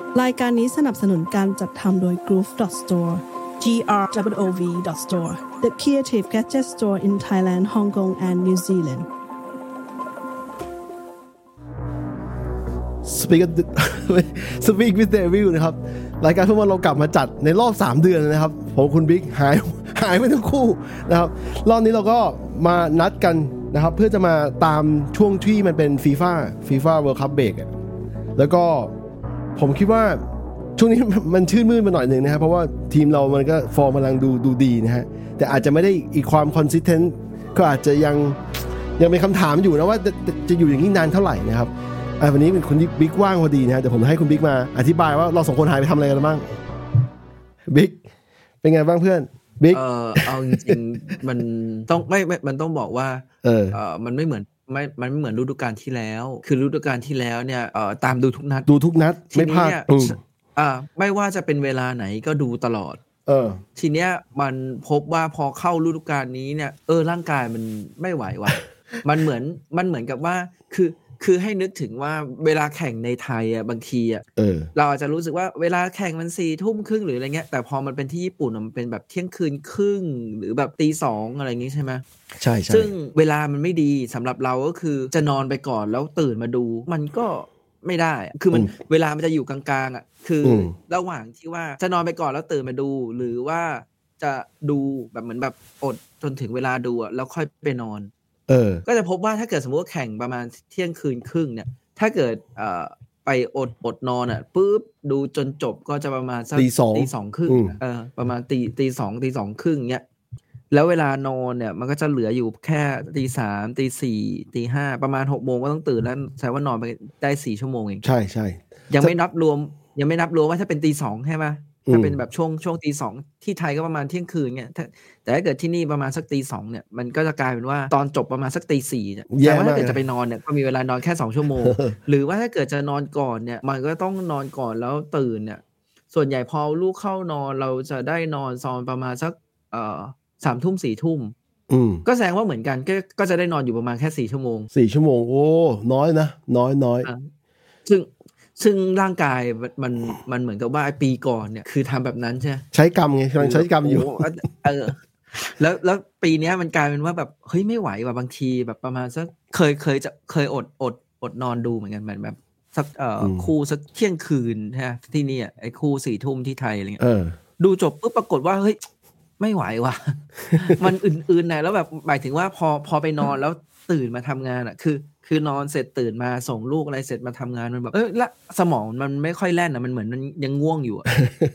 รายการนี้สนับสนุนการจัดทำโดย Groove.store grov.store The Creative Gadget Store in Thailand, Hong Kong and New Zealand Speak with Devil นะครับรายการพวกเรากลับมาจัดในรอบ3เดือนนะครับผมคุณบิ๊กหายไปทั้งคู่นะครับรอบนี้เราก็มานัดกันนะครับเพื่อจะมาตามช่วงที่มันเป็น FIFA World Cup Break แล้วก็ผมคิดว่าช่วงนี้มันชื่นมื่นมาหน่อยนึงนะครับเพราะว่าทีมเรามันก็ฟอร์มกำลังดูดีนะฮะแต่อาจจะไม่ได้อีกความ consistent ก็อาจจะยังเป็นคำถามอยู่นะว่าจะอยู่อย่างนี้นานเท่าไหร่นะครับวันนี้เป็นคุณบิ๊กว่างพอดีนะเดี๋ยวผมให้คุณบิ๊กมาอธิบายว่าเรา2คนหายไปทำอะไรกันบ้างบิ๊กเป็นไงบ้างเพื่อนบิ๊กเอาจริงๆมันต้องมันต้องบอกว่ามันไม่เหมือนฤดูกาลที่แล้วคือฤดูกาลที่แล้วเนี่ยตามดูทุกนัดไม่พลาดไม่ว่าจะเป็นเวลาไหนก็ดูตลอดทีเนี้ยมันพบว่าพอเข้าฤดูกาลนี้เนี่ยร่างกายมันไม่ไหวว่ะ มันเหมือนกับว่าคือให้นึกถึงว่าเวลาแข่งในไทยอ่ะบางทีอ่ะเราอาจจะรู้สึกว่าเวลาแข่งมัน22:30หรืออะไรเงี้ยแต่พอมันเป็นที่ญี่ปุ่นมันเป็นแบบเที่ยงคืนครึ่งหรือแบบ2:00อะไรอย่างงี้ใช่ไหมใช่ซึ่งเวลามันไม่ดีสำหรับเราก็คือจะนอนไปก่อนแล้วตื่นมาดูมันก็ไม่ได้คือมันเวลามันจะอยู่กลางๆอ่ะคือระหว่างที่ว่าจะนอนไปก่อนแล้วตื่นมาดูหรือว่าจะดูแบบเหมือนแบบอดจนถึงเวลาดูอ่ะแล้วค่อยไปนอนก็จะพบว่าถ้าเกิดสมมติว่าแข่งประมาณเที่ยงคืนครึ่งเนี่ยถ้าเกิดไปอดนอนอ่ะปุ๊บดูจนจบก็จะประมาณสัก2:30ประมาณตี 2 ตี 2:30เนี่ยแล้วเวลานอนเนี่ยมันก็จะเหลืออยู่แค่ตี 3 ตี 4 ตี 5ประมาณ 6:00 ก็ต้องตื่นแล้วแสดงว่านอนไปได้4ชั่วโมงเองใช่ๆยังไม่นับรวมว่าถ้าเป็นตี 2ใช่มั้ยถ้าเป็นแบบช่วงตี 2ที่ไทยก็ประมาณเที่ยงคืนเงี้ยแต่ถ้าเกิดที่นี่ประมาณสักตี 2เนี่ยมันก็จะกลายเป็นว่าตอนจบประมาณสักตี 4เนี่ยแต่ว่าถ้าเกิดจะไปนอนเนี่ยก็มีเวลานอนแค่2ชั่วโมง หรือว่าถ้าเกิดจะนอนก่อนเนี่ยมันก็ต้องนอนก่อนแล้วตื่นเนี่ยส่วนใหญ่พอลูกเข้านอนเราจะได้นอนตอนประมาณสัก3:00 4:00ก็แสดงว่าเหมือนกันก็จะได้นอนอยู่ประมาณแค่4ชั่วโมงโอ้น้อยนะน้อยซึ่งร่างกายมันเหมือนกับว่าปีก่อนเนี่ยคือทำแบบนั้นใช้กรรมไงกำลังใช้กรรมอยู่แล้วปีนี้มันกลายเป็นว่าแบบเฮ้ยไม่ไหวว่ะบางทีแบบประมาณสักเคยอดนอนดูเหมือนกันแบบสักคู่สักเที่ยงคืนใช่ไหมที่นี่ไอ้คู่ 4:00 ที่ไทยอะไรเงี้ยดูจบปุ๊บปรากฏว่าเฮ้ยไม่ไหวว่ะ มันอื่นๆนะแล้วแบบหมายถึงว่าพอไปนอนแล้วตื่นมาทำงานอ่ะคือนอนเสร็จตื่นมาส่งลูกอะไรเสร็จมาทำงานมันแบบละสมองมันไม่ค่อยแล่นอ่ะมันเหมือนมันยังง่วงอยู่อ่ะ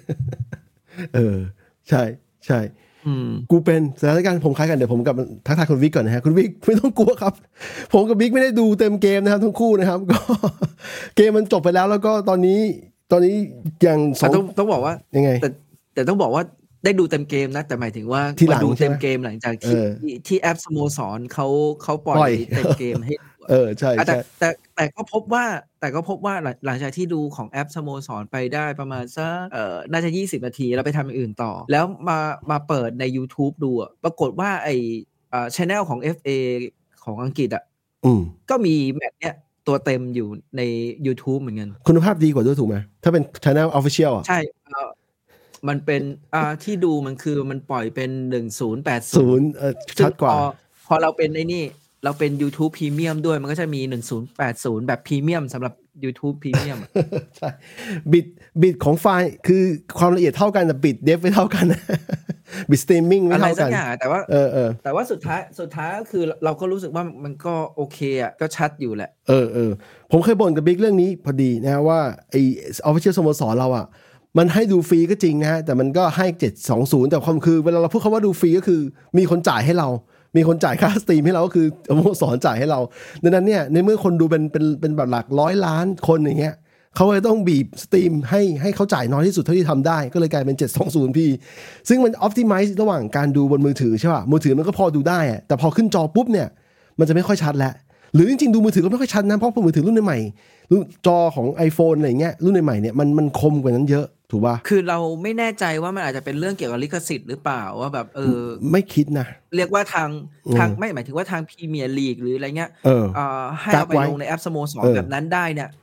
ใช่กูเป็นสถานการณ์ผมคล้ายกันเดี๋ยวผมกับทักทายคุณวิกก่อนนะฮะคุณวิกไม่ต้องกลัวครับผมกับวิกไม่ได้ดูเต็มเกมนะครับทั้งคู่นะครับก็เกมมันจบไปแล้วก็ตอนนี้อย่างต้องบอกว่ายังไงแต่ต้องบอกว่าได้ดูเต็มเกมนะแต่หมายถึงว่ามาดูเต็มเกมหลังจากที่แอปสโมสรเขาปล่อยเต็มเกมให้ใช่แต่ก็พบว่าหลังจากที่ดูของแอปสโมสรไปได้ประมาณสักน่าจะ20นาทีแล้วไปทำอย่างอื่นต่อแล้วมาเปิดใน YouTube ดูปรากฏว่าไอ้ channel ของ FA ของอังกฤษก็มีแมตช์เนี้ยตัวเต็มอยู่ใน YouTube เหมือนกันคุณภาพดีกว่าด้วยถูกไหมถ้าเป็น channel official ใช่มันเป็นที่ดูมันคือมันปล่อยเป็น1080 ชัดกว่าพอเราเป็นไอ้นี่เราเป็น YouTube Premium ด้วยมันก็จะมี1080แบบ Premium สำหรับ YouTube Premium ใช่บิตของไฟล์คือความละเอียดเท่ากันแต่บิตเดฟไม่เท่ากันบิตสตรีมมิ่งไม่เท่ากันแต่ว่าสุดท้ายก็คือเราก็รู้สึกว่ามันก็โอเคอ่ะก็ชัดอยู่แหละผมเคยบ่นกับบิ๊กเรื่องนี้พอดีนะว่าไอ้ Official สโมสรเราอ่ะมันให้ดูฟรีก็จริงนะฮะแต่มันก็ให้720แต่ความคือเวลาเราพูดคำว่าดูฟรีก็คือมีคนจ่ายให้เรามีคนจ่ายค่าสตรีมให้เราก็คือสโมสรจ่ายให้เราดังนั้นเนี่ยในเมื่อคนดูเป็นแบบหลัก100 ล้านคนอย่างเงี้ยเขาเลยต้องบีบสตรีมให้เขาจ่ายน้อยที่สุดเท่าที่ทำได้ก็เลยกลายเป็น 720p ซึ่งมัน optimize ระหว่างการดูบนมือถือใช่ป่ะมือถือมันก็พอดูได้แต่พอขึ้นจอปุ๊บเนี่ยมันจะไม่ค่อยชัดแล้วหรือจริงๆดูมือถือก็ไม่ค่อยชัดนะเพราะมือถือรุ่นใหม่รุ่นจอของ iPhone อะไรเงี้ยรุ่นใหม่เนี่ยมันคมกว่านั้นเยอะถูกป่ะคือเราไม่แน่ใจว่ามันอาจจะเป็นเรื่องเกี่ยวกับลิขสิทธิ์หรือเปล่าว่าแบบไม่คิดนะเรียกว่าทางไม่หมายถึงว่าทางพรีเมียร์ลีกหรืออะไรเงี้ยให้เอาไปลงในแอปสโมสรแบบนั้นได้เนี่ย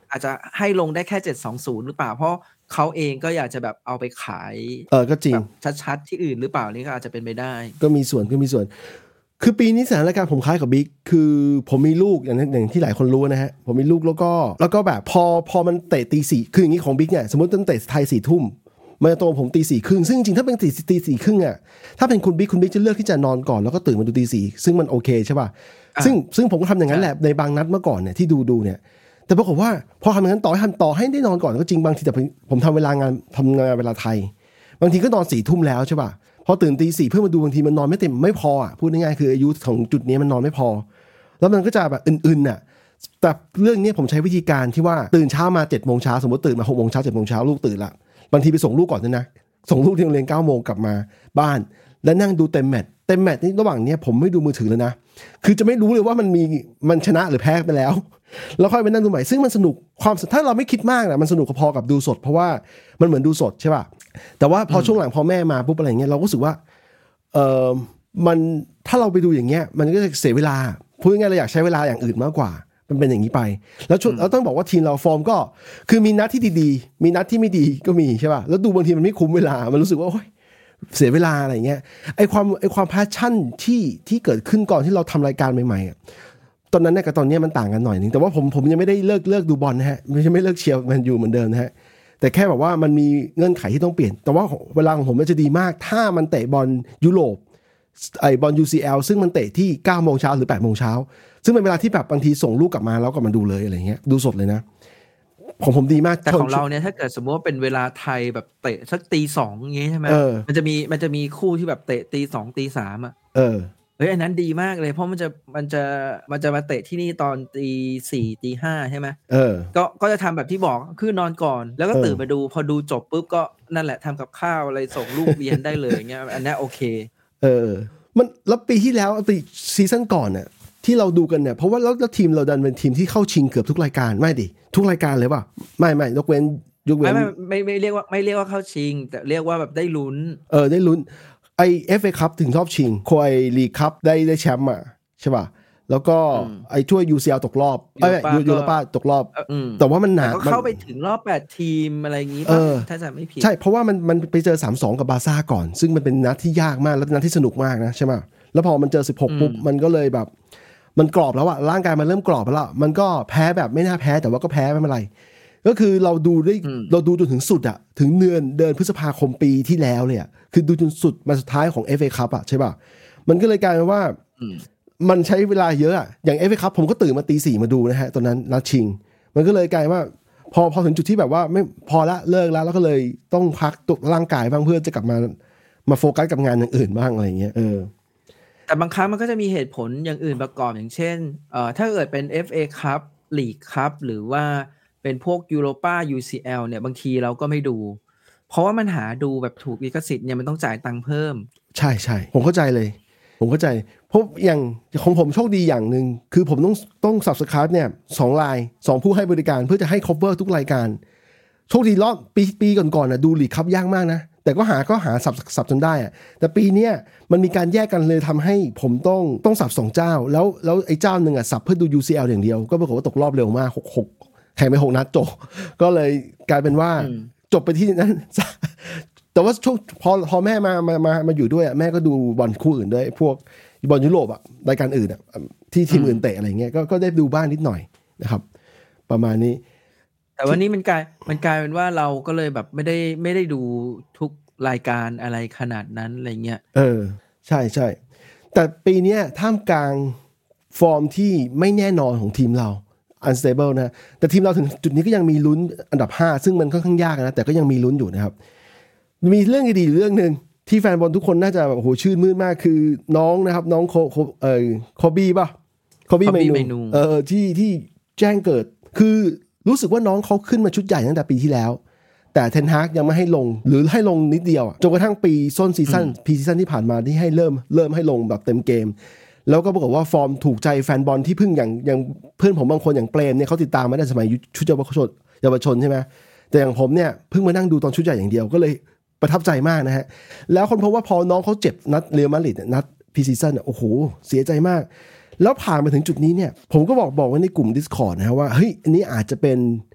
อาจจะให้ลงได้แค่720หรือเปล่าเพราะเขาเองก็อยากจะแบบเอาไปขายก็จริงชัดๆที่อื่นหรือเปล่านี่ก็อาจจะเป็นไปได้ก็มีส่วนคือปีนี้สถานการณ์ผมคล้ายกับบิ๊กคือผมมีลูกอย่างที่หลายคนรู้นะฮะผมมีลูกแล้วก็แบบพอมันเตะตีสี่คืออย่างนี้ของบิ๊กเนี่ยสมมติต้องเตะไทย4 ทุ่มมันจะตรงผมตี4 ครึ่งซึ่งจริงๆถ้าเป็นตี4 ครึ่งอ่ะถ้าเป็นคุณบิ๊กจะเลือกที่จะนอนก่อนแล้วก็ตื่นมาดูตีสี่ซึ่งมันโอเคใช่ป่ะซึ่งผมก็ทำอย่างนั้นแหละในบางนัดเมื่อก่อนเนี่ยที่ดูเนี่ยแต่ปรากฏว่าพอทำอย่างนั้นต่อให้ได้นอนก่อนก็จริงบางทีแต่ผมทำงานเวลาไทยบางทีก็นอน4 ทุ่มแล้วใช่ป่ะพอตื่นตีสี่เพื่อมาดูบางทีมันนอนไม่เต็มไม่พออ่ะพูดง่ายๆคืออายุของจุดนี้มันนอนไม่พอแล้วมันก็จะแบบอื่นๆน่ะแต่เรื่องนี้ผมใช้วิธีการที่ว่าตื่นเช้ามา7 โมงเช้าสมมติตื่นมา6 โมงเช้า7 โมงเช้าลูกตื่นละบางทีไปส่งลูกก่อนนะส่งลูกที่โรงเรียน9 โมงกลับมาบ้านแล้วนั่งดูเต็มแมตช์นี่ระหว่างนี้ผมไม่ดูมือถือเลยนะคือจะไม่รู้เลยว่ามันชนะหรือแพ้ไปแล้วค่อยไปนั่งดูใหม่ซึ่งมันสนุกถ้าเราไม่คิดมากนะมันสนุกพอกับดูสดเพราะว่ามันเหมือนดูสดใช่ป่ะแต่ว่าพอช่วงหลังพอแม่มาปุ๊บอะไรเงี้ยเราก็รู้สึกว่ามันถ้าเราไปดูอย่างเงี้ยมันก็จะเสียเวลาพูดง่ายๆเราอยากใช้เวลาอย่างอื่นมากกว่ามันเป็นอย่างนี้ไปแล้วเราต้องบอกว่าทีมเราฟอร์มก็คือมีนัดที่ดีๆมีนัดที่ไม่ดีก็มีใช่ป่ะแล้วดูบางทีมันไม่คุ้มเวลามันรู้สึกว่าโอ๊ยเสียเวลาอะไรเงี้ยไอความแพชชั่นที่เกิดขึ้นก่อนที่เราทำรายการใหม่ๆตอนนั้นเนี่ยกับตอนนี้มันต่างกันหน่อยนึงแต่ว่าผมยังไม่ได้เลิกดูบอลนะฮะไม่เลิกเชียร์มันอยู่เหมือนเดิมนะฮะแต่แค่แบบว่ามันมีเงื่อนไขที่ต้องเปลี่ยนแต่ว่าเวลาของผมมันจะดีมากถ้ามันเตะบอลยุโรปบอล UCL ซึ่งมันเตะที่9 โมงเช้าหรือ8 โมงเช้าซึ่งเป็นเวลาที่แบบบางทีส่งลูกกลับมาแล้วก็มาดูเลยอะไรเงี้ยดูสดเลยนะของผมดีมากแต่ของเราเนี่ยถ้าเกิดสมมติว่าเป็นเวลาไทยแบบเตะสักตี 2อย่างงี้ใช่ไหมมันจะมีคู่ที่แบบเตะตี 2ตี 3อ่ะเฮ้ยอันนั้นดีมากเลยเพราะมันจะมาเตะที่นี่ตอนตี 4ตี 5ใช่ไหมก็จะทำแบบที่บอกคือนอนก่อนแล้วก็ตื่นมาดูพอดูจบปุ๊บก็นั่นแหละทำกับข้าวอะไรส่งลูกเรียนได้เลยเงี้ยอันนี้โอเคมันแล้วปีที่แล้วปีซีซั่นก่อนเนี่ยที่เราดูกันเนี่ยเพราะว่าแล้วทีมเราดันเป็นทีมที่เข้าชิงเกือบทุกรายการไม่ดิทุกรายการเลยป่ะไม่ยกเว้นไม่เรียกว่าเข้าชิงแต่เรียกว่าแบบได้ลุ้นได้ลุ้นไอ FA คัพถึงรอบชิงโคไอลีกคัพได้แชมป์อ่ะใช่ป่ะแล้วก็ไอช่วย UCL ตกรอบยูโรป้าตกรอบแต่ว่ามันหนาเข้าไปถึงรอบ8ทีมอะไรอย่างงี้ป่ะถ้าจะไม่ผิดใช่เพราะว่ามันไปเจอ 3-2 กับบาร์ซ่าก่อนซึ่งมันเป็นนัดที่ยากมากแล้วนัดที่สนุกมากนะใช่ป่ะแล้วพอมันเจอ16ปุ๊บมันก็เลยแบบมันกรอบแล้วอะร่างกายมันเริ่มกรอบแล้วมันก็แพ้แบบไม่น่าแพ้แต่ว่าก็แพ้ไม่เป็นไรก็คือเราดูจนถึงสุดอะถึงเดือนพฤษภาคมปีที่แล้วเลยอะคือดูจนสุดมาสุดท้ายของ FA Cup อะใช่ป่ะมันก็เลยกลายเป็นว่ามันใช้เวลาเยอะอะอย่าง FA Cup ผมก็ตื่นมาตี 4มาดูนะฮะตอนนั้นนัดชิงมันก็เลยกลายว่าพอถึงจุดที่แบบว่าไม่พอละเลิกแล้วก็เลยต้องพักตัวร่างกายบ้างเพื่อจะกลับมาโฟกัสกับงานอย่างอื่นบ้างอะไรอย่างเงี้ยแต่บางครั้งมันก็จะมีเหตุผลอย่างอื่นประกอบอย่างเช่นถ้าเกิดเป็น FA Cup League Cup หรือว่าเป็นพวก Europa UCL เนี่ยบางทีเราก็ไม่ดูเพราะว่ามันหาดูแบบถูกลิขสิทธิ์เนี่ยมันต้องจ่ายตังค์เพิ่มใช่ผมเข้าใจเลยผมเข้าใจเพราะอย่างของผมโชคดีอย่างนึงคือผมต้อง Subscribe เนี่ย2 ราย2ผู้ให้บริการเพื่อจะให้ cover ทุกรายการโชคดีรอบปีก่อนๆน่ะดูลีกคัพยากมากนะแต่ก็หาสับจนได้อะแต่ปีเนี้ยมันมีการแยกกันเลยทำให้ผมต้องสับ2เจ้าแล้วไอ้เจ้านึงอ่ะสับเพื่อดู UCL อย่างเดียวก็ปรากฏว่าตกรอบเร็วมาก6แข่งไป6นัดจบก็เลยกลายเป็นว่าจบไปที่นั้นแต่ว่าช่วงพอแม่มาอยู่ด้วยอ่ะแม่ก็ดูบอลคู่อื่นด้วยพวกบอลยุโรปอ่ะรายการอื่นอ่ะที่ทีมอื่นเตะอะไรเงี้ยก็ได้ดูบ้างนิดหน่อยนะครับประมาณนี้แต่วันนี้มันกลายเป็นว่าเราก็เลยแบบไม่ได้ดูทุกรายการอะไรขนาดนั้นอะไรเงี้ยใช่แต่ปีนี้ท่ามกลางฟอร์มที่ไม่แน่นอนของทีมเรา unstable นะแต่ทีมเราถึงจุดนี้ก็ยังมีลุ้นอันดับ5ซึ่งมันค่อนข้างยากนะแต่ก็ยังมีลุ้นอยู่นะครับมีเรื่องดีๆเรื่องนึงที่แฟนบอลทุกคนน่าจะแบบโอ้โหชื่นมื่นมากคือน้องนะครับน้องโคบี้ป่ะโคบี้เมนูที่แจ้งเกิดคือรู้สึกว่าน้องเขาขึ้นมาชุดใหญ่ตั้งแต่ปีที่แล้วแต่เทนฮากยังไม่ให้ลงหรือให้ลงนิดเดียวจนกระทั่งปีส้นซีซั่นที่ผ่านมาที่ให้เริ่มให้ลงแบบเต็มเกมแล้วก็ปรากฏว่าฟอร์มถูกใจแฟนบอลที่เพิ่งอย่างเพื่อนผมบางคนอย่างเปรมเนี่ยเขาติดตามมาตั้งสมัยชุดเยาวชนใช่ไหมแต่อย่างผมเนี่ยเพิ่งมานั่งดูตอนชุดใหญ่อย่างเดียวก็เลยประทับใจมากนะฮะแล้วคนพบว่าพอน้องเขาเจ็บนัดเรอัลมาดริดนัดพีซีซั่นโอ้โหเสียใจมากแล้วผ่านมาถึงจุดนี้เนี่ยผมก็บอกไว้ในกลุ่ม Discord นะฮะว่าเฮ้ยอันนี้อาจจะเป็น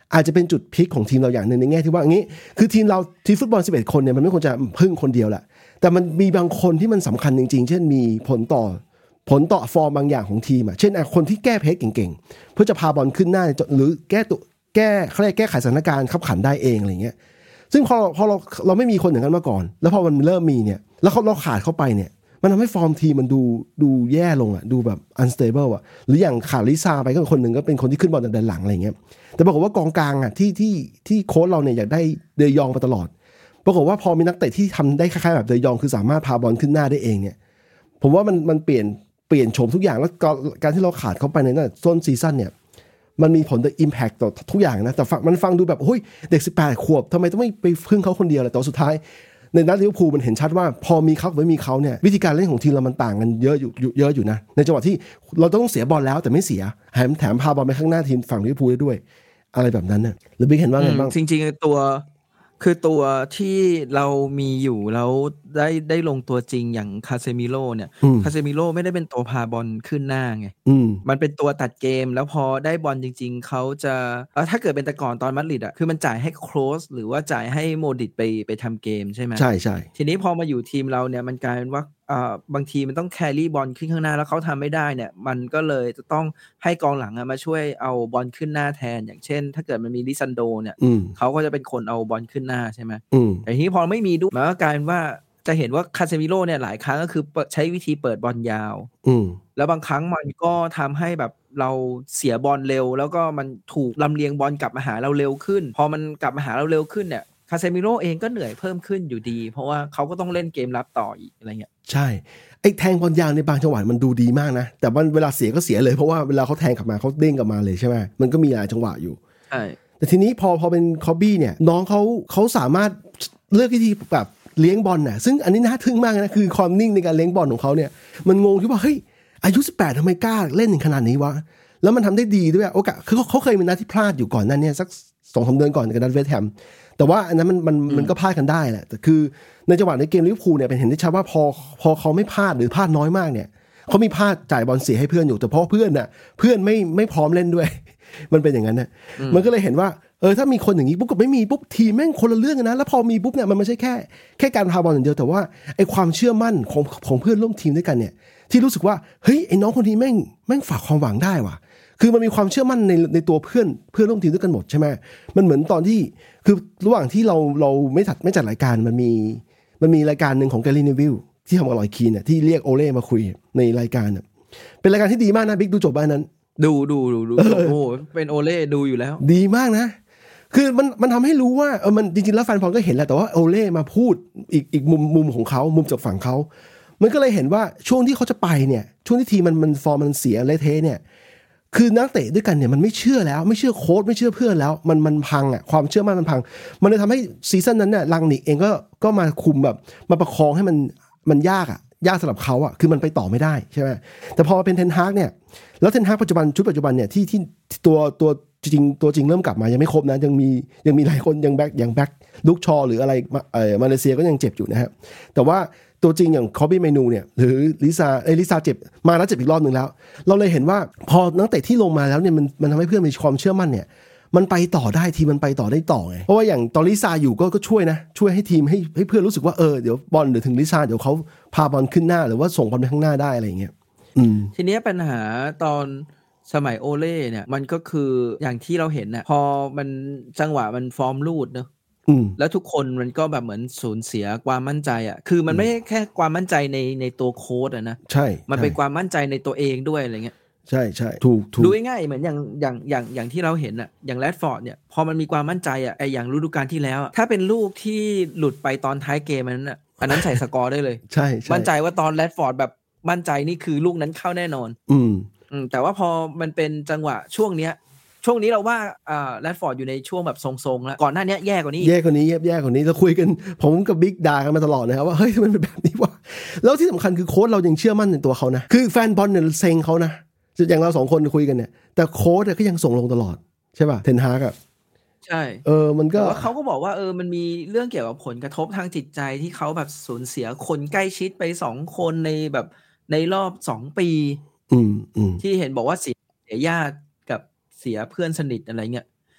อาจจะเป็นจุดพลิกของทีมเราอย่างนึงในแง่ที่ว่างี้คือทีมฟุตบอล11คนเนี่ยมันไม่ควรจะพึ่งคนเดียวแหละแต่มันมีบางคนที่มันสำคัญจริงๆเช่นมีผลต่อฟอร์มบางอย่างของทีมเช่นคนที่แก้เพจเก่งๆเพื่อจะพาบอลขึ้นหน้าหรือแก้ไขสถานการณ์ขับขันได้เองอะไรเงี้ยซึ่งพอเราไม่มีคนอย่างนั้นมาก่อนแล้วพอมันเริ่มมีเนี่ยแล้วเราขาดเข้าไปเนี่ยมันทำให้ฟอร์มทีมมันดูแย่ลงอ่ะดูแบบ unstable อ่ะหรืออย่างขาดลิซ่าไปก็คนหนึ่งก็เป็นคนที่ขึ้นบอลจากด้านหลังอะไรเงี้ยแต่ปรากฏว่ากองกลางอ่ะที่โค้ชเราเนี่ยอยากได้เดยองมาตลอดปรากฏว่าพอมีนักเตะที่ทำได้คล้ายๆแบบเดยองคือสามารถพาบอลขึ้นหน้าได้เองเนี่ยผมว่ามันเปลี่ยนโฉมทุกอย่างแล้วการที่เราขาดเข้าไปในต้นซีซั่นเนี่ยมันมีผลต่อ impact ต่อทุกอย่างนะแต่มันฟังดูแบบโอ้ยเด็ก18ขวบทำไมต้องไม่ไปพึ่งเขาคนเดียวล่ะแต่สุดท้ายในนัดลิเวอร์พูลมันเห็นชัดว่าพอมีเขาไม่มีเขาเนี่ยวิธีการเล่นของทีมเรามันต่างกันเยอะอยู่นะในจังหวะที่เราต้องเสียบอลแล้วแต่ไม่เสียแถมพาบอลไปข้างหน้าทีมฝั่งลิเวอร์พูลได้ด้วยอะไรแบบนั้นน่ะหรือบิ๊กเห็นว่าไงบ้างจริงๆตัวที่เรามีอยู่แล้วได้ลงตัวจริงอย่างคาเซมิโร่เนี่ยคาเซมิโร่ไม่ได้เป็นตัวพาบอลขึ้นหน้าไงมันเป็นตัวตัดเกมแล้วพอได้บอลจริงๆเขาจะถ้าเกิดเป็นแต่ก่อนตอนมาดริดอ่ะคือมันจ่ายให้โครสหรือว่าจ่ายให้โมดริตไปทำเกมใช่ไหมใช่ทีนี้พอมาอยู่ทีมเราเนี่ยมันกลายเป็นว่าบางทีมันต้องแครี่บอลขึ้นข้างหน้าแล้วเขาทำไม่ได้เนี่ยมันก็เลยจะต้องให้กองหลังมาช่วยเอาบอลขึ้นหน้าแทนอย่างเช่นถ้าเกิดมันมีลิซันโดเนี่ยเขาก็จะเป็นคนเอาบอลขึ้นหน้าใช่ไหมแต่ทีนี้พอไม่มีด้วยมันก็กลายเป็นว่าจะเห็นว่าคาเซมิโร่เนี่ยหลายครั้งก็คือใช้วิธีเปิดบอลยาวแล้วบางครั้งมันก็ทำให้แบบเราเสียบอลเร็วแล้วก็มันถูกลำเลียงบอลกลับมาหาเราเร็วขึ้นพอมันกลับมาหาเราเร็วขึ้นเนี่ยคาเซมิโร่เองก็เหนื่อยเพิ่มขึ้นอยู่ดีเพราะว่าเขาก็ต้องเล่นเกมรับต่ออีกอะไรเงี้ยใช่ไอ้แทงบอลยาวในบางจังหวะมันดูดีมากนะแต่เวลาเสียก็เสียเลยเพราะว่าเวลาเขาแทงกลับมาเขาเด้งกลับมาเลยใช่ไหมมันก็มีหลายจังหวะอยู่ใช่แต่ทีนี้พอเป็นคอบบี้เนี่ยน้องเขาสามารถเลือกวิธีแบบเลี้ยงบอลน่ะซึ่งอันนี้น่าทึ่งมากนะคือความนิ่งในการเลี้ยงบอลของเขาเนี่ยมันงงที่ว่าเฮ้ยอายุ18ทำไมกล้าเล่นถึงขนาดนี้วะแล้วมันทำได้ดีด้วยโอกาสคือเขาเคยมีนัดที่พลาดอยู่ก่อนนั่นเนี่ยสัก 2-3 เดือนก่อนกับนัดเวสต์แฮมแต่ว่าอันนั้นมันก็พลาดกันได้แหละแต่คือในจังหวะในเกมลิเวอร์พูลเนี่ยเป็นเห็นได้ชัดว่าพอเขาไม่พลาดหรือพลาดน้อยมากเนี่ยเขามีพลาดจ่ายบอลเสียให้เพื่อนอยู่แต่เพราะเพื่อนไม่พร้อมเล่นด้วยมันเป็นอย่างนั้นนะมันก็เลยเห็นว่าถ้ามีคนอย่างนี้ปุ๊บกับไม่มีปุ๊บทีมแม่งคนละเรื่องกันนะแล้วพอมีปุ๊บเนี่ยมันไม่ใช่แค่การพาบอลอย่างเดียวแต่ว่าไอ้ความเชื่อมั่นของเพื่อนร่วมทีมด้วยกันเนี่ยที่รู้สึกว่าเฮ้ยไอ้น้องคนนี้แม่งฝากความหวังได้ว่ะคือมันมีความเชื่อมั่นในตัวเพื่อนร่วมทีมด้วยกันหมดใช่ไหมมันเหมือนตอนที่คือระหว่างที่เราไม่จัดรายการมันมีรายการหนึ่งของแกลลี่เนวิลที่ทำกับลอยคีนเนี่ยที่เรียกโอเล่มาคุยในรายการเป็นรายการที่ดีมากนะบิ๊กดูจบบ้านนั้นดูโอ้เป็นโอเล่ดูอยู่แล้วดีมากนะคือมันทำให้รู้ว่ามันจริงๆแล้วแฟนบอลก็เห็นแหละแต่ว่าโอเล่มาพูดอีกมุมของเขามุมจากฝั่งเขามันก็เลยเห็นว่าช่วงที่เขาจะไปเนี่ยช่วงที่ทีมมันฟอร์มมันเสียเละเทะเนี่ยคือนักเตะด้วยกันเนี่ยมันไม่เชื่อแล้วไม่เชื่อโค้ชไม่เชื่อเพื่อนแล้วมันพังอ่ะความเชื่อมั่นมันพังมันเลยทำให้ซีซั่นนั้นเนี่ยลังนิกเองก็มาคุมแบบมาประคองให้มันยากสำหรับเขาอ่ะคือมันไปต่อไม่ได้ใช่ไหมแต่พอเป็นเทนฮากเนี่ยแล้วเทนฮากชุดปัจจุบันเนี่ยที่ตัวจริงเริ่มกลับมายังไม่ครบนะยังมีหลายคนยังแบ็คลูกชอหรืออะไรมาเลเซียก็ยังเจ็บอยู่นะฮะแต่ว่าตัวจริงอย่างคอบบี้เมนูเนี่ยหรือลิซ่าเจ็บมาแล้วเจ็บอีกรอบนึงแล้วเราเลยเห็นว่าพอนักเตะที่ลงมาแล้วเนี่ยมันทำให้เพื่อนมีความเชื่อมั่นเนี่ยมันไปต่อได้ทีมันไปต่อได้ต่อไงเพราะว่าอย่างตอนลิซ่าอยู่ก็ช่วยนะช่วยให้ทีมให้เพื่อนรู้สึกว่าเดี๋ยวบอลเดี๋ยวถึงลิซ่าเดี๋ยวเขาพาบอลขึ้นหน้าหรือว่าส่งบอลไปข้างหน้าได้อะไรอย่างเงี้ยทีนี้ปัญหาตอนสมัยโอเล่เนี่ยมันก็คืออย่างที่เราเห็นน่ะพอมันจังหวะมันฟอร์มรูดเนอะแล้วทุกคนมันก็แบบเหมือนสูญเสียความมั่นใจอ่ะคือมันไม่แค่ความมั่นใจในตัวโค้ชอ่ะนะใช่มันเป็นความมั่นใจในตัวเองด้วยอะไรเงี้ยใช่ถูกดูง่ายๆเหมือนอย่างที่เราเห็นอ่ะอย่างแรดฟอร์ดเนี่ยพอมันมีความมั่นใจอ่ะไออย่างฤดูกาลที่แล้วถ้าเป็นลูกที่หลุดไปตอนท้ายเกมอันนั้นใส่สกอร์ได้เลยใช่มั่นใจว่าตอนแรดฟอร์ดแบบมั่นใจนี่คือลูกนั้นเข้าแน่นอนแต่ว่าพอมันเป็นจังหวะช่วงนี้เราว่าแรดฟอร์ดอยู่ในช่วงแบบทรงๆแล้วก่อนหน้านี้แย่กว่านี้เราคุยกันผมกับบิ๊กด่ากันมาตลอดนะครับว่าเฮ้ยมันเป็นแบบนี้วะแล้วที่สำคัญคือโค้ชเรายังเชื่อมั่นในตัวเขานะคือแฟนบอลเนี่ยเซ็งเขานะอย่างเรา2คนคุยกันเนี่ยแต่โค้ชก็ยังส่งลงตลอดใช่ป่ะเทนฮากอ่ะใช่มันก็เขาก็บอกว่ามันมีเรื่องเกี่ยวกับผลกระทบทางจิตใจที่เขาแบบสูญเสียคนใกล้ชิดไป2คนในรอบ2ปีที่เห็นบอกว่าเสียญาติกับเสียเพื่อนสนิทอะไรเงี้ย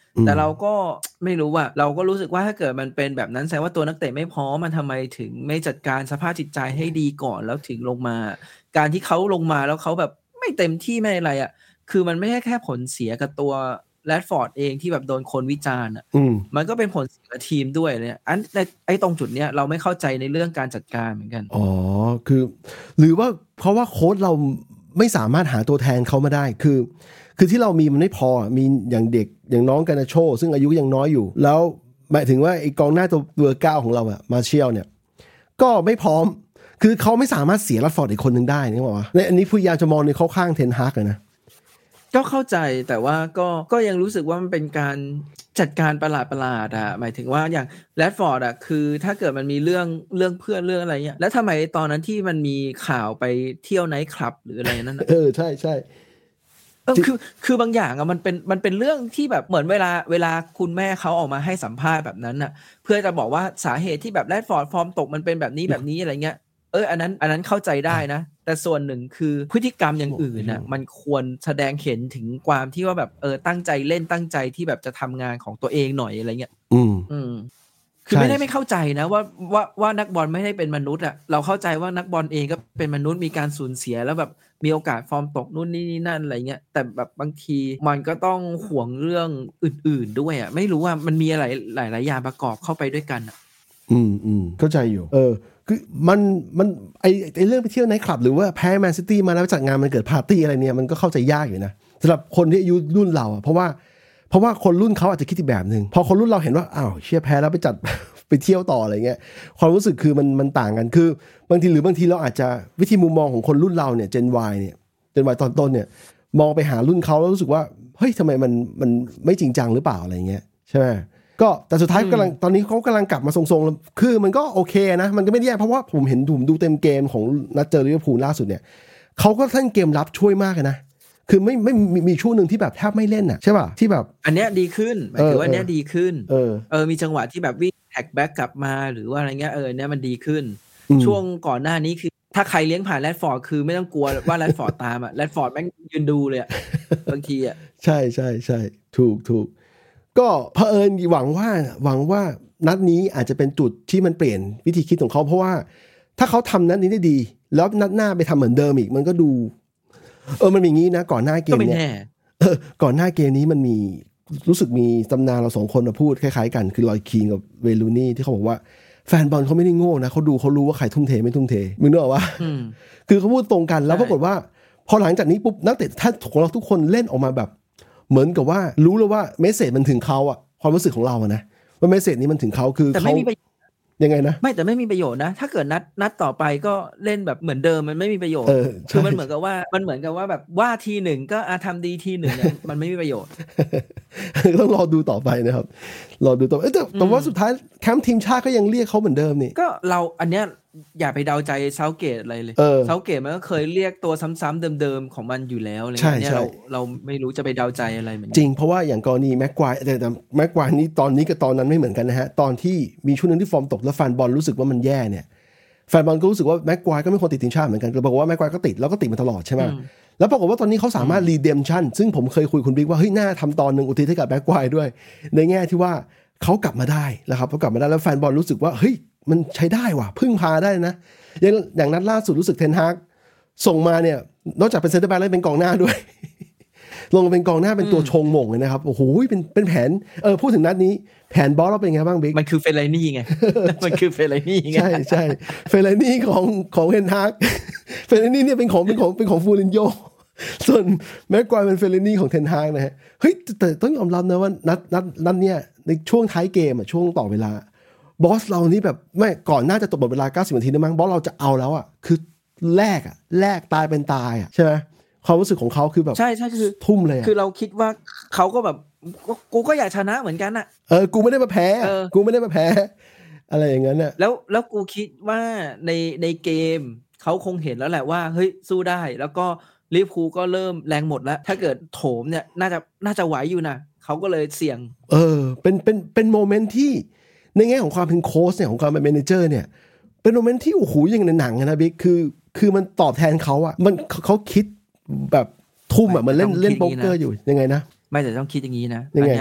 แต่เราก็ไม่รู้ว่าเราก็รู้สึกว่าถ้าเกิดมันเป็นแบบนั้นแสดงว่าตัวนักเตะไม่พร้อมมันทำไมถึงไม่จัดการสภาพจิตใจให้ดีก่อนแล้วถึงลงมาการที่เขาลงมาแล้วเขาแบบไม่เต็มที่ไม่อะไรอ่ะคือมันไม่ใช่แค่ผลเสียกับตัวแรดฟอร์ดเองที่แบบโดนคนวิจารณ์อ่ะมันก็เป็นผลเสียกับทีมด้วยเนี่ยไอ้ตรงจุดเนี้ยเราไม่เข้าใจในเรื่องการจัดการเหมือนกันอ๋อคือหรือว่าเพราะว่าโค้ชเราไม่สามารถหาตัวแทนเขามาได้คือที่เรามีมันไม่พอมีอย่างเด็กอย่างน้องกานาโชซึ่งอายุยังน้อยอยู่แล้วหมายถึงว่าไอ้กองหน้าตัวเบอร์9ของเราอะมาเชียลเนี่ยก็ไม่พร้อมคือเขาไม่สามารถเสียแรดฟอร์ดอีกคนนึงได้นี่บอกว่าในอันนี้พยายามจะมองในเข้าข้างเทนฮากเลยนะก็เข้าใจแต่ว่าก็ยังรู้สึกว่ามันเป็นการจัดการประหลาดอะหมายถึงว่าอย่างแรดฟอร์ดอะคือถ้าเกิดมันมีเรื่องเพื่อนเรื่องอะไรเงี้ยแล้วทำไมตอนนั้นที่มันมีข่าวไปเที่ยวไนท์คลับหรืออะไรนั่นใช่ใช่คือบางอย่างอะมันเป็นเรื่องที่แบบเหมือนเวลาคุณแม่เขาออกมาให้สัมภาษณ์แบบนั้นอะเพื่อจะบอกว่าสาเหตุที่แบบแรดฟอร์ดฟอร์มตกมันเป็นแบบนี้อะไรเงี้ยอันนั้นเข้าใจได้นะแต่ส่วนหนึ่งคือพฤติกรรมอย่างอื่นน่ะมันควรแสดงเห็นถึงความที่ว่าแบบตั้งใจเล่นตั้งใจที่แบบจะทำงานของตัวเองหน่อยอะไรเงี้ยคือไม่เข้าใจนะว่านักบอลไม่ได้เป็นมนุษย์อ่ะเราเข้าใจว่านักบอลเองก็เป็นมนุษย์มีการสูญเสียแล้วแบบมีโอกาสฟอร์มตกนู่นนี่นั่นอะไรเงี้ยแต่แบบบางทีมันก็ต้องห่วงเรื่องอื่นๆด้วยอ่ะไม่รู้ว่ามันมีอะไรหลายอย่างประกอบเข้าไปด้วยกันอ่ะเข้าใจอยู่คือมันไอเรื่องไปเที่ยวไนท์คลับหรือว่าแพ้แมนซิตี้มาแล้วจัดงานมันเกิดปาร์ตี้อะไรเนี่ยมันก็เข้าใจยากอยู่นะสำหรับคนที่อายุรุ่นเราอ่ะเพราะว่าคนรุ่นเขาอาจจะคิดอีกแบบนึงพอคนรุ่นเราเห็นว่าอ้าวเชี่ยแพ้แล้วไปจัด ไปเที่ยวต่ออะไรเงี้ยความรู้สึกคือมันต่างกันคือบางทีเราอาจจะวิธีมุมมองของคนรุ่นเราเนี่ย Gen Y เนี่ย Gen Y ตอนต้นเนี่ยมองไปหารุ่นเขาแล้วรู้สึกว่าเฮ้ยทำไมมันไม่จริงจังหรือเปล่าอะไรเงี้ยใช่ไหมก็แต่สุดท้ายตอนนี้เขากำลังกลับมาทรงๆคือมันก็โอเคนะมันก็ไม่ได้แย่เพราะว่าผมเห็นดูเต็มเกมของนัดเจอลิเวอร์พูลล่าสุดเนี่ยเขาก็ท่านเกมรับช่วยมากนะคือไม่มีช่วงนึงที่แบบแทบไม่เล่นน่ะใช่ป่ะที่แบบอันเนี้ยดีขึ้นหมายถึงว่าเนี้ยดีขึ้นมีจังหวะที่แบบวิ่งแท็กแบ็กกลับมาหรือว่าอะไรเงี้ยเนี้ยมันดีขึ้นช่วงก่อนหน้านี้คือถ้าใครเลี้ยงผ่านแรดฟอร์ดคือไม่ต้องกลัวว่าแรดฟอร์ดตามอ่ะแรดฟอร์ดแม่งยืนดูเลยบางทีอ่ะใช่ถูกก็เผอิญหวังว่านัดนี้อาจจะเป็นจุดที่มันเปลี่ยนวิธีคิดของเขาเพราะว่าถ้าเขาทำนัดนี้ได้ดีแล้วนัดหน้าไปทำเหมือนเดิมอีกมันก็ดูมันมีอย่างนี้นะก่อนหน้าเกมเนี่ยก่อนหน้าเกมนี้มันมีรู้สึกมีตำนานเรา2คนมาพูดคล้ายๆกันคือลอยคีนกับเวลูนี่ที่เขาบอกว่าแฟนบอลเขาไม่ได้โง่นะเขารู้ว่าใครทุ่มเทไม่ทุ่มเทมึงนึกออกว่าคือเขาพูดตรงกันแล้วปรากฏว่าพอหลังจากนี้ปุ๊บนักเตะท่านของเราทุกคนเล่นออกมาแบบเหมือนกับว่ารู้เลยว่าเมสเสจมันถึงเขาอะความรู้สึกของเราอะนะว่าเมสเสจนี้มันถึงเขาคือเขายังไงนะไม่แต่ไม่มีประโยชน์นะถ้าเกิดนัดต่อไปก็เล่นแบบเหมือนเดิมมันไม่มีประโยชน์คือมันเหมือนกับว่าแบบว่าทีหนึ่งก็ทำดีทีหนึ่งมันไม่มีประโยชน์ต้องรอดูต่อไปนะครับรอดูต่อแต่ว่าสุดท้ายแคมป์ทีมชาติก็ยังเรียกเขาเหมือนเดิมนี่ก็เราอันเนี้ยอย่าไปเดาใจเซาเกตอะไรเลยเซาเกตมันก็เคยเรียกตัวซ้ำๆเดิมๆของมันอยู่แล้วอะไรเงี้ยเราไม่รู้จะไปเดาใจอะไรเหมือนกันจริงเพราะว่าอย่างกรณีแม็กควายแต่แม็กควายนี้ตอนนี้กับตอนนั้นไม่เหมือนกันนะฮะตอนที่มีช่วงนึงที่ฟอร์มตกแล้วแฟนบอลรู้สึกว่ามันแย่เนี่ยแฟนบอลก็รู้สึกว่าแม็กควายก็ไม่ควรติดทีมชาติเหมือนกันก็บอกว่าแม็กควายก็ติดแล้วก็ติดมาตลอดใช่ไหมแล้วปรากฏว่าตอนนี้เขาสามารถรีเดมชั่นซึ่งผมเคยคุยคุณบิ๊กว่าเฮ้ยน่าทำตอนนึงอุทิศให้กับแม็กควายด้วยในแง่ที่ว่าเขากลับมาได้นะครับเขากลับมาได้แล้วแฟนบอลรู้สึกว่าเฮ้ยมันใช้ได้ว่ะพึ่งพาได้นะอย่างนัดล่าสุดรู้สึกเทนฮากส่งมาเนี่ยนอกจากเป็นเซนเตอร์แบ็คแล้วเป็นกองหน้าด้วย ลงเป็นกองหน้าเป็นตัวชงหม่งเลยนะครับโอ้โหเป็นแผนพูดถึงนัดนี้แผนบอสเราเป็นไงบ้างบิ๊กมันคือเฟลไลนี่ไง มันคือเฟลไลนี่ไงใช่เฟลไลนี่ของเทนฮากเฟลไลนี่เนี่ยเป็นของฟูรินโญ่ส่วนแม็กควายเป็นเฟลไลนี่ของเทนฮากนะฮะเฮ้ยแต่ต้องยอมรับนะว่านัดเนี่ยในช่วงท้ายเกมอ่ะช่วงต่อเวลาบอสเรานี่แบบไม่ก่อนน่าจะตกหมดเวลา90นาทีนะมั้งบอสเราจะเอาแล้วอ่ะคือแลกตายเป็นตายอ่ะใช่ไหมความรู้สึกของเขาคือแบบใช่คือทุ่มเลยคือเราคิดว่าเขาก็แบบกูก็อยากชนะเหมือนกันอ่ะกูไม่ได้มาแพ้อะไรอย่างนั้นน่ะแล้วกูคิดว่าในเกมเขาคงเห็นแล้วแหละว่าเฮ้ยสู้ได้แล้วก็ลิเวอร์พูลก็เริ่มแรงหมดแล้วถ้าเกิดโถมเนี่ยน่าจะไหวอยู่นะเขาก็เลยเสี่ยงเป็นโมเมนต์ที่ในแง่ของความเป็นโค้ชเนี่ยของความเป็นแมเนเจอร์เนี่ยเป็นโมเมนต์ที่โอ้โหอย่างในหนังนะบิ๊กคือมันตอบแทนเขาอ่ะมันเขาคิดแบบทุ่มอ่ะมันเล่นโป๊กเกอร์อยู่ยังไงนะไม่แต่ต้องคิดอย่างนี้นะอันเนี้ย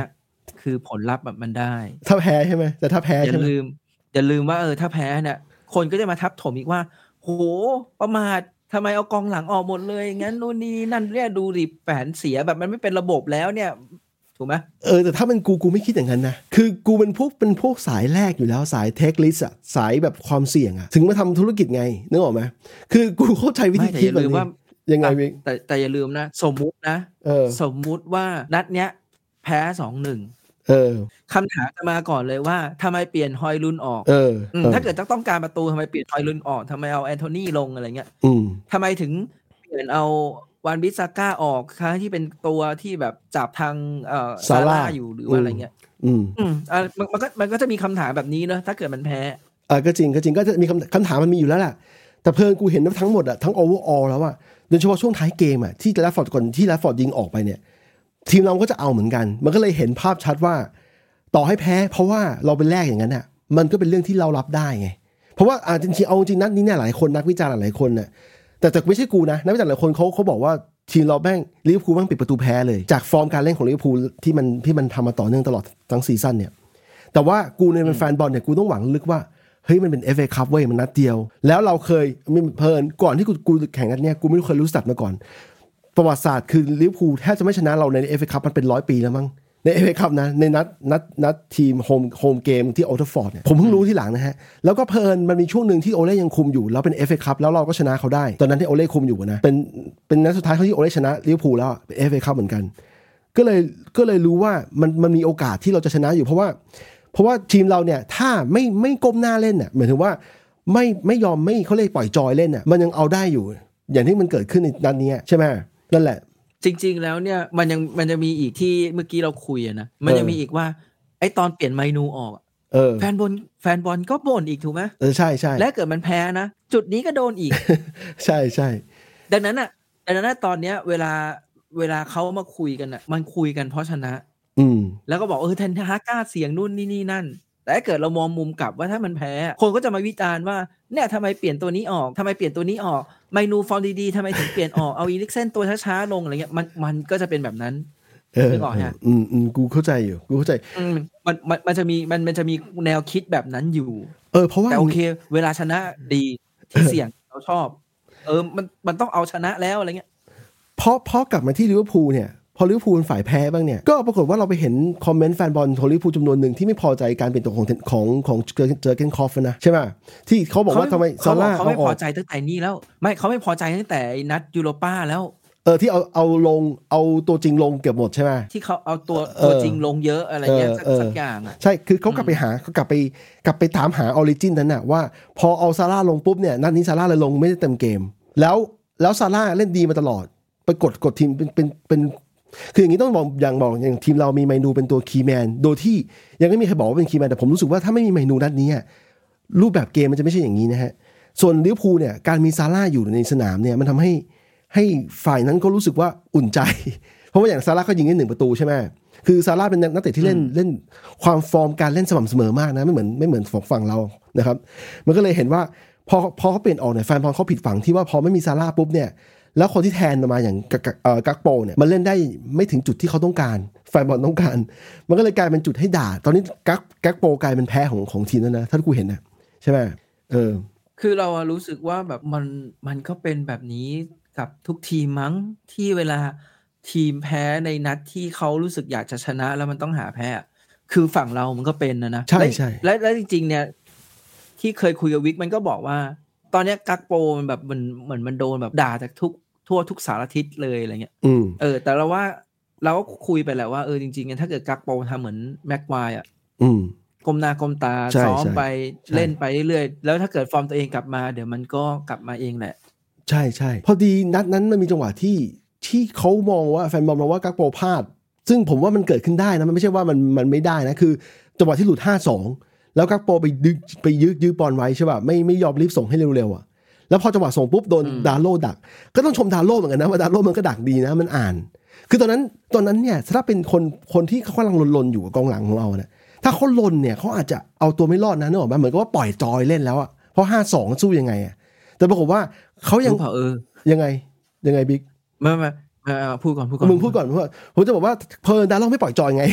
คือผลลัพธ์แบบมันได้ถ้าแพ้ใช่ไหมแต่ถ้าแพ้อย่าลืมว่าถ้าแพ้เนี่ยคนก็จะมาทับถมอีกว่าโหประมาททำไมเอากองหลังออกหมดเลยงั้นนู่นนี่นั่นเนี่ยดูดิแผนเสียแบบมันไม่เป็นระบบแล้วเนี่ยถูกไหมแต่ถ้าเป็นกูไม่คิดอย่างนั้นนะคือกูเป็นพวกสายแรกอยู่แล้วสายเทคลิสอะสายแบบความเสี่ยงอะถึงมาทำธุรกิจไงนึกออกไหมคือกูเข้าใจวิธีคิดแบบนี้ยังไงพี่แต่อย่าลืมนะสมมุติว่านัดเนี้ยแพ้ 2-1คำถามจะมาก่อนเลยว่าทำไมเปลี่ยนฮอยลุนออกถ้าเกิดต้องการประตูทำไมเปลี่ยนฮอยลุนออกทำไมเอาแอนโทนีลงอะไรเงี้ยทำไมถึงเปลี่ยนเอาวานบิซาก้าออกครั้งที่เป็นตัวที่แบบจับทางซาร่าอยู่หรือว่าอะไรเงี้ยมันก็จะมีคำถามแบบนี้เนอะถ้าเกิดมันแพ้ก็จริงก็จะมีคำถามมันมีอยู่แล้วแหละแต่เพิ่งกูเห็นทั้งหมดอะทั้งโอเวอร์ออลแล้วอะโดยเฉพาะช่วงท้ายเกมอะที่แรดฟอร์ดก่อนที่แรดฟอร์ดยิงออกไปเนี่ยทีมเราก็จะเอาเหมือนกันมันก็เลยเห็นภาพชัดว่าต่อให้แพ้เพราะว่าเราเป็นแรกอย่างนั้นอะมันก็เป็นเรื่องที่เรารับได้ไงเพราะว่าจริงๆเอาจริงนัดนี้เนี่ยหลายคนนักวิจารณ์หลายคนน่ะแต่ไม่ใช่กูนะนักวิจารณ์หลายคนเขาบอกว่าทีมเราแม่งลิเวอร์พูลแม่งปิดประตูแพ้เลยจากฟอร์มการเล่นของลิเวอร์พูลที่มันทำมาต่อเนื่องตลอดทั้งซีซั่นเนี่ยแต่ว่ากูเนี่ยเป็นแฟนบอลเนี่ยกูต้องหวังลึกว่าเฮ้ยมันเป็น FA Cup เว้ยมันนัดเดียวแล้วเราเคยเพลินก่อนที่กูแข่งนัดเนี้ยกูไม่เคยรู้สัตว์มาก่อนประวัติศาสตร์คือลิเวอร์พูลแทบจะไม่ชนะเราใน FA Cup มันเป็น100 ปีแล้วมั้งใน FA Cup นะในนัดทีมโฮมเกมที่โอลด์แทราฟฟอร์ดเนี่ยผมเพิ่งรู้ทีหลังนะฮะแล้วก็เพลินมันมีช่วงนึงที่โอเล่ยังคุมอยู่แล้วเป็น FA Cup แล้วเราก็ชนะเขาได้ตอนนั้นที่โอเล่คุมอยู่นะเป็นนัดสุดท้ายที่โอเล่ชนะลิเวอร์พูลแล้วเป็น FA Cup เหมือนกันก็เลยรู้ว่ามันมีโอกาสที่เราจะชนะอยู่เพราะว่าทีมเราเนี่ยถ้าไม่ก้มหน้าเล่นน่ะหมายถึงว่าไม่ยอมไม่เขาเรียกปล่อยจอยเล่นน่ะมันยังเอาได้อยู่อย่างที่มันเกิดขึ้นในนัดนี้ใช่ไหมนั่นแหละจริงๆแล้วเนี่ยมันจะมีอีกที่เมื่อกี้เราคุยนะมันยังมีอีกว่าไอ้ตอนเปลี่ยนเมนูออกแฟนบอลก็บ่นอีกถูกไหมใช่และเกิดมันแพ้นะจุดนี้ก็โดนอีกใช่ดังนั้นตอนเนี้ยเวลาเขามาคุยกันอ่ะมันคุยกันเพราะชนะแล้วก็บอกเทนฮากกล้าเสียงนู่นนี่นั่นแต่ถ้าเกิดเรามองมุมกลับว่าถ้ามันแพ้คนก็จะมาวิจารณ์ว่าเนี่ยทำไมเปลี่ยนตัวนี้ออกทำไมเปลี่ยนตัวนี้ออกเมนูฟอร์มดีๆทำไมถึงเปลี่ยนออกเอาอีลิกเซนตัวช้าๆลงอะไรเงี้ยมันก็จะเป็นแบบนั้นนึกออกฮะกูเข้าใจอยู่กูเข้าใจมันจะมีแนวคิดแบบนั้นอยู่เพราะว่าแต่โอเคเวลาชนะดีที่เสี่ยงเราชอบมันต้องเอาชนะแล้วอะไรเงี้ยเพราะกลับมาที่ลิเวอร์พูลเนี่ยพอลิเวอร์พูลฝ่ายแพ้บ้างเนี่ยก็ปรากฏว่าเราไปเห็นคอมเมนต์แฟนบอลของลิเวอร์พูลจำนวนหนึ่งที่ไม่พอใจการเปลี่ยนตัวของเจอเกนคอฟนะใช่ไหมที่เขาบอกว่าทำไมซาร่าเขาไม่พอใจตั้งแต่นี้แล้วไม่เขาไม่พอใจตั้งแต่นัดยูโรป้าแล้วที่เอาตัวจริงลงเกือบหมดใช่ไหมที่เขาเอาตัวจริงลงเยอะอะไรเงี้ยสักอย่างใช่คือเขากลับไปตามหาออริจินนั้นน่ะว่าพอเอาซาร่าลงปุ๊บเนี่ยนัดนี้ซาร่าเลยลงไม่ได้เต็มเกมแล้วซาร่าเล่นดีมาตลอดไปกดทีมเป็นคืออย่างนี้ต้องบอกอย่างทีมเรามีเมนูเป็นตัวคีย์แมนโดยที่ยังไม่มีใครบอกว่าเป็นคีย์แมนแต่ผมรู้สึกว่าถ้าไม่มีเมนูนัดนี้รูปแบบเกมมันจะไม่ใช่อย่างนี้นะฮะส่วนลิเวอร์พูลเนี่ยการมีซาร่าอยู่ในสนามเนี่ยมันทำให้ฝ่ายนั้นก็รู้สึกว่าอุ่นใจเพราะว่าอย่างซาร่าเขายิงได้1 ประตูใช่ไหมคือซาร่าเป็นนักเตะที่เล่นความฟอร์มการเล่นสม่ำเสมอมากนะไม่เหมือนฝั่งเรานะครับมันก็เลยเห็นว่าพอเขาเปลี่ยนออกเนี่ยแฟนบอลเขาผิดฝังที่ว่าพอไม่มีซาร่าปุ๊บเนี่ยแล้วคนที่แทนมาอย่างกักโปเนี่ยมันเล่นได้ไม่ถึงจุดที่เขาต้องการแฟนบอลต้องการมันก็เลยกลายเป็นจุดให้ด่าตอนนี้กักโปกลายเป็นแพ้ของทีมแล้วนะถ้ากูเห็นนะใช่ไหมคือเรารู้สึกว่าแบบมันก็เป็นแบบนี้กับทุกทีมมั้งที่เวลาทีมแพ้ในนัดที่เขารู้สึกอยากจะชนะแล้วมันต้องหาแพ้คือฝั่งเรามันก็เป็นนะใช่และจริงๆเนี่ยที่เคยคุยกับวิกมันก็บอกว่าตอนนี้กักโปมันแบบเหมือนมันโดนแบบด่าจากทั่วทุกสารทิศเลยอะไรเงี้ยแต่เราว่าเราก็คุยไปแหละว่าจริงๆถ้าเกิดกักโปทำเหมือนแม็กไวร์ก้มหน้าก้มตาซ้อมไปเล่นไปเรื่อยๆแล้วถ้าเกิดฟอร์มตัวเองกลับมาเดี๋ยวมันก็กลับมาเองแหละใช่พอดีนัดนั้นมันมีจังหวะที่เขามองว่าแฟนบอลมองว่ากักโปพลาดซึ่งผมว่ามันเกิดขึ้นได้นะมันไม่ใช่ว่ามันไม่ได้นะคือจังหวะที่หลุด 5-2 แล้วกักโปไปยื้อบอลไว้ใช่ป่ะไม่ยอมรีบส่งให้เร็วๆแล้วพอจังหวะส่งปุ๊บโดนดาโลดักก็ต้องชมดาโลเหมือนกันนะว่าดาโลมันก็ดักดีนะมันอ่านคือตอนนั้นเนี่ยถ้าเป็นคนที่เขากำลังลนอยู่กับกองหลังของเราเนี่ยถ้าเขาลนเนี่ยเขาอาจจะเอาตัวไม่รอดนะนึกออกไหมเหมือนกับว่าปล่อยจอยเล่นแล้วอ่ะเพราะ 5-2 สู้ยังไงอ่ะแต่ปรากฏว่าเขายังไงบิ๊กไม่พูดก่อนมึงพูดก่อนผมจะบอกว่าเพลินดาโลไม่ปล่อยจอยไง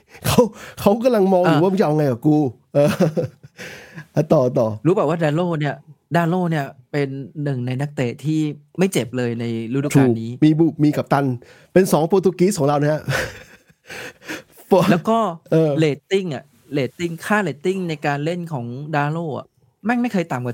เขากำลังมองอยู่ว่ามึงจะเอาไงกับกูต่อรู้ป่าวว่าดาโลเนี่ยเป็นหนึ่งในนักเตะที่ไม่เจ็บเลยในฤดูกาลนี้มีกัปตันเป็น2โปรตุเกสของเรานะฮะแล้วก็เรตติ้งค่าเรตติ้งในการเล่นของดาโลอ่ะแม่งไม่เคยต่ำกว่า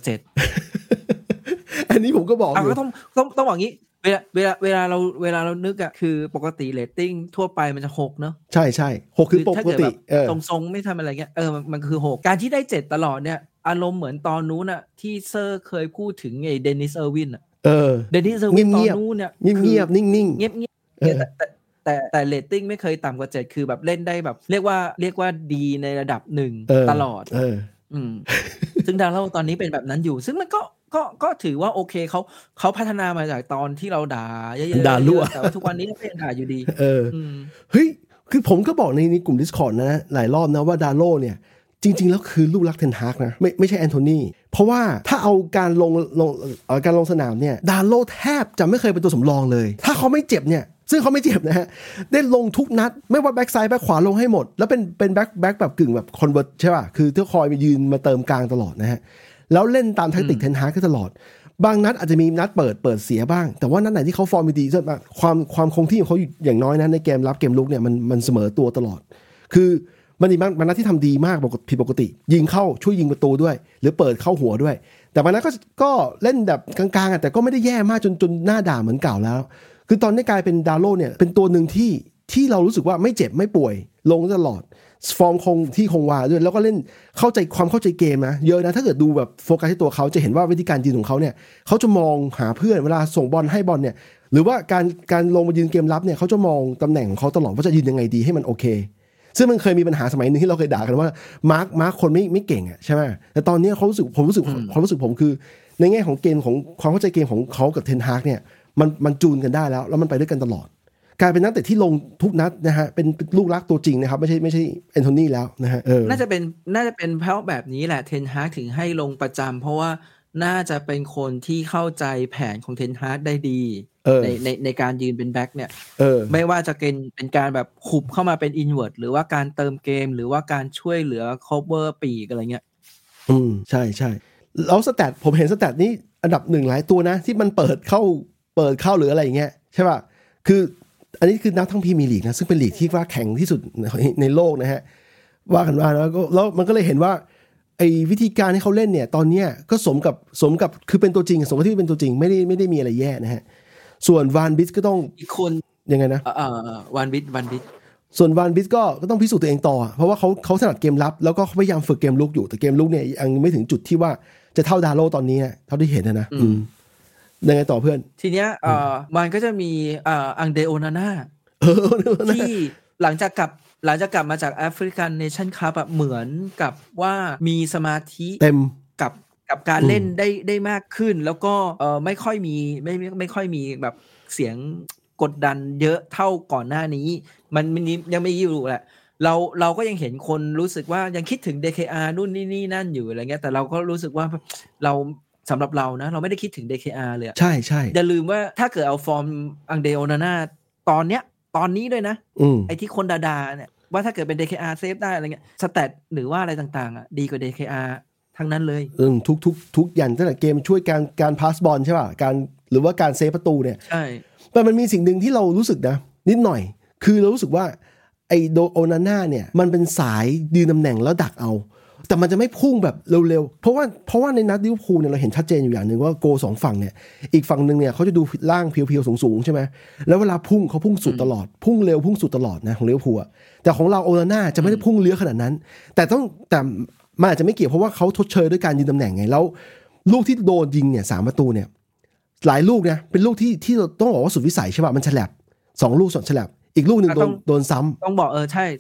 7 อันนี้ผมก็บอกอยู่ก็ต้องบอกงี้เวลาเรานึกอ่ะคือปกติเรตติ้งทั่วไปมันจะ6เนอะใช่ๆ6คือปกติทรงๆไม่ทำอะไรเงี้ยมันคือ6การที่ได้7ตลอดเนี่ยอารมณ์เหมือนตอนนู้นอ่ะที่เซอร์เคยพูดถึงไอ้เดนิสเออร์วินอ่ะเดนิสเออร์วินตอนนู้นเนี่ยเงียบๆนิ่งๆเงียบแต่เรตติ้งไม่เคยต่ำกว่า7คือแบบเล่นได้แบบเรียกว่าดีในระดับ1ตลอดซึ่งดาโลตอนนี้เป็นแบบนั้นอยู่ซึ่งมันก็ถือว่าโอเคเขาพัฒนามาจากตอนที่เราด่าเยอะๆด่ารั่วแต่ว่าทุกวันนี้ก็ยังด่าอยู่ดีเฮ้ยคือผมก็บอกในกลุ่ม Discord นะหลายรอบนะว่าดาโลเนี่ยจริงๆแล้วคือลูกรักเทนฮากนะไม่ใช่แอนโทนีเพราะว่าถ้าเอาการลงสนามเนี่ยดาโลแทบจะไม่เคยเป็นตัวสำรองเลยถ้าเขาไม่เจ็บเนี่ยซึ่งเขาไม่เจ็บนะฮะได้ลงทุกนัดไม่ว่าแบ็กซ้ายแบ็กขวาลงให้หมดแล้วเป็นแบ็กแบบกึ่งแบบคอนเวิร์ตใช่ป่ะคือที่คอยมายืนมาเติมกลางตลอดนะฮะแล้วเล่นตามแทคติกเทนฮากก็ตลอดบางนัดอาจจะมีนัดเปิดเสียบ้างแต่ว่านัดไหนที่เขาฟอร์มดีความคงที่ของเขาอย่างน้อยนะในเกมรับเกมลุกเนี่ยมันเสมอตัวตลอดคือมันมีบางนัดที่ทำดีมากผิดปกติยิงเข้าช่วยยิงประตูด้วยหรือเปิดเข้าหัวด้วยแต่บางนัดก็เล่นแบบกลางๆแต่ก็ไม่ได้แย่มากจนหน้าด่าเหมือนเก่าแล้วคือตอนนี้กลายเป็นดาโลเนี่ยเป็นตัวหนึ่งที่เรารู้สึกว่าไม่เจ็บไม่ป่วยลงตลอดฟอร์มคงวาด้วยแล้วก็เล่นเข้าใจเกมนะเยอะนะถ้าเกิดดูแบบโฟกัสที่ตัวเขาจะเห็นว่าวิธีการยืนของเขาเนี่ยเขาจะมองหาเพื่อนเวลาส่งบอลให้บอลเนี่ยหรือว่าการลงมายืนเกมรับเนี่ยเขาจะมองตำแหน่งของเขาตลอดว่าจะยืนยังไงดีให้มันโอเคซึ่งมันเคยมีปัญหาสมัยนึงที่เราเคยด่ากันว่ามาร์คคนไม่เก่งอ่ะใช่ไหมแต่ตอนนี้เขาความรู้สึกผมคือในแง่ของเกมของความเข้าใจเกมของเขากับเทนฮากเนี่ยมันจูนกันได้แล้วมันไปด้วยกันตลอดกลายเป็นนักเตะที่ลงทุกนัดนะฮะเป็นลูกรักตัวจริงนะครับไม่ใช่แอนโทนีแล้วนะฮะน่าจะเป็นเพราะแบบนี้แหละเทนฮากถึงให้ลงประจำเพราะว่าน่าจะเป็นคนที่เข้าใจแผนของเทนฮากได้ดีในการยืนเป็นแบ็คเนี่ยไม่ว่าจะเป็นการแบบขุบเข้ามาเป็นอินเวิร์ตหรือว่าการเติมเกมหรือว่าการช่วยเหลือคอเวอร์ปีกอะไรเงี้ยใช่แล้วสแตทผมเห็นสแตทนี้อันดับ1หลายตัวนะที่มันเปิดเข้าหรืออะไรอย่างเงี้ยใช่ป่ะคืออันนี้คือนับทั้งพรีเมียร์ลีกนะซึ่งเป็นลีกที่ว่าแข็งที่สุดในโลกนะฮะว่ากันว่าแล้วมันก็เลยเห็นว่าไอ้วิธีการที่เขาเล่นเนี่ยตอนเนี้ยก็สมกับคือเป็นตัวจริงสมกับที่เป็นตัวจริงไม่ได้มีอะไรแย่นะฮะส่วนวานบิสก็ต้องอีกคนยังไงนะวานบิสส่วนวานบิสก็ต้องพิสูจน์ตัวเองต่อเพราะว่าเขาถนัดเกมรับแล้วก็เขาพยายามฝึกเกมลุกอยู่แต่เกมลุกเนี่ยยังไม่ถึงจุดที่ว่าจะเท่าดาโลตอนนี้เท่าที่เห็นนะยังไงต่อเพื่อนทีเนี้ยมันก็จะมีอังเดโอนาน่าที่หลังจากกลับมาจากแอฟริกันเนชั่นคัพเหมือนกับว่ามีสมาธิเต็มกับการเล่นได้มากขึ้นแล้วก็ไม่ค่อยมีแบบเสียงกดดันเยอะเท่าก่อนหน้านี้มันยังไม่อยู่แหละเราก็ยังเห็นคนรู้สึกว่ายังคิดถึง DKR นู่นนี่นั่นอยู่อะไรเงี้ยแต่เราก็รู้สึกว่าเราสำหรับเรานะเราไม่ได้คิดถึง DKR เลยใช่อย่าลืมว่าถ้าเกิดเอาฟอร์มอังเดโอนาน่าตอนนี้ด้วยนะไอ้ที่คนดาเนี่ยว่าถ้าเกิดเป็น DKR เซฟได้อะไรเงี้ยสแตทหรือว่าอะไรต่างๆดีกว่า DKR ทั้งนั้นเลยทุกอย่างตั้งแต่เกมช่วยการพาสบอลใช่ป่ะการหรือว่าการเซฟประตูเนี่ยใช่แต่มันมีสิ่งหนึ่งที่เรารู้สึกนะนิดหน่อยคือเรารู้สึกว่าไอ้โดโอนาน่าเนี่ยมันเป็นสายยืนตำแหน่งแล้วดักเอาแต่มันจะไม่พุ่งแบบเร็วๆเพราะว่าในนัดลิเวอร์พูลเนี่ยเราเห็นชัดเจนอยู่อย่างนึงว่าโก2ฝั่งเนี่ยอีกฝั่งนึงเนี่ยเขาจะดูล่างเพียวๆสูงๆใช่ไหมแล้วเวลาพุ่งเขาพุ่งสุดตลอดพุ่งเร็วพุ่งสุดตลอดนะของลิเวอร์พูลแต่ของเราโอนาน่าจะไม่ได้พุ่งเลี้ยวขนาดนั้นแต่มันอาจจะไม่เกี่ยวเพราะว่าเขาทดเชยด้วยการยืนตำแหน่งไงแล้วลูกที่โดนยิงเนี่ย3ประตูเนี่ยหลายลูกนะเป็นลูกที่เราต้องบอกว่าสุดวิสัยใช่ป่ะมันฉลับ2ลูกฉลับอีกลูกนึงโดนซ้ำต้องบอกใช่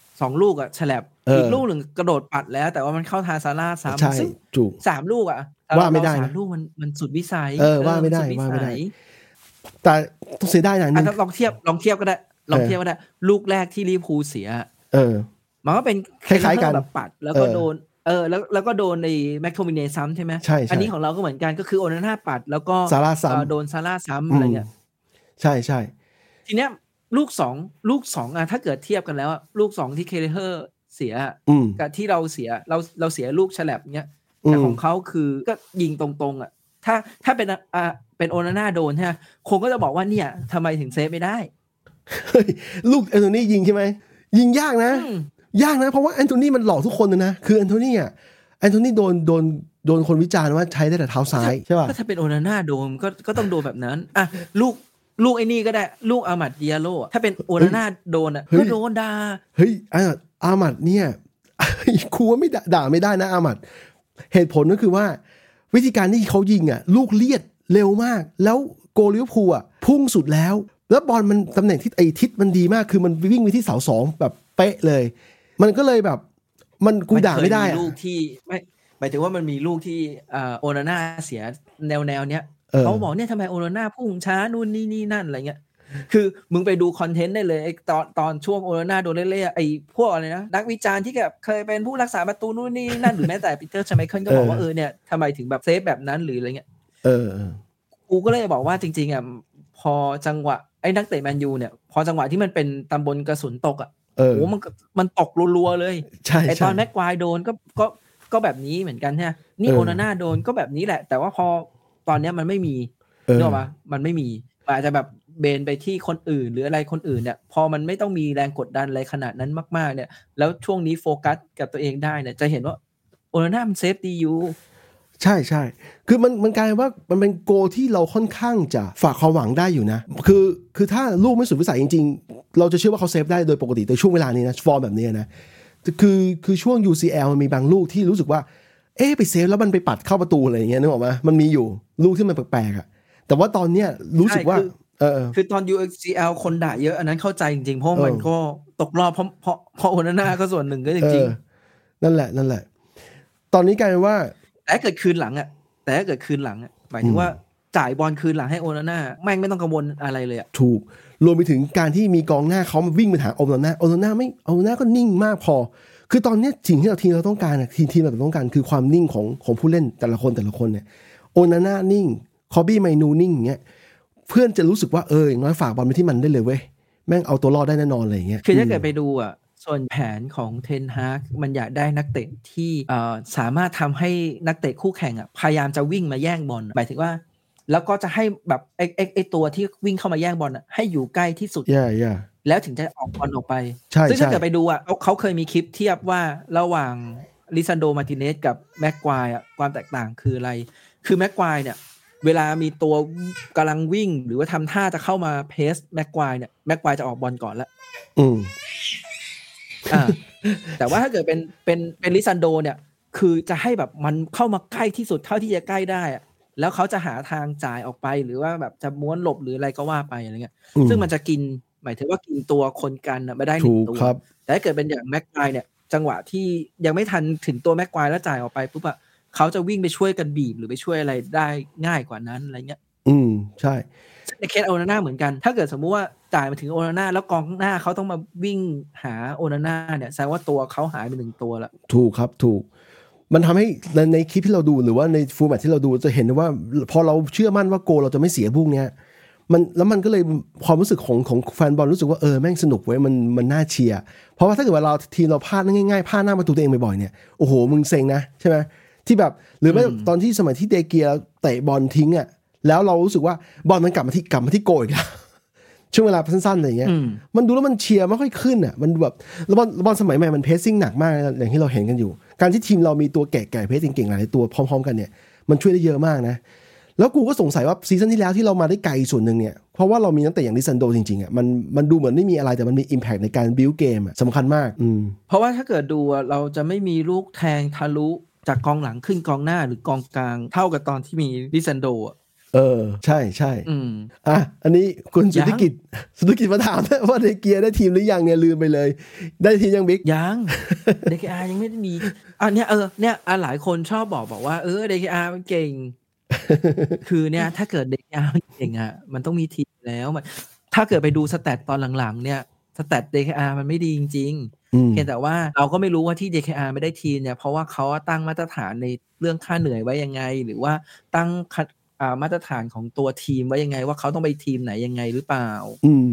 2ลูกฉลับอีกลูกหนึ่งกระโดดปัดแล้วแต่ว่ามันเข้าทางซาร่าซ้ำซึ่ง3ลูกว่าไม่ได้นะ 3ลูกมันสุดวิสัยว่าไม่ได้แต่ต้องเสียดายอย่างนึงลองเทียบก็ได้ลูกแรกที่ลิเวอร์พูลเสียมันก็เป็นคล้ายๆกันแบบปัดแล้วก็โดนแล้วก็โดนในแม็กโทมิเนซ้ำใช่ไหมอันนี้ของเราก็เหมือนกันก็คือโอนาน่าปัดแล้วก็ซาร่าซ้ำโดนซาร่าซ้ำอะไรเงี้ยใช่ทีเนี้ยลูก2ถ้าเกิดเทียบกันแล้วลูก2ที่เคเลเฮอร์เสียกับที่เราเสียลูกฉลับเงี้ยแต่ของเขาคือก็ยิงตรงๆถ้าเป็นโอนาน่าโดนใช่ไหมคงก็จะบอกว่าเนี่ยทำไมถึงเซฟไม่ได้ลูกแอนโทนียิงใช่ไหมยิงยากนะเพราะว่าแอนโทนีมันหลอกทุกคนเลยนะคือแอนโทนีโดนคนวิจารณ์ว่าใช้ได้แต่เท้าซ้ายใช่ป่ะก็ถ้าเป็นโอนาน่าโดนก็ต้องโดนแบบนั้นลูกไอ้นี่ก็ได้ลูกอามัดดิอาโลถ้าเป็นโอนาน่าโดนก็โดนด่าเฮ้ยอามัดเนี่ยครูว่าไม่ด่าไม่ได้นะอามัดเหตุผลก็คือว่าวิธีการที่เขายิงลูกเลียดเร็วมากแล้วโกลิเวอร์พูลพุ่งสุดแล้วบอลมันตำแหน่งที่ทิศมันดีมากคือมันวิ่งไปที่เสา2แบบเป๊ะเลยมันก็เลยแบบมันกูด่าไม่ได้ลูกที่ไม่หมายถึงว่ามันมีลูกที่โอนาน่าเสียแนวเนี้ยเขาบอกเนี่ยทำไมโอนาน่าพุ่งช้านู่นนี่นั่นอะไรเงี้ยคือมึงไปดูคอนเทนต์ได้เลยไอ้ตอนช่วงโอนาน่าโดนเล่ๆไอ้พวกอะไรนะนักวิจารณ์ที่แบบเคยเป็นผู้รักษาประตูนู่นนี่นั่นหรือแม้แต่ปีเตอร์ชไมเคิลก็บอกว่าเนี่ยทำไมถึงแบบเซฟแบบนั้นหรืออะไรเงี้ยกูก็เลยบอกว่าจริงๆพอจังหวะไอ้นักเตะแมนยูเนี่ยพอจังหวะที่มันเป็นตำบลกระสุนตกโอ้มันตกรัวๆเลยไอ้ตอนแม็กควายโดนก็แบบนี้เหมือนกันใช่ไหมนี่โอนาน่าโดนก็แบบนี้แหละแต่ว่าพอตอนนี้มันไม่มีเนอะวะมันไม่มีอาจจะแบบเบนไปที่คนอื่นหรืออะไรคนอื่นเนี่ยพอมันไม่ต้องมีแรงกดดันอะไรขนาดนั้นมากๆเนี่ยแล้วช่วงนี้โฟกัสกับตัวเองได้เนี่ยจะเห็นว่าโอนาน่ามันเซฟดีอยู่ใช่คือมันกลายว่ามันเป็นโกที่เราค่อนข้างจะฝากความหวังได้อยู่นะคือถ้าลูกไม่สุดวิสัยจริงๆเราจะเชื่อว่าเขาเซฟได้โดยปกติในช่วงเวลานี้นะฟอร์มแบบนี้นะคือช่วง UCL มันมีบางลูกที่รู้สึกว่าไปเซฟแล้วมันไปปัดเข้าประตูอะไรอย่างเงี้ยนึกออกมั้ยมันมีอยู่ลูกที่มันแปลกๆแต่ว่าตอนเนี้ยรู้สึกว่าคือตอน UCL คนด่าเยอะอันนั้นเข้าใจจริงๆเพราะมันก็ตกรอบเพราะโอนาน่าก็ส่วนหนึ่งก็จริงๆนั่นแหละตอนนี้กลายเป็นว่าแต่ถ้าเกิดคืนหลังหมายถึงว่าจ่ายบอลคืนหลังให้โอนาน่าแม่งไม่ต้องกังวลอะไรเลยถูกรวมไปถึงการที่มีกองหน้าเขามาวิ่งไปหาโอนาน่าก็นิ่งมากพอคือตอนนี้สิ่งที่ทีมเราต้องการทีมเราต้องการคือความนิ่งของผู้เล่นแต่ละคนเนี่ยโอนาน่านิ่งคอบบี้ไมนูนิ่งอย่างเงี้ยเพื่อนจะรู้สึกว่าอย่างน้อยฝากบอลไปที่มันได้เลยเว้ยแม่งเอาตัวรอดได้แน่นอนอะไรอย่างเงี้ยคือถ้าเกิดไปดูส่วนแผนของเทนฮากมันอยากได้นักเตะที่สามารถทำให้นักเตะคู่แข่งพยายามจะวิ่งมาแย่งบอลหมายถึงว่าแล้วก็จะให้แบบไอ้ตัวที่วิ่งเข้ามาแย่งบอลให้อยู่ใกล้ที่สุดแล้วถึงจะออกบอลออกไปซึ่งถ้าเกิดไปดูเขาเคยมีคลิปเทียบว่าระหว่างลิซันโดมาร์ติเนสกับแม็กควายความแตกต่างคืออะไรคือแม็กควายเนี่ยเวลามีตัวกำลังวิ่งหรือว่าทำท่าจะเข้ามาเพสแม็กควายเนี่ยแม็กควายจะออกบอลก่อนแล้วแต่ว่าถ้าเกิดเป็นลิซันโดเนี่ยคือจะให้แบบมันเข้ามาใกล้ที่สุดเท่าที่จะใกล้ได้แล้วเขาจะหาทางจ่ายออกไปหรือว่าแบบจะม้วนหลบหรืออะไรก็ว่าไปอะไรเงี้ยซึ่งมันจะกินหมายถึงว่ากินตัวคนกันไม่ได้1ตัวแต่ถ้าเกิดเป็นอย่างแม็กควายเนี่ยจังหวะที่ยังไม่ทันถึงตัวแม็กควายแล้วจ่ายออกไปปุ๊บเขาจะวิ่งไปช่วยกันบีบหรือไปช่วยอะไรได้ง่ายกว่านั้นอะไรเงี้ยใช่ในเคสโอนาน่าเหมือนกันถ้าเกิดสมมุติว่าจ่ายมาถึงโอนาน่าแล้วกองหน้าเขาต้องมาวิ่งหาโอนาน่าเนี่ยแสดงว่าตัวเขาหายไป1ตัวละถูกครับถูกมันทำให้ในคลิปที่เราดูหรือว่าในฟอร์แมตที่เราดูจะเห็นว่าพอเราเชื่อมั่นว่าโกเราจะไม่เสียพวกเนี้ยมันก็เลยความรู้สึกของแฟนบอลรู้สึกว่าแม่งสนุกเว้ยมันน่าเชียร์เพราะว่าถ้าเกิดว่าเราทีมเราพลาดง่ายๆพลาดหน้าประตูตัวเองบ่อยๆเนี่ยโอ้โหมึงเซ็งนะใช่ไหมที่แบบหรือไม่ตอนที่สมัยที่เดเกียเตะบอลทิ้งแล้วเรารู้สึกว่าบอลมันกลับมาที่โกอีกแล้วช่วงเวลาสั้นๆอะไรอย่างเงี้ยมันดูแล้วมันเชียร์ไม่ค่อยขึ้นมันแบบแล้วบอลสมัยใหม่มันเพสซิ่งหนักมากอย่างที่เราเห็นกันอยู่การที่ทีมเรามีตัวแก่ๆเพสเก่งๆหลายตัวพร้อมๆกันเนี่ยมันช่วยได้เยอะมากนะแล้วกูก็สงสัยว่าซีซั่นที่แล้วที่เรามาได้ไกลส่วนหนึ่งเนี่ยเพราะว่าเรามีนักเตะอย่างลิซันโดจริงๆมันดูเหมือนไม่มีอะไรแต่มันมี impact ในการบิลด์เกมสำคัญมากเพราะว่าถ้าเกิดดูเราจะไม่มีลูกแทงทะลุจากกองหลังขึ้นกองหน้าหรือกองกลางเท่ากับตอนที่มีลิซันโดใช่อันนี้คุณสุธิกิจมาถามว่าเดเกียได้ทีมหรือยังเนี่ยลืมไปเลยได้ทีมยังบิ๊กยังเดเกียยังไม่ได้มีเนี่ยเนี่ยหลายคนชอบบอกว่าเดเกียมันเก่งคือเนี่ยถ้าเกิดเดเกียมันเก่งมันต้องมีทีมแล้วถ้าเกิดไปดูสแตทตอนหลังๆเนี่ยสแตทเดเกียมันไม่ดีจริงๆเพียงแต่ว่าเราก็ไม่รู้ว่าที่เดเกียไม่ได้ทีมเนี่ยเพราะว่าเขาตั้งมาตรฐานในเรื่องค่าเหนื่อยไว้ยังไงหรือว่าตั้งมาตรฐานของตัวทีมไว้ยังไงว่าเขาต้องไปทีมไหนยังไงหรือเปล่า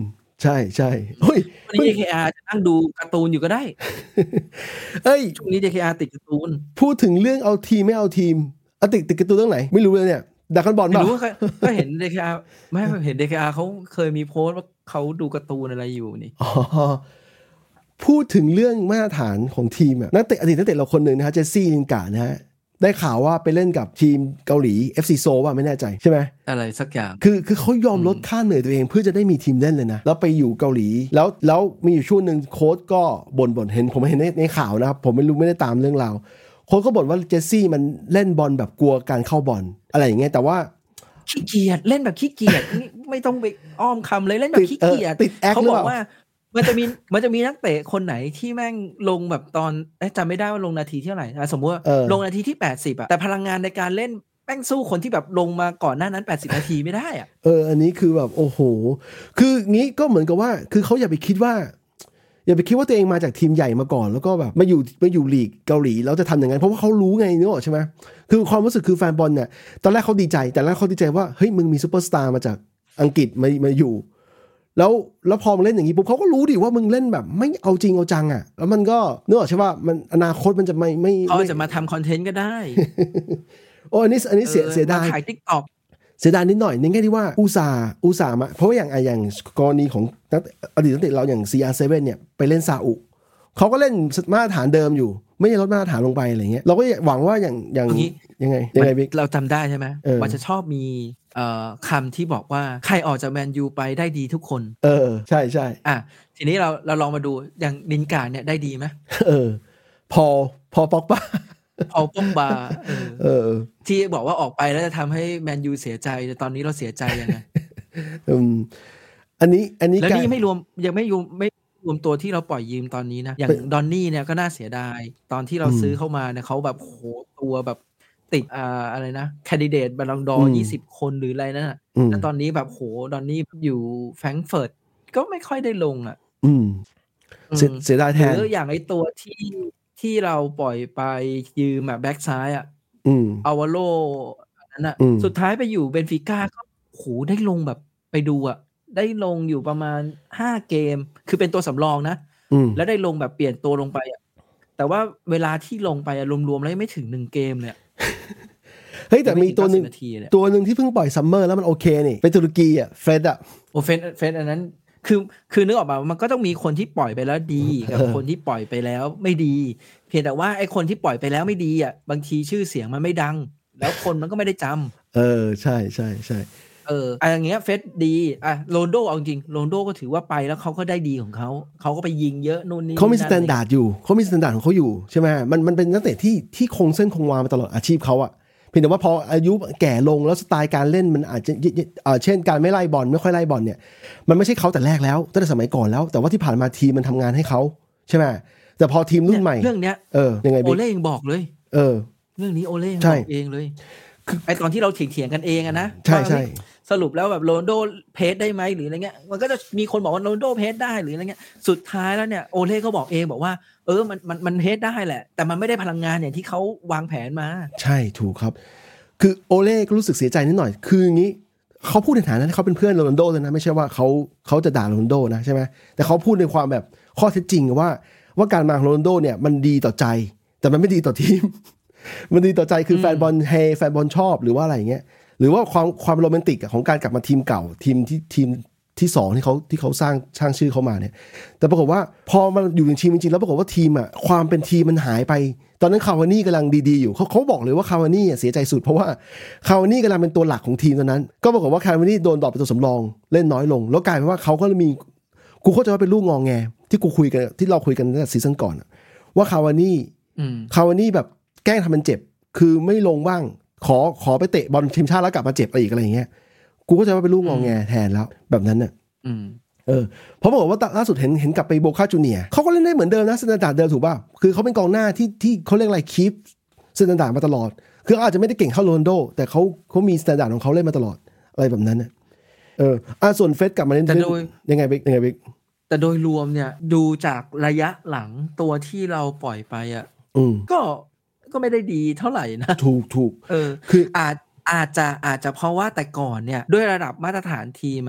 ใช่ใช่เฮ้ยวันนี้ JKR จะนั่งดูการ์ตูนอยู่ก็ได้เอ้ยช่วงนี้ JKR ติดการ์ตูนพูดถึงเรื่องเอาทีมไม่เอาทีมติดการ์ตูนเรื่องไหนไม่รู้เลยเนี่ยดราก้อนบอลไม่ป่ะรู้ก็เห็น JKR ไม่เห็น JKR เขาเคยมีโพสต์ว่าเขาดูการ์ตูนอะไรอยู่นี่อ๋อพูดถึงเรื่องมาตรฐานของทีมอะนักเตะเราคนหนึ่งนะฮะเจสซี่ลินการ์ดนะฮะได้ข่าวว่าไปเล่นกับทีมเกาหลี FC โซลว่าไม่แน่ใจใช่ไหมอะไรสักอย่างคือเขายอมลดค่าเหนื่อยตัวเองเพื่อจะได้มีทีมเล่นเลยนะแล้วไปอยู่เกาหลีแล้วมีอยู่ช่วงหนึ่งโค้ชก็บ่นผมเห็นในข่าวนะครับผมไม่ได้ตามเรื่องราวโค้ชก็บ่นว่าเจสซี่มันเล่นบอลแบบกลัวการเข้าบอลอะไรอย่างเงี้ยแต่ว่าขี้เกียจเล่นแบบขี้เกียจ ไม่ต้องไปอ้อมคำเลยเล่นแบบขี้เกียจติดแอคเขาหรือบอกเปล่าว่ามันจะมีนักเตะคนไหนที่แม่งลงแบบตอนจำไม่ได้ว่าลงนาทีที่เท่าไหร่สมมติว่าลงนาทีที่80อ่ะแต่พลังงานในการเล่นแม่งสู้คนที่แบบลงมาก่อนหน้านั้น80นาทีไม่ได้อ่ะอันนี้คือแบบโอ้โหคืองี้ก็เหมือนกับว่าคือเขาอย่าไปคิดว่าตัวเองมาจากทีมใหญ่มาก่อนแล้วก็แบบมาอยู่ลีกเกาหลีแล้วจะทำอย่างนั้นเพราะว่าเขารู้ไงนึกออกใช่ไหมคือความรู้สึกคือแฟนบอลเนี่ยตอนแรกเขาดีใจว่าเฮ้ยมึงมีซุปเปอร์สตาร์มาจากอังกฤษมาอยู่แล้วพอมึงเล่นอย่างนี้ปุ๊บเขาก็รู้ดิว่ามึงเล่นแบบไม่เอาจริงเอาจังอ่ะแล้วมันก็นึกออกใช่ป่ะมันอนาคตมันจะไม่เขาจะมาทำคอนเทนต์ก็ได้โอ้อันนี้เสียดายถ่าย TikTok เสียดายนิดหน่อยในแง่ที่ว่าอุตส่าห์มาเพราะว่าอย่างกรณีของอดีตนักเตะเราอย่าง CR7 เนี่ยไปเล่นซาอุเขาก็เล่นมาตรฐานเดิมอยู่ไม่ได้ลดมาตรฐานลงไปอะไรเงี้ยเราก็หวังว่าอย่างยังไงบิ๊กเราจำได้ใช่ไหมมันจะชอบมีคำที่บอกว่าใครออกจากแมนยูไปได้ดีทุกคนใช่ทีนี้เราลองมาดูอย่างลินการ์ดเนี่ยได้ดีไหมพอป๊อกบ้าพอป้องบาที่บอกว่าออกไปแล้วจะทำให้แมนยูเสียใจแต่ตอนนี้เราเสียใจยังไงอันนี้แล้วนี่ยังไม่รวมตัวที่เราปล่อยยืมตอนนี้นะอย่างดอนนี่เนี่ยก็น่าเสียดายตอนที่เราซื้อเข้ามาเนี่ยเขาแบบโหตัวแบบติดอะไรนะแคนดิเดตบอลลงดอร์20 คนหรืออะไรนั่นน่ะแต่ตอนนี้แบบโหดอนนี่อยู่แฟรงก์เฟิร์ตก็ไม่ค่อยได้ลงอ่ะเสียดายแทนหรืออย่างไอตัวที่เราปล่อยไปยืมแบ็กซ้ายอาวาโลนั่นน่ะสุดท้ายไปอยู่เบนฟิก้าก็โหได้ลงแบบไปดูได้ลงอยู่ประมาณ5 เกมคือเป็นตัวสำรองนะแล้วได้ลงแบบเปลี่ยนตัวลงไปแต่ว่าเวลาที่ลงไปรวมๆแล้วไม่ถึง1 เกมเลยเฮ้ยแต่มีตัวนึงที่เพิ่งปล่อยซัมเมอร์แล้วมันโอเคนี่ไปตุรกีเฟรดโอเฟรดอันนั้นคือนึกออกป่ะมันก็ต้องมีคนที่ปล่อยไปแล้วดีกับคนที่ปล่อยไปแล้วไม่ดีเพียงแต่ว่าไอ้คนที่ปล่อยไปแล้วไม่ดีบางทีชื่อเสียงมันไม่ดังแล้วคนมันก็ไม่ได้จำใช่อย่างเงี้ยเฟสดีโรนโดเอาจริงโรนโดก็ถือว่าไปแล้วเขาก็ได้ดีของเขาก็ไปยิงเยอะนู่นนี่เขามีสแตนดาร์ดอยู่เขามีสแตนดาร์ดของเขาอยู่ใช่ไหมมันเป็นนักเตะที่คงเส้นคงวามาตลอดอาชีพเขาเพียงแต่ว่าพออายุแก่ลงแล้วสไตล์การเล่นมันอาจจะเช่นการไม่ไล่บอลไม่ค่อยไล่บอลเนี่ยมันไม่ใช่เขาแต่แรกแล้วตั้งแต่สมัยก่อนแล้วแต่ว่าที่ผ่านมาทีมมันทำงานให้เขาใช่ไหมแต่พอทีมรุ่นใหม่เรื่องเนี้ยยังไงโอเล่ยังบอกเลยเรื่องนี้โอเล่บอกเองเลยไอตอนที่เราเถียงกันเองนะใช่สรุปแล้วแบบโรนโดเพสได้ไหมหรืออะไรเงี้ยมันก็จะมีคนบอกว่าโรนโดเพสได้หรืออะไรเงี้ยสุดท้ายแล้วเนี่ยโอเล่เขาบอกเองบอกว่ามันเพสได้แหละแต่มันไม่ได้พลังงานอย่างที่เขาวางแผนมาใช่ถูกครับคือโอเล่ก็รู้สึกเสียใจนิดหน่อยคืออย่างนี้เขาพูดในฐานะที่เขาเป็นเพื่อนโรนัลโดเลยนะไม่ใช่ว่าเขาจะด่าโรนัลโดนะใช่ไหมแต่เขาพูดในความแบบข้อเท็จจริงว่าการมาของโรนัลโดเนี่ยมันดีต่อใจแต่มันไม่ดีต่อทีม มันดีต่อใจคือแฟนบอลเฮแฟนบอลชอบหรือว่าอะไรอย่างเงี้ยหรือว่าความโรแมนติกของการกลับมาทีมเก่าทีมที่2ที่เขาสร้างชื่อเขามาเนี่ยแต่ปรากฏว่าพอมันอยู่ในทีมจริงๆแล้วปรากฏว่าทีมความเป็นทีมมันหายไปตอนนั้นคาวานี่กำลังดีๆอยู่เขาบอกเลยว่าคาวานี่เสียใจสุดเพราะว่าคาวานี่กำลังเป็นตัวหลักของทีมตอนนั้นก็ปรากฏว่าคาวานี่โดนดรอปเป็นตัวสำรองเล่นน้อยลงแล้วกลายเป็นว่าเขาก็มีกูเข้าใจว่าเป็นลูกงอแงที่เราคุยกันตั้งแต่ซีซั่นก่อนว่าคาวานี่แบบแกล้งทำมันเจ็บคือไม่ลงบ้างขอไปเตะบอลทีมชาติแล้วกลับมาเจ็บอีกอะไรอย่างเงี้ยกูก็จะว่าเป็นลูกงอแงแทนแล้วแบบนั้นน่ะเพราะบอกว่าล่าสุดเห็นกลับไปโบคาจูเนียร์เขาก็เล่นได้เหมือนเดิมนะสแตนดาร์ดเดิมถูกป่ะคือเขาเป็นกองหน้าที่เขาเรียกอะไรคีปสแตนดาร์ดมาตลอดคืออาจจะไม่ได้เก่งเท่าโรนัลโดแต่เขามีสแตนดาร์ดของเขาเล่นมาตลอดอะไรแบบนั้นน่ะส่วนเฟสกลับมาเล่นยังไงบิ๊กแต่โดยรวมเนี่ยดูจากระยะหลังตัวที่เราปล่อยไปก็ไม่ได้ดีเท่าไหร่นะถูกคืออาจจะเพราะว่าแต่ก่อนเนี่ยด้วยระดับมาตรฐานทีม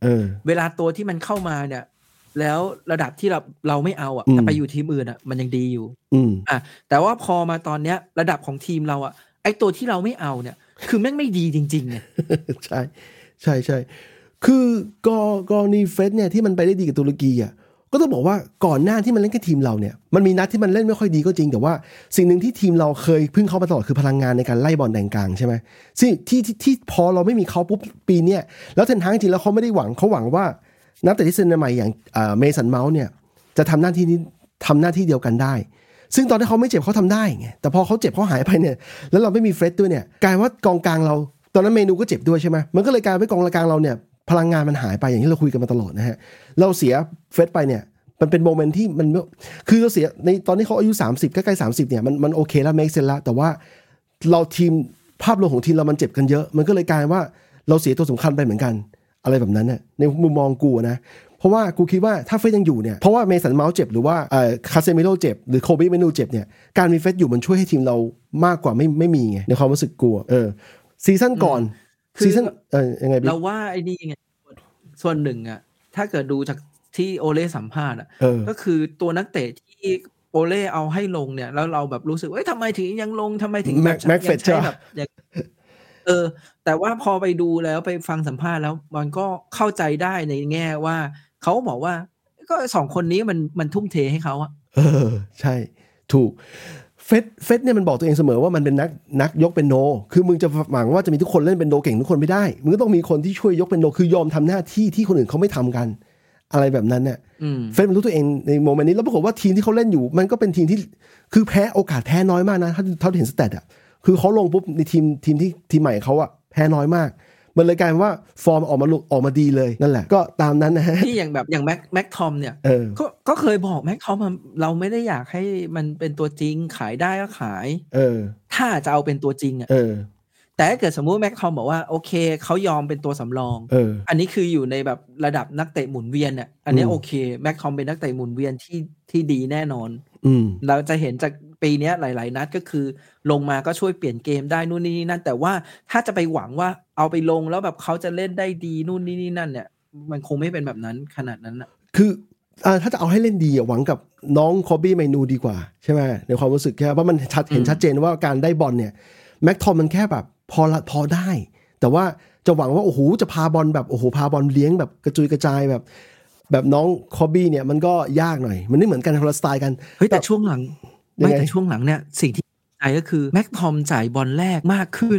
เวลาตัวที่มันเข้ามาเนี่ยแล้วระดับที่เราไม่เอาแต่ไปอยู่ทีมอื่นมันยังดีอยู่แต่ว่าพอมาตอนเนี้ยระดับของทีมเราไอ้ตัวที่เราไม่เอาเนี่ยคือแม่งไม่ดีจริงๆเนี่ยใช่ใช่ใช่คือกรณีเฟสเนี่ยที่มันไปได้ดีกับตุรกีก็ต้องบอกว่าก่อนหน้าที่มันเล่นกับทีมเราเนี่ยมันมีนัดที่มันเล่นไม่ค่อยดีก็จริงแต่ว่าสิ่งหนึ่งที่ทีมเราเคยพึ่งเขามาตลอดคือพลังงานในการไล่บอลแดนกลางใช่ไหมซึ่งที่พอเราไม่มีเขาปุ๊บปีเนี้ยแล้วเทนฮากจริงแล้วเขาไม่ได้หวังเขาหวังว่านักเตะที่เซ็นใหม่อย่างเมสันเมาส์เนี่ยจะทำหน้าที่เดียวกันได้ซึ่งตอนที่เขาไม่เจ็บเขาทำได้ไงแต่พอเขาเจ็บเขาหายไปเนี่ยแล้วเราไม่มีเฟรดด้วยเนี่ยกลายว่ากองกลางเราตอนนั้นเมนูก็เจ็บด้วยใช่ไหมมันก็เลยกลายเป็นกองกลางเราเนี่ยพลังงานมันหายไปอย่างที่เราคุยกันมาตลอดนะฮะเราเสียเฟรดไปเนี่ยมันเป็นโมเมนต์ที่มันคือเราเสียในตอนที่เขาอายุ30ใกล้ๆ30เนี่ยมันโอเคแล้วเมคเซนแล้วแต่ว่าเราทีมภาพรวมของทีมเรามันเจ็บกันเยอะมันก็เลยกลายว่าเราเสียตัวสำคัญไปเหมือนกันอะไรแบบนั้นเนี่ยในมุมมองกูนะเพราะว่ากูคิดว่าถ้าเฟสยังอยู่เนี่ยเพราะว่าเมสันเมาส์เจ็บหรือว่าคาเซมิโร่เจ็บหรือโคบีเมนูเจ็บเนี่ยการมีเฟสอยู่มันช่วยให้ทีมเรามากกว่าไม่มีไงในความรู้สึกกูซีซั่นก่อนซีซั่นยังไงเราว่าไอ้นี่ไงส่วนหนึ่งถ้าเกิดดูจากที่โอเล่สัมภาษณ์ก็คือตัวนักเตะที่โอเล่เอาให้ลงเนี่ยแล้วเราแบบรู้สึกว่าทำไมถึงยังลงทำไมถึงแม็กเฟสใช่แบบแต่ว่าพอไปดูแล้วไปฟังสัมภาษณ์แล้วมันก็เข้าใจได้ในแง่ว่าเขาบอกว่าก็2คนนี้มันทุ่มเทให้เขาใช่ถูกเฟสเนี่ยมันบอกตัวเองเสมอว่ามันเป็นนักยกเป็นโนคือมึงจะหวังว่าจะมีทุกคนเล่นเป็นโนเก่งทุกคนไม่ได้มึงก็ต้องมีคนที่ช่วยยกเป็นโนคือยอมทำหน้าที่ที่คนอื่นเขาไม่ทำกันอะไรแบบนั้นเนี่ยเฟสมันรู้ตัวเองในโมเมนต์นี้แล้วปรากฏว่าทีมที่เขาเล่นอยู่มันก็เป็นทีมที่คือแพ้โอกาสแพ้น้อยมากนะถ้าเห็นสแตทคือเขาลงปุ๊บในทีมใหม่เขาแพ้น้อยมากมันเลยกลายเป็นว่าฟอร์มออกมาดีเลยนั่นแหละก็ตามนั้นนะฮะที่อย่างแบบอย่างแม็กทอมเนี่ยก็เคยบอกแม็กทอมเราไม่ได้อยากให้มันเป็นตัวจริงขายได้ก็ขายถ้าจะเอาเป็นตัวจริงแต่ถ้าเกิดสมมุติแม็กทอมบอกว่าโอเคเขายอมเป็นตัวสำรองอันนี้คืออยู่ในแบบระดับนักเตะหมุนเวียนเนี่ยอันนี้โอเคแม็กทอมเป็นนักเตะหมุนเวียนที่ดีแน่นอนเราจะเห็นจากปีนี้หลายๆนัดก็คือลงมาก็ช่วยเปลี่ยนเกมได้นู่นนี่นั่นแต่ว่าถ้าจะไปหวังว่าเอาไปลงแล้วแบบเขาจะเล่นได้ดีนู่นนี่นั่นเนี่ยมันคงไม่เป็นแบบนั้นขนาดนั้นคือถ้าจะเอาให้เล่นดีหวังกับน้องคอบี้เมนูดีกว่าใช่ไหมในความรู้สึกแค่ว่ามันเห็นชัดเจนว่าการได้บอลเนี่ยแม็กทอมมันแค่แบบพอได้แต่ว่าจะหวังว่าโอ้โหจะพาบอลแบบโอ้โหพาบอลเลี้ยงแบบกระจุยกระจายแบบน้องคอบี้เนี่ยมันก็ยากหน่อยมันไม่เหมือนกันคนละสไตล์กันเฮ้ยแต่ช่วงหลังเนี่ยสิ่งที่ใจก็คือแม็กทอมจ่ายบอลแรกมากขึ้น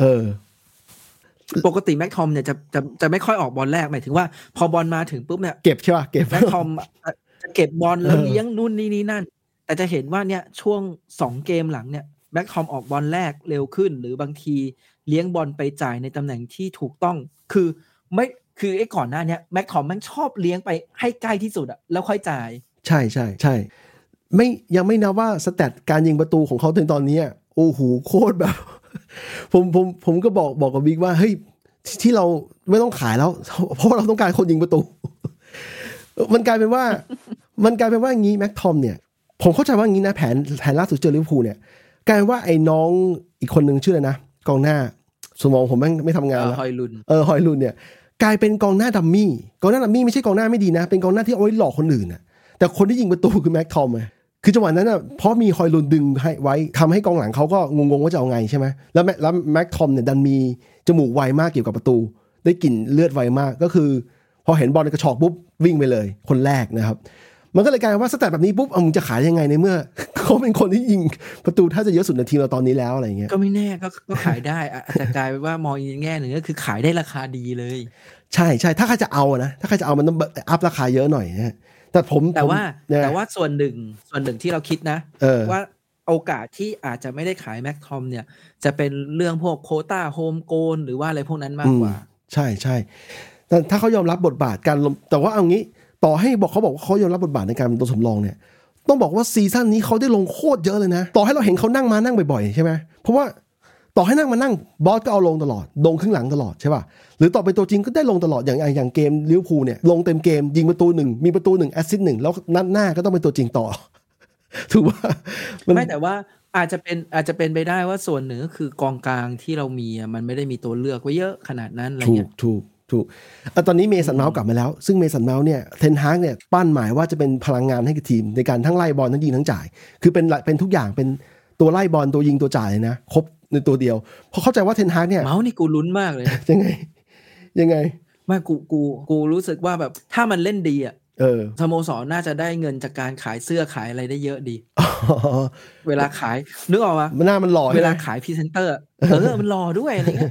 ปกติแม็กทอมเนี่ยจะไม่ค่อยออกบอลแรกหมายถึงว่าพอบอลมาถึงปุ๊บเนี่ยเก็บใช่ป่ะเก็บแม็กทอมจะเก็บบอลแล้วเลี้ยงนู่นนี่นั่นแต่จะเห็นว่าเนี่ยช่วง2เกมหลังเนี่ยแม็กทอมออกบอลแรกเร็วขึ้นหรือบางทีเลี้ยงบอลไปจ่ายในตำแหน่งที่ถูกต้องคือไอ้ก่อนหน้านี้แม็กทอมมันชอบเลี้ยงไปให้ใกล้ที่สุดแล้วค่อยจ่ายใช่ยังไม่นับว่าสแตทการยิงประตูของเขาถึงตอนนี้โอ้โหโคตรแบบผมก็บอกกับบิ๊กว่าเฮ้ยที่เราไม่ต้องขายแล้วเพราะเราต้องการคนยิงประตู มันกลายเป็นว่างี้แม็กทอมเนี่ยผมเข้าใจว่างี้นะแผนล่าสุดเจอลิเวอร์พูลเนี่ยกลายว่าไอ้น้องอีกคนนึงชื่ออะไรนะกองหน้าสมองผมไม่ทำงานแล้วฮอยลุนเนี่ยกลายเป็นกองหน้าดัมมี่ไม่ใช่กองหน้าไม่ดีนะเป็นกองหน้าที่เอาไว้หลอกคนอื่นนะแต่คนที่ยิงประตูคือแม็กทอมคือจังหวะนั้นเพราะมีฮอยลุนดึงให้ไว้ทำให้กองหลังเขาก็งงว่าจะเอาไงใช่ไหมแล้วแม็กทอมเนี่ยดันมีจมูกไวมากเกี่ยวกับประตูได้กลิ่นเลือดไวมากก็คือพอเห็นบอลกระชอกปุ๊บวิ่งไปเลยคนแรกนะครับมันก็เลยกลายว่าสแตทแบบนี้ปุ๊บมึงจะขายยังไงในเมื่อเขาเป็นคนที่ยิงประตูถ้าจะเยอะสุดในทีมเราตอนนี้แล้วอะไรเงี้ยก็ไม่แน่ก็ขายได้แต่กลายเป็นว่ามองอีกแง่หนึ่งก็คือขายได้ราคาดีเลยใช่ถ้าใครจะเอานะถ้าใครจะเอามันต้องอัพราคาเยอะหน่อยนะแต่ว่าส่วนหนึ่งที่เราคิดนะว่าโอกาสที่อาจจะไม่ได้ขายแม็กทอมเนี่ยจะเป็นเรื่องพวกโควต้าโฮมโกนหรือว่าอะไรพวกนั้นมากกว่าใช่แต่ถ้าเขายอมรับบทบาทการแต่ว่าเอางี้ต่อให้เขาบอกว่าเขายอมรับบทบาทในการเป็นตัวสำรองเนี่ยต้องบอกว่าซีซั่นนี้เขาได้ลงโคตรเยอะเลยนะต่อให้เราเห็นเขานั่งบ่อยๆใช่ไหมเพราะว่าต่อให้นั่งบอสก็เอาลงตลอดลงครึ่งหลังตลอดใช่ป่ะหรือต่อไปตัวจริงก็ได้ลงตลอดอย่างเกมลิเวอร์พูลเนี่ยลงเต็มเกมยิงประตู1มีประตู1แอสซิสต์1แล้วนัดหน้าก็ต้องเป็นตัวจริงต่อถูกป่ะไม่แต่ว่าอาจจะเป็นไปได้ว่าส่วนหนึ่งก็คือกองกลางที่เรามีมันไม่ได้มีตัวเลือกไว้เยอะขนาดนั้นอะไรเงี้ยถูกตอนนี้เมสันเมาส์กลับมาแล้วซึ่งเมสันเมาส์เนี่ยเทนฮากเนี่ยปั้นหมายว่าจะเป็นพลังงานให้กับทีมในการทั้งไล่บอลทั้งยิงทั้งจ่ายคือเป็นทุกอย่างเป็นตัวไล่บอลตัวยิงตัวจ่ายเลยนะครบในตัวเดียวเพราะเข้าใจว่าเทนฮากเนี่ยเมาส์นี่กูลุ้นมากเลยยังไงไม่กูรู้สึกว่าแบบถ้ามันเล่นดีอ่ะสโมสรน่าจะได้เงินจากการขายเสื้อขายอะไรได้เยอะดี เวลาขายนึกออกป่ะมันหน้ามันหล่อเวลาขายพรีเซนเตอร์มันหล่อด้วยอะไรเงี้ย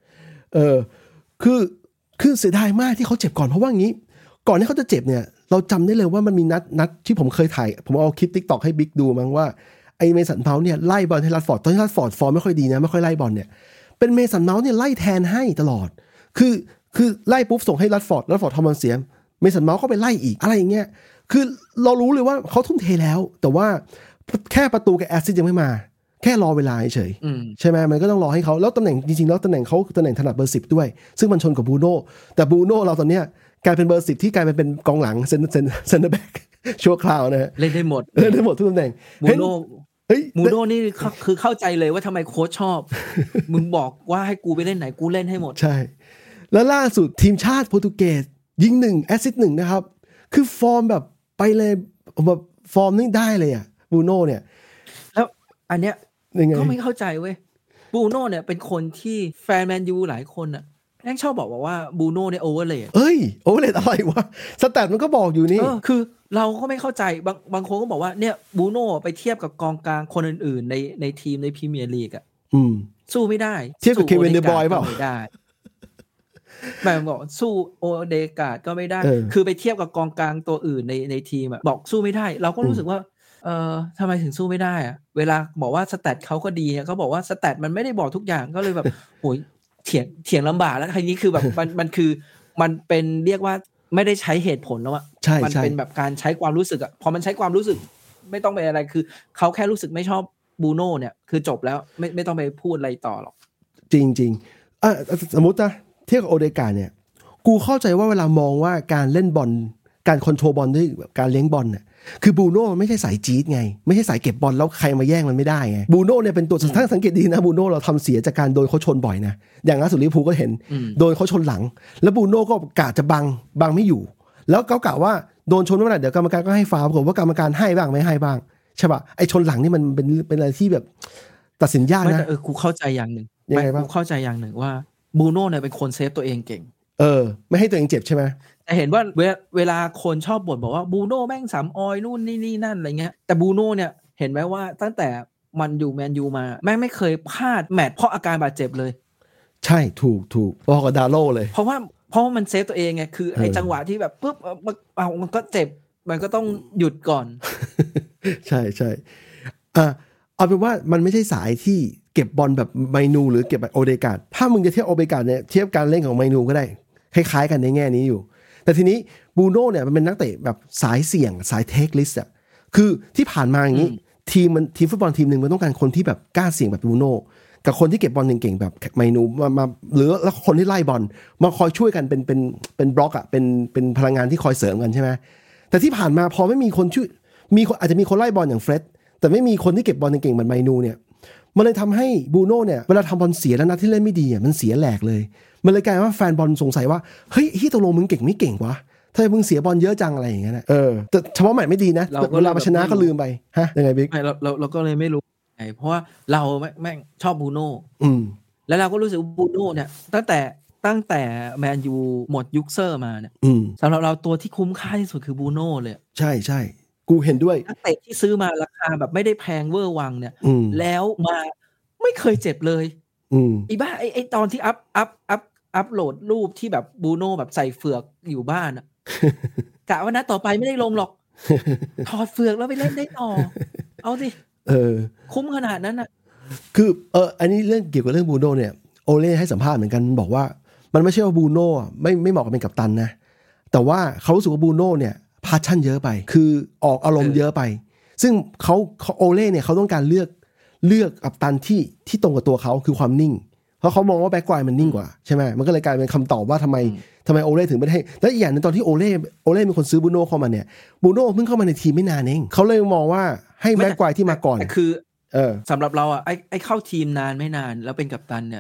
คือเสียดายมากที่เขาเจ็บก่อนเพราะว่างี้ก่อนที่เขาจะเจ็บเนี่ยเราจำได้เลยว่ามันมีนัดที่ผมเคยถ่ายผมเอาคลิป TikTok ให้บิ๊กดูมั้งว่าไอ้เมสันเมาส์เนี่ยไล่บอลให้รัดฟอร์ดตอนที่รัดฟอร์ดฟอร์มไม่ค่อยดีนะไม่ค่อยไล่บอลเนี่ยเป็นเมสันเมาส์เนี่ยไล่แทนให้ตลอดคือไล่ปุ๊บส่งให้รัดฟอร์ดทำบอลเสียเมสันเมาส์ก็ไปไล่อีกอะไรอย่างเงี้ยคือเรารู้เลยว่าเขาทุ่มเทแล้วแต่ว่าแค่ประตูกับแอสซิสต์ยังไม่มาแค่รอเวลาเฉยใช่ไหมมันก็ต้องรอให้เขาแล้วตำแหน่งจริงๆแล้วตำแหน่งเขาตำแหน่งถนัดเบอร์10ด้วยซึ่งมันชนกับบรูโน่แต่บรูโน่เราตอนเนี้ยกลายเป็นเบอร์10ที่กลายเป็นกองหลังเซนเตอร์แบ็กชั่วคราวนะฮะเล่นได้หมดทุกตำแหน่งบรูโน่นี่คือเข้าใจเลยว่าทำไมโค้ชชอบมึงบอกว่าให้กูไปเล่นไหนกูเล่นให้หมดใช่แล้วล่าสุดทีมชาติโปรตุเกสยิง1แอสซิสต์1นะครับคือฟอร์มแบบไปเลยแบบฟอร์มนี่ได้เลยอ่ะบรูโน่เนี่ยแล้วอันเนี้ยก็ไม่เข้าใจเว้ยบรูโน่เนี่ยเป็นคนที่แฟนแมนยูหลายคนอ่ะแม่งชอบบอกว่าบรูโน่เนี่ยโอเวอร์เรทโอเวอร์เรทอะไรวะสแตทมันก็บอกอยู่นี่คือเราก็ไม่เข้าใจบางคนก็บอกว่าเนี่ยบรูโน่ไปเทียบกับกองกลางคนอื่นๆในทีมในพรีเมียร์ลีกอ่ะสู้ไม่ได้เทียบกับเควินเดบอยเปล่าไม่ได้แบบบอกสู้โอเดการ์ดก็ไม่ได้คือไปเทียบกับกองกลางตัวอื่นในทีมอ่ะบอกสู้ไม่ได้เราก็รู้สึกว่าทำไมถึงสู้ไม่ได้อะเวลาบอกว่าสแตทเขาก็ดีเขาบอกว่าสแตทมันไม่ได้บอกทุกอย่างก็เลยแบบโหยเถียงลำบากแล้วทีนี้คือแบบมันคือมันเป็นเรียกว่าไม่ได้ใช้เหตุผลแล้วอ่ะมันเป็นแบบการใช้ความรู้สึกอ่ะพอมันใช้ความรู้สึกไม่ต้องไปอะไรคือเขาแค่รู้สึกไม่ชอบบรูโน่เนี่ยคือจบแล้วไม่ต้องไปพูดอะไรต่อหรอกจริงๆสมมตินะเทียบกับโอเดการ์ดเนี่ยกูเข้าใจว่าเวลามองว่าการเล่นบอลการคอนโทรลบอลด้วยการเลี้ยงบอลเนี่ยคือบรูโน่มันไม่ใช่สายจี๊ดไงไม่ใช่สายเก็บบอลแล้วใครมาแย่งมันไม่ได้ไงบรูโน่เนี่ยเป็นตัวถ้าสังเกตดีนะบรูโน่เราทำเสียจากการโดนเขาชนบ่อยนะอย่างล่าสุดลิเวอร์พูลก็เห็นโดนเขาชนหลังแล้วบรูโน่ก็กะจะบังไม่อยู่แล้วเขากะว่าโดนชนเมื่อไหร่เดี๋ยวกรรมการก็ให้ฟาวล์ผมว่ากรรมการให้บ้างไม่ให้บ้างใช่ป่ะไอ้ชนหลังนี่มันเป็นอะไรที่แบบตัดสินยากนะกูเข้าใจอย่างนึงยังไงบ้างกูเข้าใจอย่างนึงว่าบรูโน่เนี่ยเป็นคนเซฟตัวเองเก่งไม่ให้ตัวเองเจ็บใช่ไหมแต่เห็นว่าเวลาคนชอบบ่นบอกว่าบรูโน่แม่ง3ออยนู่นนี่นั่นอะไรเงี้ยแต่บรูโน่เนี่ยเห็นไหมว่าตั้งแต่มันอยู่แมนยูมาแม่งไม่เคยพลาดแมตช์เพราะอาการบาดเจ็บเลยใช่ถูกพอกับดาโล่เลยเพราะว่ามันเซฟตัวเองไงคือไอ้จังหวะที่แบบปุ๊บมันก็เจ็บมันก็ต้องหยุดก่อนใช่เอาเป็นว่ามันไม่ใช่สายที่เก็บบอลแบบไมนูหรือเก็บแบบโอเดการ์ดถ้ามึงจะเทียบโอเดการ์ดเนี่ยเทียบการเล่นของไมนูก็ได้คล้ายๆกันในแง่นี้อยู่แต่ทีนี้บรูโน่เนี่ยมันเป็นนักเตะแบบสายเสี่ยงสายเทคลิสต์อ่ะคือที่ผ่านมาอย่างนี้ทีมฟุตบอลทีมนึงมันต้องการคนที่แบบกล้าเสี่ยงแบบบรูโน่กับคนที่เก็บบอลเก่งๆแบบไมนูมาหรือแล้วคนที่ไล่บอลมาคอยช่วยกันเป็นบล็อกอ่ะเป็นพลังงานที่คอยเสริมกันใช่ไหมแต่ที่ผ่านมาพอไม่มีคนช่วยอาจจะมีคนไล่บอลอย่างเฟร็ดแต่ไม่มีคนที่เก็บบอลเก่งๆเหมือนไมนูเนี่ยมันเลยทำให้บรูโน่เนี่ยเวลาทำบอลเสียแล้วนัดที่เล่นไม่ดีอ่ะมันเสียแหลกเลยมันเลยกลายว่าแฟนบอลสงสัยว่าเฮ้ยตกลงมึงเก่งไม่เก่งวะทำไมมึงเสียบอลเยอะจังอะไรอย่างเงี้ยนะแต่เฉพาะแมตช์ไม่ดีนะเวลามาชนะก็ลืมไปฮะยังไงบิ๊กเราก็เลยไม่รู้ไงเพราะว่าเราแม่งชอบบรูโน่แล้วเราก็รู้สึกบรูโน่เนี่ยตั้งแต่แมนยูหมดยุคเซอร์มาเนี่ยสำหรับเราตัวที่คุ้มค่าที่สุดคือบรูโน่เลยใช่กูเห็นด้วยนักเตะที่ซื้อมาราคาแบบไม่ได้แพงเวอร์วังเนี่ยแล้วมาไม่เคยเจ็บเลยอีบ้าไอตอนที่อัพโหลดรูปที่แบบบรูโน่แบบใส่เฟือกอยู่บ้านอะกะว่านัดต่อไปไม่ได้ลงหรอกถอดเฟือกแล้วไปเล่นได้ต่อเอาสิคุ้มขนาดนั้นอะคืออันนี้เรื่องเกี่ยวกับเรื่องบรูโน่เนี่ยโอเล่ให้สัมภาษณ์เหมือนกันบอกว่ามันไม่ใช่ว่าบรูโน่ไม่เหมาะกับเป็นกัปตันนะแต่ว่าเขารู้สึกว่าบรูโน่เนี่ยพาชั่นเยอะไปคือออกอารมณ์เยอะไปซึ่งเขาโอเล่เนี่ยเขาต้องการเลือกกัปตันที่ตรงกับตัวเขาคือความนิ่งเพราะเขามองว่าแบ็คไกวมันนิ่งกว่าใช่ไหมมันก็เลยกลายเป็นคำตอบว่าทำไมโอเล่ถึงไม่ได้แล้วอีกอย่างนึงตอนที่โอเล่เป็นคนซื้อบรูโน่เข้ามาเนี่ยบรูโน่เพิ่งเข้ามาในทีมไม่นานเองเขาเลยมองว่าให้แบ็คไกวที่มาก่อนคือสำหรับเราอ่ะไอ้เข้าทีมนานไม่นานแล้วเป็นกัปตันเนี่ย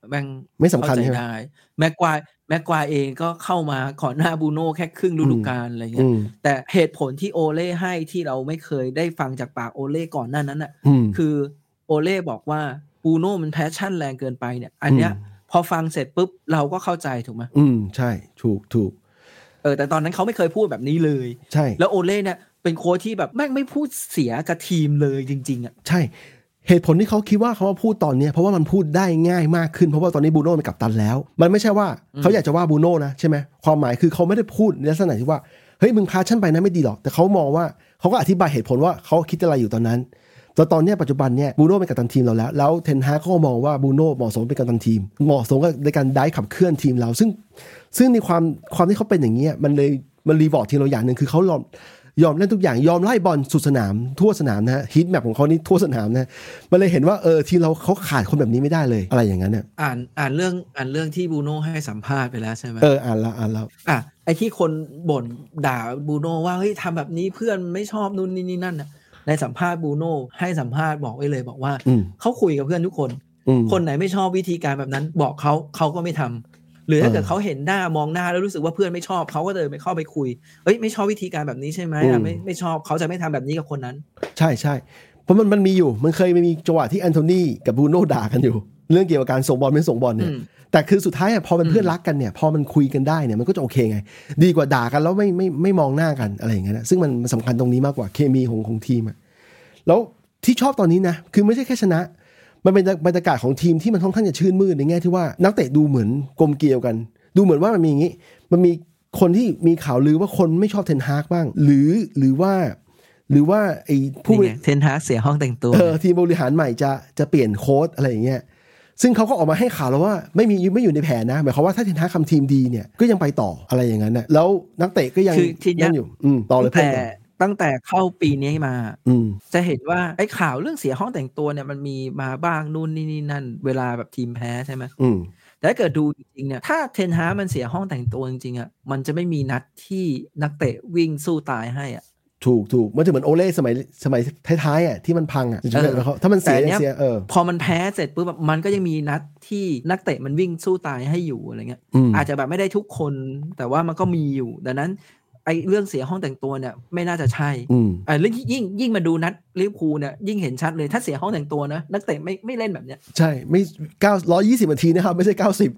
แม่งไม่สำคัญเข้าใจใช่ไหมได้แม็กควายเองก็เข้ามาก่อนหน้าบรูโน่แค่ครึ่งฤดูกาลอะไรเงี้ยแต่เหตุผลที่โอเล่ให้ที่เราไม่เคยได้ฟังจากปากโอเล่ก่อนหน้านั้นน่ะคือโอเล่บอกว่าบรูโน่มันแพชชั่นแรงเกินไปเนี่ยอันเนี้ยพอฟังเสร็จปุ๊บเราก็เข้าใจถูกไหมใช่ถูกแต่ตอนนั้นเขาไม่เคยพูดแบบนี้เลยใช่แล้วโอเล่เนี่ยเป็นโค้ชที่แบบแม่งไม่พูดเสียกับทีมเลยจริงๆอ่ะใช่เหตุผลที่เขาคิดว่าเขามาพูดตอนนี้เพราะว่ามันพูดได้ง่ายมากขึ้นเพราะว่าตอนนี้บรูโน่เป็นกัปตันแล้วมันไม่ใช่ว่าเขาอยากจะว่าบรูโน่นะใช่ไหมความหมายคือเขาไม่ได้พูดในลักษณะที่ว่าเฮ้ยมึงพาฉันไปนะไม่ดีหรอกแต่เขามองว่าเขาก็อธิบายเหตุผลว่าเขาคิดอะไรอยู่ตอนนั้นแต่ตอนนี้ปัจจุบันเนี่ยบรูโน่เป็นกัปตันทีมเราแล้วเทนฮากก็มองว่าบรูโน่เหมาะสมเป็นกัปตันทีมเหมาะสมกับในการได้ขับเคลื่อนทีมเราซึ่งในความที่เขาเป็นอย่างนี้มันรีวอร์ดทีมเราอย่างนึงคือเขายอมเล่นทุกอย่างยอมไล่บอลสุดสนามทั่วสนามนะฮะฮิตแมปของเขานี่ทั่วสนามนะมันเลยเห็นว่าทีมเราเขาขาดคนแบบนี้ไม่ได้เลยอะไรอย่างนั้นเนี่ยอ่านเรื่องที่บรูโน่ให้สัมภาษณ์ไปแล้วใช่ไหมอ่านแล้วไอ้ที่คนบ่นด่าบรูโน่ว่าเฮ้ยทำแบบนี้เพื่อนไม่ชอบนู่นนี่นั่นน่ะในสัมภาษณ์บรูโน่ให้สัมภาษณ์บอกไว้เลยบอกว่าเขาคุยกับเพื่อนทุกคนไหนไม่ชอบวิธีการแบบนั้นบอกเขาก็ไม่ทำหรือถ้าเกิดเขาเห็นหน้ามองหน้าแล้วรู้สึกว่าเพื่อนไม่ชอบเขาก็เดินไปเข้าไปคุยไม่ชอบวิธีการแบบนี้ใช่ไหมไม่ชอบเขาจะไม่ทำแบบนี้กับคนนั้นใช่เพราะมันมีอยู่มันเคยมีจังหวะที่แอนโทนีกับบรูโน่ด่ากันอยู่เรื่องเกี่ยวกับการส่งบอลไม่ส่งบอลเนี่ยแต่คือสุดท้ายพอเป็นเพื่อนรักกันเนี่ยพอมันคุยกันได้เนี่ยมันก็จะโอเคไงดีกว่าด่ากันแล้วไม่มองหน้ากันอะไรอย่างเงี้ยนะซึ่งมันสำคัญตรงนี้มากกว่าเคมีของทีมแล้วที่ชอบตอนนี้นะคือไม่ใช่แค่ชนะมันเป็นบรรยากาศของทีมที่มันค่อนข้างจะชื่นมื่นในแง่ที่ว่านักเตะดูเหมือนกลมเกลียวกันดูเหมือนว่ามันมีอย่างนี้มันมีคนที่มีข่าวลือว่าคนไม่ชอบเทนฮากบ้างหรือว่าไอ้ผู้เทนฮากเสียห้องแต่งตัวทีมบริหารใหม่จะเปลี่ยนโค้ชอะไรอย่างเงี้ยซึ่งเขาก็ออกมาให้ข่าวแล้วว่าไม่อยู่ในแผนนะหมายความว่าถ้าเทนฮากทำทีมดีเนี่ยก็ยังไปต่ออะไรอย่างนั้นนะแล้วนักเตะก็ยังนั่นอยู่ต่อเลยเพื่อนตั้งแต่เข้าปีนี้มาจะเห็นว่าไอ้ข่าวเรื่องเสียห้องแต่งตัวเนี่ยมันมีมาบ้างนู่นนี่นั่นเวลาแบบทีมแพ้ใช่ไหมแต่ถ้าเกิดดูจริงๆเนี่ยถ้าเทนฮากมันเสียห้องแต่งตัวจริงๆอ่ะมันจะไม่มีนัดที่นักเตะวิ่งสู้ตายให้อ่ะถูกมันจะเหมือนโอเล่สมัยท้ายๆอ่ะที่มันพังอ่ะถ้ามันเสียพอมันแพ้เสร็จปุ๊บมันก็ยังมีนัดที่นักเตะมันวิ่งสู้ตายให้อยู่อะไรเงี้ยอาจจะแบบไม่ได้ทุกคนแต่ว่ามันก็มีอยู่ดังนั้นไอ้เรื่องเสียห้องแต่งตัวเนี่ยไม่น่าจะใช่เรื่องยิ่งมาดูนัดลิเวอร์พูลเนี่ยยิ่งเห็นชัดเลยถ้าเสียห้องแต่งตัวนะนักเตะไม่เล่นแบบเนี้ยใช่ไม่120นาทีนะครับไม่ใช่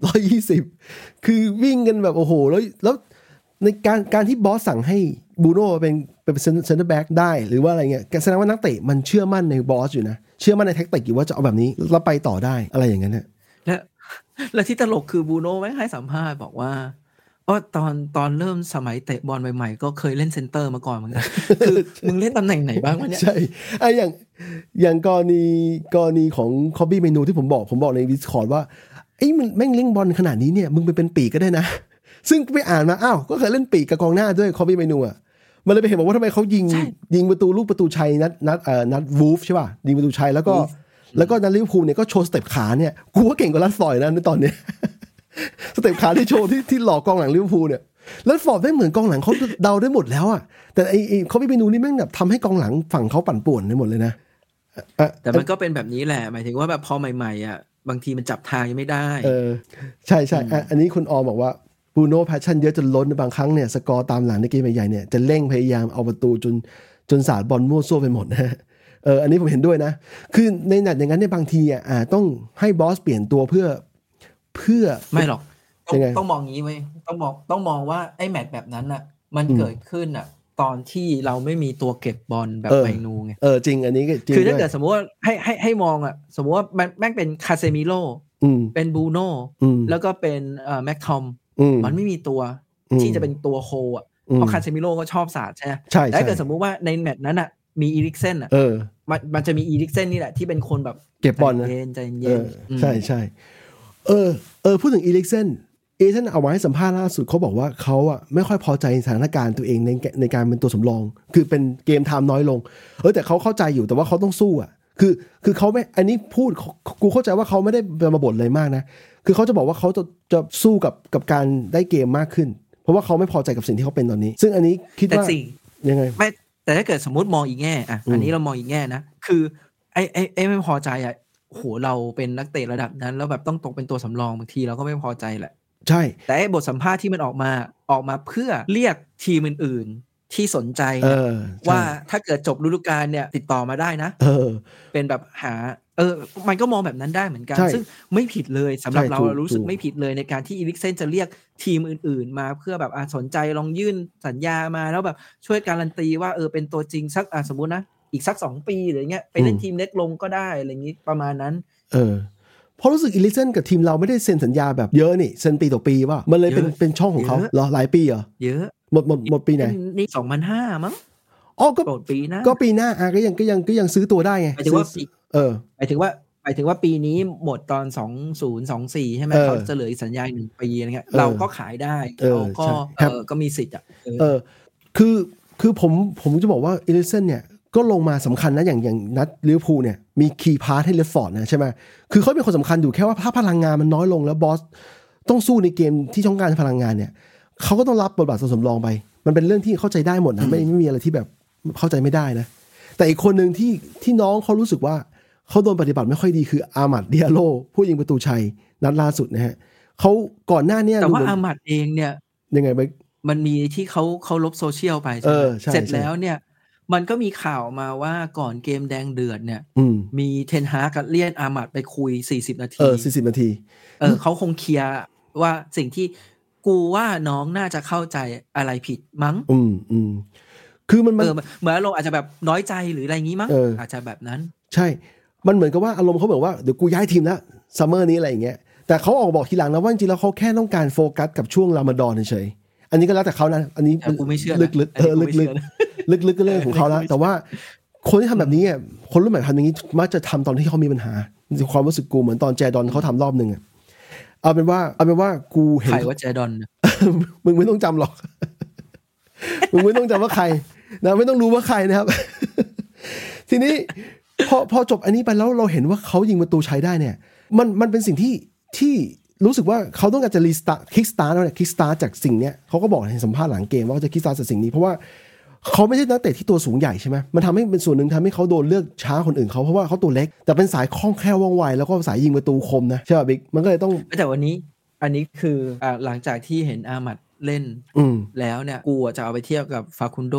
120คือวิ่งกันแบบโอ้โหแล้วในการที่บอสสั่งให้บรูโน่เป็นเซนเตอร์แบ็กได้หรือว่าอะไรเงี้ยแสดงว่านักเตะมันเชื่อมั่นในบอสอยู่นะเชื่อมั่นในแท็กติกอยู่ว่าจะเอาแบบนี้แล้วไปต่อได้อะไรอย่างนั้นเนี่ยและที่ตลกคือบรูโน่ไม่ให้สัมภาษณ์บอกว่าตอนเริ่มสมัยเตะบอลใหม่ๆก็เคยเล่นเซนเตอร์มาก่อนเหมือนกันคือมึงเล่นตำแหน่งไหนบ้างวะเนี่ยใช่อย่างกรณีของคอบบี้เมนูที่ผมบอกใน Discord ว่าไอ้มันแม่งเล่นบอลขนาดนี้เนี่ยมึงไปเป็นปีกก็ได้นะซึ่งไปอ่านมาอ้าวก็เคยเล่นปีกกับกองหน้าด้วยคอบบี้เมนูอ่ะมันเลยไปเห็นบอกว่าทำไมเขายิงลูกประตูชัยนัดวูฟใช่ป่ะยิงประตูชัยแล้วก็นัดลิเวอร์พูลเนี่ยก็โชว์สเต็ปขาเนี่ยกูว่าเก่งกว่าลัดฟอร์ดนะในตอนนี้สเต็ปขาที่โชว์ที่หลอกกองหลังลิเวอร์พูลเนี่ยแล้วฟอร์ดได้เหมือนกองหลังเขาเดาได้หมดแล้วอ่ะแต่ไอ้เขาไม่ไปดูนี่แม่งแบบทำให้กองหลังฝั่งเขาปั่นป่วนได้หมดเลยนะแต่มันก็เป็นแบบนี้แหละหมายถึงว่าแบบพอใหม่ๆอ่ะบางทีมันจับทางยังไม่ได้ใช่อันนี้คุณออมบอกว่าบรูโน่แพชชั่นเยอะจนล้นบางครั้งเนี่ยสกอร์ตามหลังในเกมใหญ่ๆเนี่ยจะเร่งพยายามเอาประตูจนสาดบอลมั่วซั่วไปหมดนะอันนี้ผมเห็นด้วยนะคือในนัดอย่างนั้นเนี่ยบางทีต้องให้บอสเปลี่ยนตัวเพื่อไม่หรอกต้องมองงี้ไว้ต้องมองว่าไอ้แมตช์แบบนั้นน่ะมันเกิดขึ้นน่ะตอนที่เราไม่มีตัวเก็บบอลแบบไมนูไงจริงอันนี้จริงคือถ้าเกิดสมมติว่าให้มองสมมติว่าแม่งเป็นคาเซมิโร่เป็นบรูโน่แล้วก็เป็นแม็กทอมมันไม่มีตัวที่จะเป็นตัวโฮเพราะคาเซมิโร่ก็ชอบศาสตร์ใช่ไหมแต่ถ้าเกิดสมมุติว่าในแมตช์นั้นน่ะมีอีริกเซนมันจะมีอีริกเซนนี่แหละที่เป็นคนแบบเก็บบอลนะใจเย็นใช่พูดถึงอีริกเซนเอามาให้สัมภาษณ์ล่าสุดเขาบอกว่าเขาไม่ค่อยพอใจสถานการณ์ตัวเองในการเป็นตัวสำรองคือเป็นเกมไทม์น้อยลงแต่เขาเข้าใจอยู่แต่ว่าเขาต้องสู้คือเขาไม่อันนี้พูดกูเข้าใจว่าเขาไม่ได้มาบ่นอะไรมากนะคือเขาจะบอกว่าเขาจะสู้กับการได้เกมมากขึ้นเพราะว่าเขาไม่พอใจกับสิ่งที่เขาเป็นตอนนี้ซึ่งอันนี้คิดว่ายังไงไม่แต่ถ้าเกิดสมมติมองอีกแง่อันนี้เรามองอีกแง่นะคือไอ้ไม่พอใจโหเราเป็นนักเตะระดับนั้นแล้วแบบต้องตกเป็นตัวสำรองบางทีเราก็ไม่พอใจแหละใช่แต่บทสัมภาษณ์ที่มันออกมาเพื่อเรียกทีมอื่นๆที่สนใจว่าถ้าเกิดจบฤดูกาลเนี่ยติดต่อมาได้นะเป็นแบบหามันก็มองแบบนั้นได้เหมือนกันซึ่งไม่ผิดเลยสำหรับเรารู้สึกไม่ผิดเลยในการที่อีริกเซนจะเรียกทีมอื่นๆมาเพื่อแบบสนใจลองยื่นสัญญามาแล้วแบบช่วยการันตีว่าเป็นตัวจริงสักสมมุตินะอีกสัก2ปีหรือเงี้ยไปเล่นทีมเล็กลงก็ได้อะไรอย่างงี้ประมาณนั้นเพราะรู้สึกอีลิกเซนกับทีมเราไม่ได้เซ็นสัญญาแบบเยอะนี่เซ็นปีต่อปีป่ะมันเลยเป็นช่องของเขาเหรอหลายปีเหรอเยอะหมดปีไหนนี่2005มั้งก็ปีหน้าก็ปีหน้าก็ยังซื้อตัวได้ไงหมายถึงว่าหมายถึงว่าปีนี้หมดตอน2024ใช่ไหมเขาจะเหลือสัญญา1ปีอะไรเงี้ยเราก็ขายได้เขาก็มีสิทธิ์คือผมจะบอกว่าอีลิกเซนเนี่ยก็ลงมาสำคัญนะอย่างนัดลิเวอร์พูลเนี่ยมีคีย์พาร์ทให้เลฟฟอร์ดนะใช่ไหมคือเขาเป็นคนสำคัญอยู่แค่ว่าถ้าพลังงานมันน้อยลงแล้วบอสต้องสู้ในเกมที่ต้องการพลังงานเนี่ยเขาก็ต้องรับบทบาทสำรองไปมันเป็นเรื่องที่เข้าใจได้หมดนะไม่มีอะไรที่แบบเข้าใจไม่ได้นะแต่อีกคนหนึ่งที่น้องเขารู้สึกว่าเขาโดนปฏิบัติไม่ค่อยดีคืออามัดดิอาโลผู้ยิงประตูชัยนัดล่าสุดนะฮะเขาก่อนหน้านี้แต่ว่าอามัดเองเนี่ยยังไงมันมีที่เขาลบโซเชียลไปใช่ไหมเสร็จแล้วเนี่ยมันก็มีข่าวมาว่าก่อนเกมแดงเดือดเนี่ยมีเทนฮากเรียกอามัดไปคุย40นาที 40นาทีเขาคงเคลียร์ว่าสิ่งที่กูว่าน้องน่าจะเข้าใจอะไรผิดมั้งคือมันเหมือนเราอาจจะแบบน้อยใจหรืออะไรงี้มั้งอาจจะแบบนั้นใช่มันเหมือนกับว่าอารมณ์เขาบอกว่าเดี๋ยวกูย้ายทีมแล้วซัมเมอร์นี้อะไรอย่างเงี้ยแต่เขาออกบอกทีหลังนะว่าจริงๆแล้วเขาแค่ต้องการโฟกัสกับช่วงรอมฎอนเฉยๆอันนี้ก็แล้วแต่เขานะอันนี้ลึกๆลึกๆก็เรื่องของเขาแล้วแต่ว่าคนที่ทำแบบนี้คนรุ่นใหม่ทำอย่างนี้มักจะทำตอนที่เขามีปัญหาความรู้สึกกูเหมือนตอนแจดอนเขาทำรอบนึงเอาเป็นว่ากูเห็นใครว่าแจดอนมึงไม่ต้องจำหรอกมึงไม่ต้องจำว่าใครนะไม่ต้องรู้ว่าใครนะครับทีนี้พอจบอันนี้ไปแล้วเราเห็นว่าเขายิงประตูใช้ได้เนี่ยมันเป็นสิ่งที่รู้สึกว่าเขาต้องการจะรีสตาร์ทคิกสตาร์ทเนี่ยคิกสตาร์ทจากสิ่งเนี้ยเขาก็บอกในสัมภาษณ์หลังเกมว่าจะคิกสตาร์ทจากสิ่งนี้เพราะว่าเขาไม่ใช่นักเตะที่ตัวสูงใหญ่ใช่ไหมมันทำให้เป็นส่วนหนึ่งทำให้เขาโดนเลือกช้าคนอื่นเขาเพราะว่าเขาตัวเล็กแต่เป็นสายคล่องแคล่วว่องไวแล้วก็สายยิงประตูคมนะใช่ป่ะบิ๊กมันก็เลยต้องแต่วันนี้อันนี้คือหลังจากที่เห็นอามัดเล่นแล้วเนี่ยกูจะเอาไปเทียบกับฟาคุนโด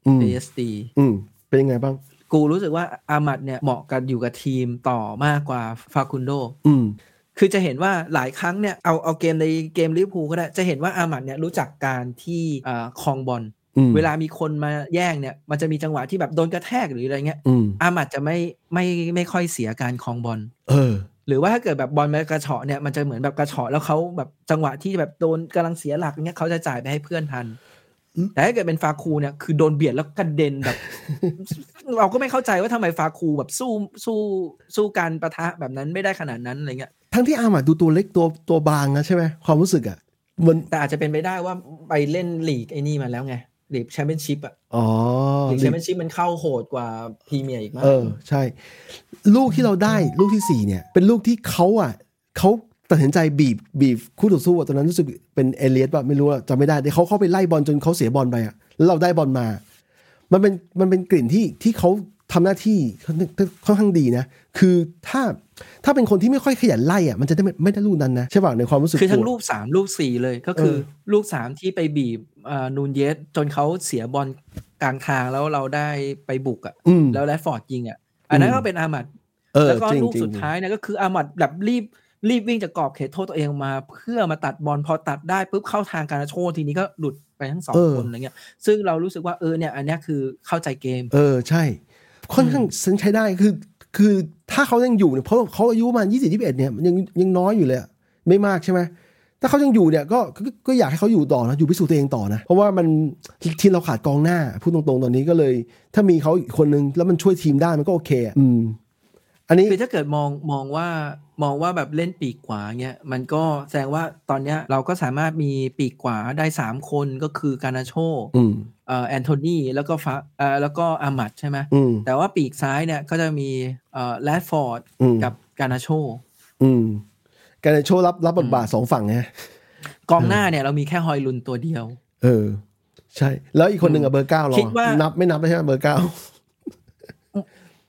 ASD เป็นยังไงบ้างกูรู้สึกว่าอามัดเนี่ยเหมาะกันอยู่กับทีมต่อมากกว่าฟาคุนโดคือจะเห็นว่าหลายครั้งเนี่ยเอาเกมในเกมลิเวอร์พูลก็ได้จะเห็นว่าอามัดเนี่ยรู้จักการที่ครองบอลเวลามีคนมาแย่งเนี่ยมันจะมีจังหวะที่แบบโดนกระแทกหรืออะไรเงี้ยอามัดจะไม่ค่อยเสียการครองบอลหรือว่าถ้าเกิดแบบบอลมากระเฉาะเนี่ยมันจะเหมือนแบบกระเฉาะแล้วเขาแบบจังหวะที่แบบโดนกำลังเสียหลักเงี้ยเขาจะจ่ายไปให้เพื่อนทันแต่ถ้าเกิดเป็นฟาคูเนี่ยคือโดนเบียดแล้วกระเด็นแบบ เราก็ไม่เข้าใจว่าทำไมฟาคูแบบสู้การปะทะแบบนั้นไม่ได้ขนาดนั้นอะไรเงี้ยทั้งที่อามัดดูตัวเล็กตัวบางนะใช่ไหมความรู้สึกมันแต่อาจจะเป็นไปได้ว่าไปเล่นลีกไอ้นี่มาแล้วไงลีกแชมเปี้ยนชิพลีกแชมเปี้ยนชิพมันเข้าโหดกว่าพรีเมียร์อีกมากใช่ลูกที่เราได้ลูกที่4เนี่ยเป็นลูกที่เขาตัดสินใจบีบคู่ต่อสู้ตอนนั้นรู้สึกเป็นเอเลียสป่ะไม่รู้อะจำไม่ได้แต่เขาเข้าไปไล่บอลจนเขาเสียบอลไปแล้วเราได้บอลมามันเป็นกลิ่นที่เขาทำหน้าที่ค่อนข้างดีนะคือถ้าเป็นคนที่ไม่ค่อยขยันไล่มันจะไม่ได้ลูกนั้นนะใช่ป่ะในความรู้สึกคือทั้งลูก3ลูก4เลยก็คือลูก3ที่ไปบีบนูนเยสจนเขาเสียบอลกลางทางแล้วเราได้ไปบุกแล้วแรดฟอร์ดยิงอันนั้นก็เป็นอามัดแล้วก็ลูกสุดท้ายเนี่ยก็คืออามัดแบบรีบวิ่งจากกรอบเขตโทษตัวเองมาเพื่อมาตัดบอลพอตัดได้ปุ๊บเข้าทางการโชว์ทีนี้ก็หลุดไปทั้ง2คนอะไรเงี้ยซึ่งเรารู้สึกว่าเนี่ยอันนี้คือเข้าใจเกมใช่ค่อนข้างใช้ได้คือถ้าเขายังอยู่เนี่ยเพราะเขาอายุประมาณ20-21เนี่ยยังน้อยอยู่เลยไม่มากใช่ไหมถ้าเขายังอยู่เนี่ยก็อยากให้เขาอยู่ต่อนะอยู่พิสูจน์ตัวเองต่อนะเพราะว่ามันทีมเราขาดกองหน้าพูดตรงๆตอนนี้ก็เลยถ้ามีเขาอีกคนนึงแล้วมันช่วยทีมได้มันก็โอเคอันนี้คือถ้าเกิดมองว่าแบบเล่นปีกขวาเงี้ยมันก็แสดงว่าตอนเนี้ยเราก็สามารถมีปีกขวาได้3คนก็คือการาโชแอนโทนีแล้วก็อามัดใช่ไหมแต่ว่าปีกซ้ายเนี่ยก็จะมีแรดฟอร์ดกับการาโชการาโชรับบทบาท2ฝั่งไงกองหน้าเนี่ยเรามีแค่ฮอยลุนตัวเดียวใช่แล้วอีกคนหนึ่งเบอร์9รอนับไม่นับใช่ไหมเบอร์9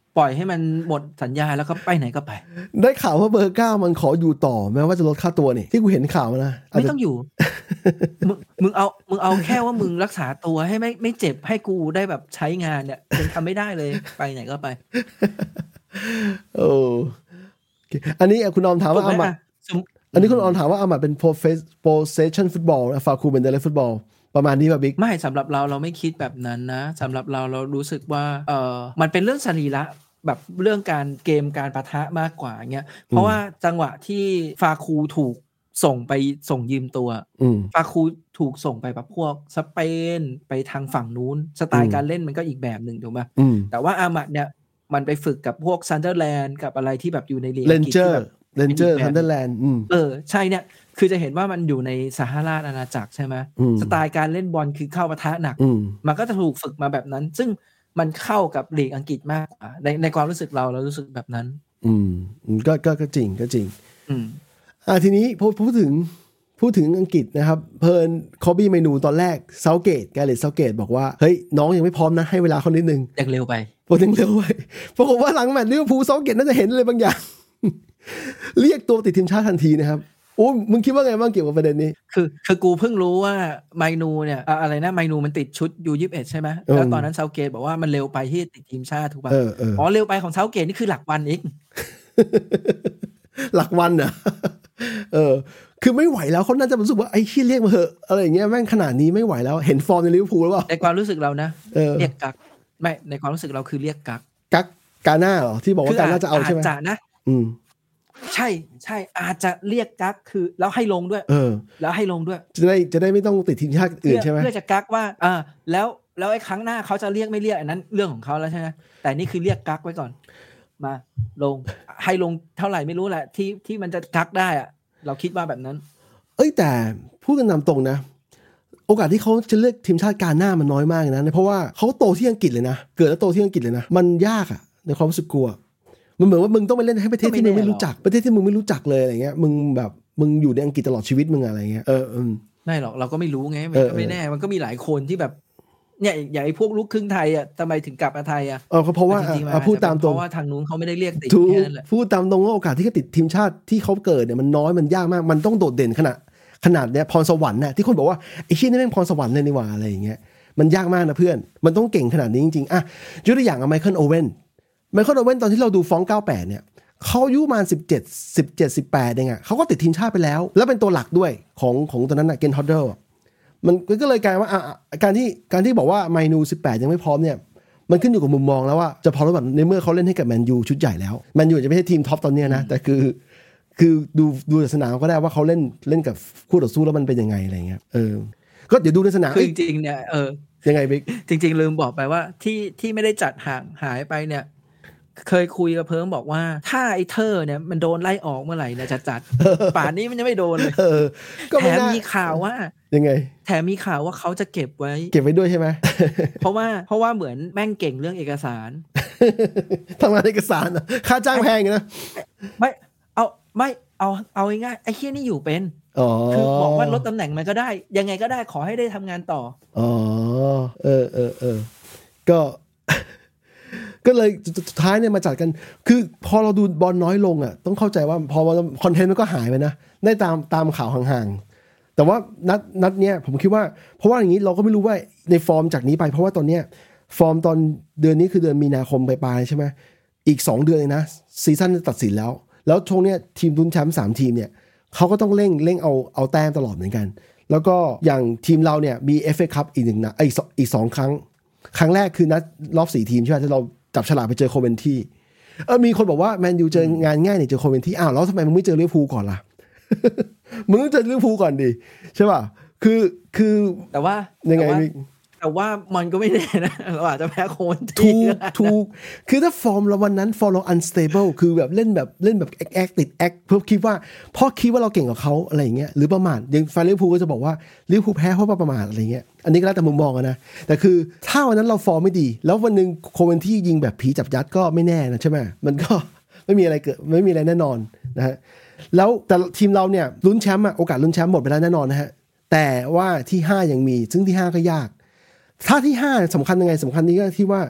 ปล่อยให้มันหมดสัญญาแล้วก็ไปไหนก็ไปได้ข่าวว่าเบอร์9มันขออยู่ต่อแม้ว่าจะลดค่าตัวนี่ที่กูเห็นข่าวนะไม่ต้องอยู่ มึงเอาแค่ว่ามึงรักษาตัวให้ไม่เจ็บให้กูได้แบบใช้งานเนี่ยมึงทำไม่ได้เลยไปไหนก็ไปโอ้อันนี้คุณออมถามว่าอามัดอันนี้คุณออมถามว่าอามัดเป็น possession football ฟาคูเป็น direct football ประมาณนี้ป่ะบิ๊กไม่สำหรับเราไม่คิดแบบนั้นนะสำหรับเรารู้สึกว่ามันเป็นเรื่องสรีระแบบเรื่องการเกมการปะทะมากกว่าเงี้ยเพราะว่าจังหวะที่ฟาคูถูกส่งยืมตัวฟาคูถูกส่งไปแบบพวกสเปนไปทางฝั่งนู้นสไตล์การเล่นมันก็อีกแบบหนึ่งถูกไหมแต่ว่าอามัดเนี่ยมันไปฝึกกับพวกซันเดอร์แลนด์กับอะไรที่แบบอยู่ในลีกอังกฤษเรนเจอร์ซันเดอร์แลนด์ใช่เนี่ยคือจะเห็นว่ามันอยู่ในสหราชอาณาจักรใช่ไหมสไตล์การเล่นบอลคือเข้าปะทะหนักมันก็จะถูกฝึกมาแบบนั้นซึ่งมันเข้ากับลีกอังกฤษมากกว่าในความรู้สึกเรารู้สึกแบบนั้นก็จริงทีนี้พูดถึงอังกฤษนะครับเพิร์นคอบบี้เมนูตอนแรกเซาเกตบอกว่าเฮ้ยน้องยังไม่พร้อมนะให้เวลาเขานิดนึงยังเร็วไปปรากฏว่าหลังแมตช์ลิเวอร์พูลเซาเกตน่าจะเห็นอะไรบางอย่าง เรียกตัวติดทีมชาติทันทีนะครับโอ้มึงคิดว่าไงบ้างเกี่ยวกับประเด็นนี้คือกูเพิ่งรู้ว่าไมนูเนี่ยอะไรนะไมนูมันติดชุด U21 ใช่ไหมแล้วตอนนั้นเซาเกตบอกว่ามันเร็วไปที่ติดทีมชาติถูกป่ะอ๋อเร็วไปของเซาเกตนี่คือหลักวันอีกหลักวันอะคือไม่ไหวแล้วเขาน่าจะรู้สึกว่าไอ้ขี้เรียกมาเหอะอะไรอย่างเงี้ยแม่งขนาดนี้ไม่ไหวแล้วเห็นฟอร์มในลิเวอร์พูลแล้วเปล่าในความรู้สึกเรานะเรียกกักไม่ในความรู้สึกเราคือเรียกกักกาหน้าเหรอที่บอกว่ากาหน้าจะเอาใช่ไหมอาจจะนะใช่อาจจะเรียกกักคือแล้วให้ลงด้วยแล้วให้ลงด้วยจะได้ไม่ต้องติดทีมชาติอื่นใช่ไหมเพื่อจะกักว่าแล้วไอ้ครั้งหน้าเขาจะเรียกไม่เรียกอันนั้นเรื่องของเขาแล้วใช่ไหมแต่นี่คือเรียกกักไว้ก่อนมาลงให้ลงเท่าไหร่ไม่รู้แหละที่มันจะกักได้อะเราคิดว่าแบบนั้นแต่พูดกันตามตรงนะโอกาสที่เขาจะเลือกทีมชาติกาหน้ามันน้อยมากนะเพราะว่าเขาโตที่อังกฤษเลยนะเกิดแล้วโตที่อังกฤษเลยนะมันยากอะในความรู้สึกกลัวมันเหมือนว่ามึงต้องไปเล่นให้ประเทศที่มึงไม่รู้จักประเทศที่มึงไม่รู้จักเลยอะไรเงี้ยมึงแบบมึงอยู่ในอังกฤษตลอดชีวิตมึงอะไรเงี้ยไม่หรอกเราก็ไม่รู้ไงไม่แน่มันก็มีหลายคนที่แบบเนี่ยอย่างไอ้พวกลูกครึ่งไทยอ่ะทำไมถึงกลับมาไทยอ่ะเพราะว่าพูดตามตรงเพราะว่าทางนู้นเขาไม่ได้เรียกติดแค่นั้นแหละพูดตามตรงว่าโอกาสที่จะติดทีมชาติที่เขาเกิดเนี่ยมันน้อยมันยากมากมันต้องโดดเด่นขนาดเนี้ยพรสวรรค์น่ะที่คนบอกว่าไอ้เหี้ยนี่แม่งพรสวรรค์เลยนี่หว่าอะไรอย่างเงี้ยมันยากมากนะเพื่อนมันต้องเก่งขนาดนี้จริงๆอ่ะยกตัวอย่างไมเคิลโอเว่นตอนที่เราดูฟ้อง98เนี่ยเขาอายุประมาณ17 18เองอ่ะเขาก็ติดทีมชาติไปแล้วเป็นตัวหลักด้วยของตอนนั้นน่ะเกนฮอดเดิลมันก็เลยกลายว่าการที่บอกว่าไมนู18ยังไม่พร้อมเนี่ยมันขึ้นอยู่กับมุมมองแล้วว่าจะพร้อมหรือเปล่าในเมื่อเขาเล่นให้กับแมนยูชุดใหญ่แล้วแมนยูจะไม่ใช่ทีมท็อปตอนนี้นะแต่คือดูสนามก็ได้ว่าเขาเล่นกับคู่ต่อสู้แล้วมันเป็นยังไงอะไรเงี้ยก็เดี๋ยวดูในสนามคือจริงๆเนี่ยยังไงบิ๊กจริงๆลืมบอกไปว่าที่ไม่ได้จัดห่างหายไปเนี่ยเคยคุยกับเพิ่มบอกว่าถ้าไอ้เธอเนี่ยมันโดนไล่ออกเมื่อไหร่เนี่ยจะจัดป่านนี้มันยังไม่โดนเลยแถมมีข่าวว่ายังไงแถมมีข่าวว่าเขาจะเก็บไว้ด้วยใช่ไหมเพราะว่าเหมือนแม่งเก่งเรื่องเอกสารทำงานเอกสารค่าจ้างแพงนะไม่เอาง่ายๆไอ้เหี้ยนี่อยู่เป็นคือบอกว่าลดตำแหน่งมันก็ได้ยังไงก็ได้ขอให้ได้ทำงานต่อก็เลยสุดท้ายเนี่ยมาจัดกันคือพอเราดูบอลน้อยลงอ่ะต้องเข้าใจว่าพอคอนเทนต์มันก็หายไปนะได้ตามข่าวห่างๆแต่ว่านัดเนี้ยผมคิดว่าเพราะว่าอย่างนี้เราก็ไม่รู้ว่าในฟอร์มจากนี้ไปเพราะว่าตอนเนี้ยฟอร์มตอนเดือนนี้คือเดือนมีนาคมปลายๆใช่ไหมอีก2เดือนเลยนะซีซั่นจะตัดสินแล้วช่วงเนี้ยทีมลุ้นแชมป์3ทีมเนี่ยเขาก็ต้องเร่งเอาแต้มตลอดเหมือนกันแล้วก็อย่างทีมเราเนี่ยมี FA Cup อีก1นะอีก2ครั้งแรกคือนัดรอบ4ทีมใช่ไหมที่เราจับฉลากไปเจอโคเวนที่มีคนบอกว่าแมนยูเจองานง่ายเนี่ยเจอโคเวนที่แล้วทำไมมึงไม่เจอลิเวอร์พูลก่อนล่ะ มึงต้องเจอลิเวอร์พูลก่อนดิใช่ป่ะคือแต่ว่ายังไงแต่ว่ามันก็ไม่แน่นะเราอาจจะแพ้โคนถูกคือถ้าฟอร์มเราวันนั้นฟอร์มเรา unstable คือแบบเล่นแบบแอคติดแอคเพื่อคิดว่าเราเก่งกว่าเขาอะไรอย่างเงี้ยหรือประมาทอย่างแฟนลิเวอร์พูลก็จะบอกว่าลิเวอร์พูลแพ้เพราะประมาทอะไรเงี้ยอันนี้ก็แล้วแต่มุมมองนะแต่คือถ้าวันนั้นเราฟอร์มไม่ดีแล้ววันนึงโคเวนที่ยิงแบบผีจับยัดก็ไม่แน่นะใช่ไหมมันก็ไม่มีอะไรเกิดไม่มีอะไรแน่นอนนะฮะแล้วแต่ทีมเราเนี่ยลุ้นแชมป์โอกาสลุ้นแชมป์หมดไปแล้วแน่นอนนะฮะแต่ว่าที่5ยังมีซึ่งที่5ก็ยากถ้าที่5สำคัญยังไงสำคัญนี้ก็ที่ว่า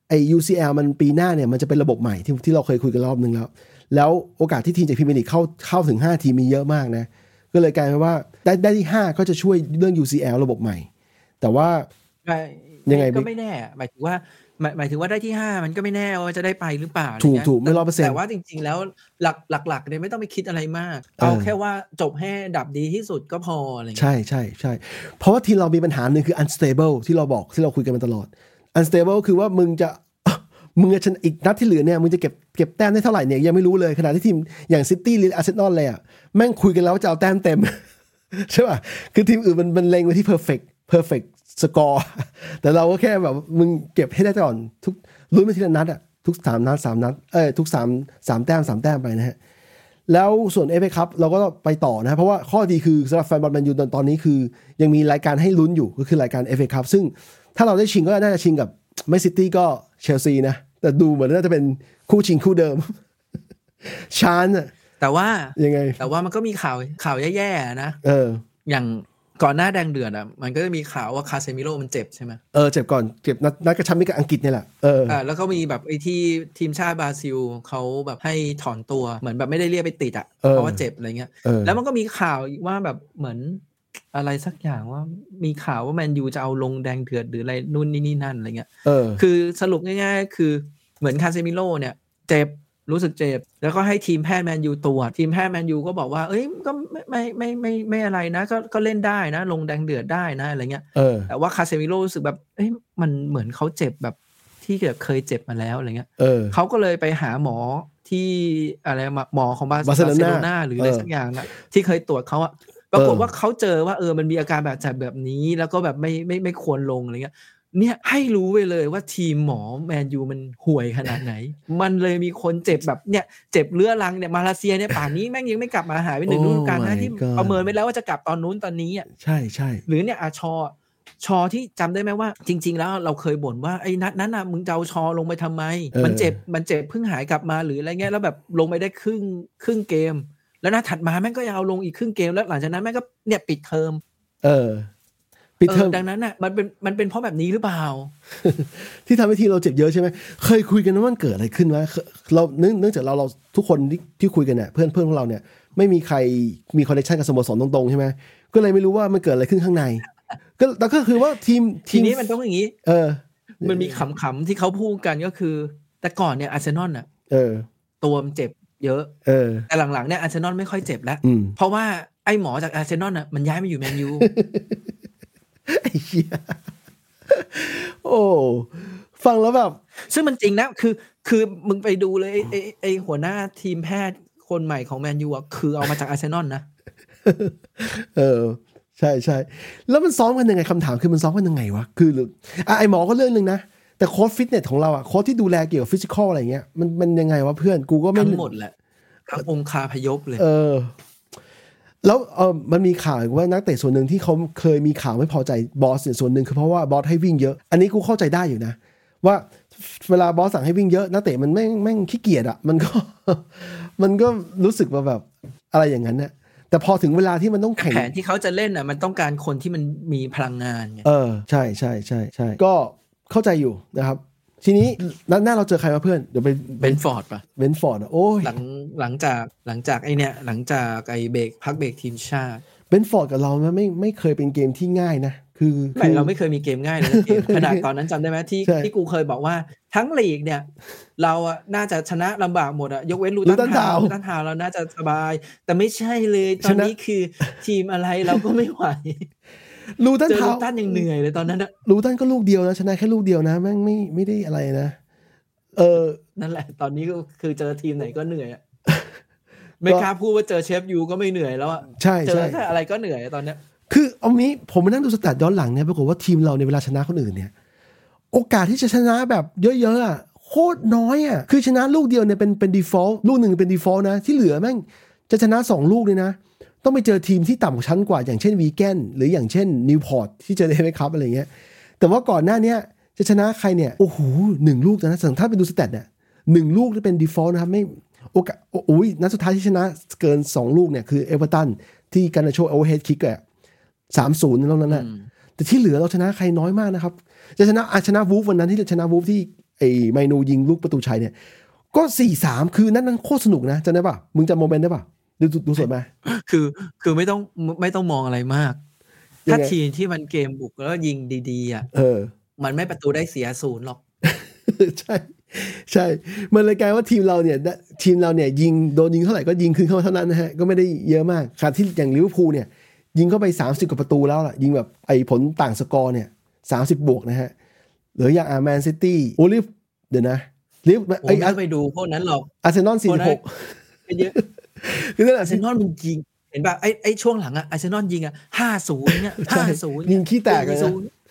ไอ้ UCL มันปีหน้าเนี่ยมันจะเป็นระบบใหม่ที่เราเคยคุยกันรอบนึงแล้วโอกาสที่ทีมจากพรีเมียร์ลีกเข้าถึง5ทีมมีเยอะมากนะก็เลยกลายเป็นว่าได้ที่5ก็จะช่วยเรื่อง UCL ระบบใหม่แต่ว่ายังไงก็ไม่แน่หมายถึงว่าได้ที่5มันก็ไม่แน่ว่าจะได้ไปหรือเปล่าถูกไม่ 100% แต่ว่าจริงๆแล้วหลักๆเนี่ยไม่ต้องไปคิดอะไรมากเอาแค่ว่าจบให้ดับดีที่สุดก็พออะไรเงี้ยใช่เพราะว่าทีมเรามีปัญหาหนึ่งคือ unstable ที่เราคุยกันมาตลอด unstable คือว่ามึงจะอีกนัดที่เหลือเนี่ยมึงจะเก็บแต้มได้เท่าไหร่เนี่ยยังไม่รู้เลยขณะที่ทีมอย่างซิตี้หรืออาร์เซนอลเลยอ่ะแม่งคุยกันแล้วว่าจะเอาแต้มเต็ม ใช่ป่ะคือทีมอื่นมันเล็งไว้ที่ perfect score แต่เราก็แค่แบบมึงเก็บให้ได้ก่อนทุกลุ้นไปทีละนัดอ่ะทุก3นัดทุก3แต้มไปนะฮะแล้วส่วน FA Cup เราก็ไปต่อนะเพราะว่าข้อดีคือสำหรับแฟนบอลแมนยูตอนนี้คือยังมีรายการให้ลุ้นอยู่ก็คือรายการ FA Cup ซึ่งถ้าเราได้ชิงก็น่าจะชิงกับแมนซิตี้ก็เชลซีนะแต่ดูเหมือนน่าจะเป็นคู่ชิงคู่เดิม ชานอะแต่ว่ายังไงแต่ว่ามันก็มีข่าวแย่ๆนะอย่างก่อนหน้าแดงเดือดอ่ะมันก็จะมีข่าวว่าคาเซมิโร่มันเจ็บใช่ไหมเจ็บก่อนเจ็บนัดกระชับมิตรกับอังกฤษนี่แหละแล้วก็มีแบบไอ้ที่ทีมชาติบราซิลเขาแบบให้ถอนตัวเหมือนแบบไม่ได้เรียกไปติดอ่ะเพราะว่าเจ็บอะไรเงี้ยแล้วมันก็มีข่าวว่าแบบเหมือนอะไรสักอย่างว่ามีข่าวว่าแมนยูจะเอาลงแดงเดือดหรืออะไรนู่นนี่นั่นอะไรเงี้ยคือสรุปง่ายๆคือเหมือนคาเซมิโร่เนี่ยเจ็บรู้สึกเจ็บแล้วก็ให้ทีมแพทย์แมนยูตรวจทีมแพทย์แมนยูก็บอกว่าเอ้ยก็ไม่อะไรนะก็เล่นได้นะลงแดงเดือดได้นะอะไรเงี้ยแต่ว่าคาเซมิโร่รู้สึกแบบเอ้ยมันเหมือนเขาเจ็บแบบที่เคยเจ็บมาแล้วอะไรเงี้ยเขาก็เลยไปหาหมอที่อะไรหมอของบาร์เซโลนาหรืออะไรสักอย่างนะที่เคยตรวจเขาอะปรากฏว่าเขาเจอว่ามันมีอาการแบบนี้แล้วก็แบบไม่ควรลงอะไรเงี้ยเนี่ยให้รู้ไปเลยว่าทีมหมอแมนยูมันห่วยขนาดไหน มันเลยมีคนเจ็บแบบเนี่ยเจ็บเรื้อรังเนี่ยมาเลเซียเนี่ยป่านนี้แม่งยังไม่กลับมาหายไป1 ฤดูกาลนะที่ประเมินไว้แล้วว่าจะกลับตอนนู้นตอนนี้อ่ะใช่หรือเนี่ยชอที่จำได้ไหมว่าจริงๆแล้วเราเคยบ่นว่าไอ้นัดนั้นน่ะมึงจะเอาชอลงไปทำไมมันเจ็บเพิ่งหายกลับมาหรืออะไรเงี้ยแล้วแบบลงไปได้ครึ่งเกมแล้วนัดถัดมาแม่งก็ยังเอาลงอีกครึ่งเกมแล้วหลังจากนั้นแม่งก็เนี่ยปิดเทอมดังนั้นน่ะมันเป็นเพราะแบบนี้หรือเปล่าที่ทำให้ทีเราเจ็บเยอะใช่ไหมเคยคุยกันว่ามันเกิดอะไรขึ้นวะเราเนื่องจากเราทุกคนที่คุยกันเนี่ยเพื่อนพวกเราเนี่ยไม่มีใครมีคอนเนคชั่นกับสโมสรตรงๆใช่ไหมก็เลยไม่รู้ว่ามันเกิดอะไรขึ้นข้างในก็คือว่าทีนี้มันต้องอย่างนี้มันมีขำๆที่เขาพูดกันก็คือแต่ก่อนเนี่ยอาร์เซนอลน่ะตัวมันเจ็บเยอะแต่หลังๆเนี่ยอาร์เซนอลไม่ค่อยเจ็บแล้วเพราะว่าไอ้หมอจากอาร์เซนอลน่ะมันย้ายมาอยู่แมนยูไอ้เหี้ยโอ้ฟังแล้วแบบซึ่งมันจริงนะคือมึงไปดูเลยไอ้หัวหน้าทีมแพทย์คนใหม่ของแมนยูอ่ะคือเอามาจากอาร์เซนอลนะใช่แล้วมันซ้อมกันยังไงคำถามคือมันซ้อมกันยังไงวะคือไอหมอก็เรื่องนึงนะแต่โค้ชฟิตเนสของเราอ่ะโค้ชที่ดูแลเกี่ยวกับฟิสิกอลอะไรเงี้ยมันยังไงวะเพื่อนกูก็ไม่ทั้งหมดแหละทั้งองคาพยพเลยแล้วมันมีข่าวว่านักเตะส่วนหนึ่งที่เขาเคยมีข่าวไม่พอใจบอสส่วนหนึ่งคือเพราะว่าบอสให้วิ่งเยอะอันนี้กูเข้าใจได้อยู่นะว่าเวลาบอสสั่งให้วิ่งเยอะนักเตะมันแม่งขี้เกียจอ่ะมันก็รู้สึกว่าแบบอะไรอย่างนั้นเนี่ยแต่พอถึงเวลาที่มันต้องแข่งแผนที่เขาจะเล่นอ่ะมันต้องการคนที่มันมีพลังงานไงใช่ก็เข้าใจอยู่นะครับทีนี้หน้าเราเจอใครมาเพื่อนเดี๋ยวไปเบนฟอร์ดป่ะเบนฟอร์ดโอ้ยหลังจากไอเนี่ยหลังจากไอพักเบรกทีมชาติเบนฟอร์ดกับเราไม่เคยเป็นเกมที่ง่ายนะคือเราไม่เคยมีเกมง่ายเลยเกมขนาดตอนนั้นจำได้ไหมที่กูเคยบอกว่าทั้งลีกเนี่ยเราอะน่าจะชนะลำบากหมดอะยกเว้นลูตันทาวเราน่าจะสบายแต่ไม่ใช่เลยตอนนี้คือทีมอะไรเราก็ไม่ไหวลูตันยังเหนื่อยเลยตอนนั้นนะลูตันก็ลูกเดียวนะชนะแค่ลูกเดียวนะแม่งไม่ได้อะไรนะนั่นแหละตอนนี้ก็คือเจอทีมไหนก็เหนื่อยอ่ะไม่กล้าพูดว่าเจอเชฟยูก็ไม่เหนื่อยแล้วอ่ะใช่เจอแค่อะไรก็เหนื่อยตอนเนี้ยคือเอางี้ผมมานั่งดูสแตทย้อนหลังเนี่ยปรากฏว่าทีมเราในเวลาชนะคนอื่นเนี่ยโอกาสที่จะชนะแบบเยอะๆอ่ะโคตรน้อยอ่ะคือชนะลูกเดียวเนี่ยเป็น default ลูกหนึ่งเป็น default นะที่เหลือแม่งจะชนะ2ลูกเลยนะต้องไปเจอทีมที่ต่ำกว่าชั้นกว่าอย่างเช่นวีแกนหรืออย่างเช่นนิวพอร์ตที่เจอในFA Cupอะไรเงี้ยแต่ว่าก่อนหน้านี้จะชนะใครเนี่ยโอ้โห1ลูกนะถ้าไปดูสแตทเนี่ย1ลูกที่เป็น default นะครับไม่โอกาสนัดสุดท้ายที่ชนะเกิน2ลูกเนี่ยคือเอเวอร์ตันที่การนาโชโอเวอร์เฮดคิกอ่ะ 3-0 นั่นแหละแต่ที่เหลือเราชนะใครน้อยมากนะครับจะชนะวูฟวันนั้นที่ชนะวูฟที่ไอ้ไมนูยิงลูกประตูชัยเนี่ยก็ 4-3 คือนั้นโคตรสนุกนะจำได้ป่ะมึงจำโมเมนต์ได้ป่ะดูสดไหมคือไม่ต้องมองอะไรมากถ้าทีมที่มันเกมบุกแล้วยิงดีๆอ่ะมันไม่ประตูได้เสีย0หรอกใช่มันเลยกลายว่าทีมเราเนี่ยยิงโดนยิงเท่าไหร่ก็ยิงคืนเข้าเท่านั้นนะฮะก็ไม่ได้เยอะมากขณะที่อย่างลิเวอร์พูลเนี่ยยิงเข้าไป30กว่าประตูแล้วล่ะยิงแบบไอ้ผลต่างสกอร์เนี่ย30บวกนะฮะหรืออย่างแมนซิตี้โอลิฟเดี๋ยวนะลิฟไม่ไปดูพวกนั้นหรอกอาร์เซนอล 46เยอะคือนั่นอาร์เซนอลมันยิงเห็นป่ะไอ้ช่วงหลังอ่ะอาร์เซนอลยิงอ่ะ50เนี่ย50 ยิงขี้แตกเลยนะ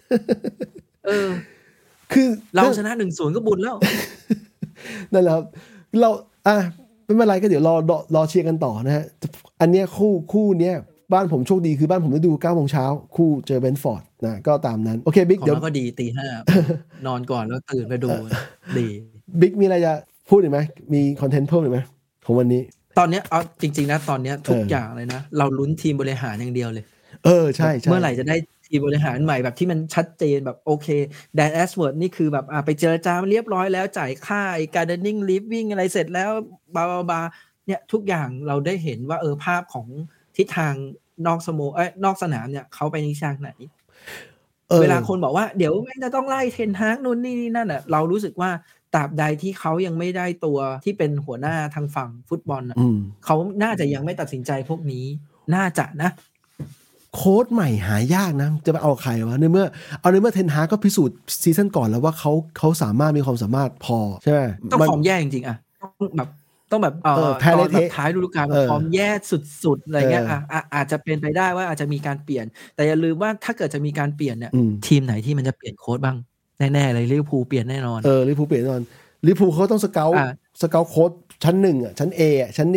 คือเราชนะ 1-0 ก็บุญแล้วนั่นแหละครับเราไม่เป็นไรก็เดี๋ยวรอเชียร์กันต่อนะฮะอันเนี้ยคู่เนี้ยบ้านผมโชคดีคือบ้านผมได้ดู 9:00 นคู่เจอเบนฟอร์ดนะก็ตามนั้นโอเคบิ๊กเดี๋ยวก็ดี 5:00 นนอนก่อนแล้วตื่นไปดูดีบิ๊กมีอะไรจะพูดอีกไหมมีคอนเทนต์เพิ่มอีกไหมของวันนี้ตอนนี้เอาจริงๆนะตอนนี้ทุกอย่างเลยนะเราลุ้นทีมบริหารอย่างเดียวเลยใช่เมื่อไหร่จะได้ทีมบริหารใหม่แบบที่มันชัดเจนแบบโอเคแดนแอสเวิร์ดนี่คือแบบไปเจรจาเรียบร้อยแล้วจ่ายค่าไอ้ gardening living อะไรเสร็จแล้วบาเนี่ยทุกอย่างเราได้เห็นว่าภาพของทิศทางนอกสนามเนี่ยเขาไปในทางไหนเวลาคนบอกว่าเดี๋ยวไม่จะต้องไล่เทนฮากนู่นนี่นั่นเรารู้สึกว่าตราบใดที่เขายังไม่ได้ตัวที่เป็นหัวหน้าทางฝั่งฟุตบอลเขาน่าจะยังไม่ตัดสินใจพวกนี้น่าจะนะโค้ชใหม่หายากนะจะไปเอาใครวะในเมื่อเทนฮากก็พิสูจน์ซีซั่นก่อนแล้วว่าเขาสามารถมีความสามารถพอใช่ไหมต้องฟอร์มแย่จริงๆต้องแบบแพ้เลยท้ายฤดูกาลฟอร์มแย่สุดๆอะไรเงี้ยอาจจะเป็นไปได้ว่าอาจจะมีการเปลี่ยนแต่อย่าลืมว่าถ้าเกิดจะมีการเปลี่ยนเนี่ยทีมไหนที่มันจะเปลี่ยนโค้ชบ้างแน่ๆเลยลิเวอร์พูลเปลี่ยนแน่นอนลิเวอร์พูลเปลี่ยนแน่นอนลิเวอร์พูลเขาต้องสเกาต์โค้ชชั้น1อ่ะชั้น A อ่ะชั้น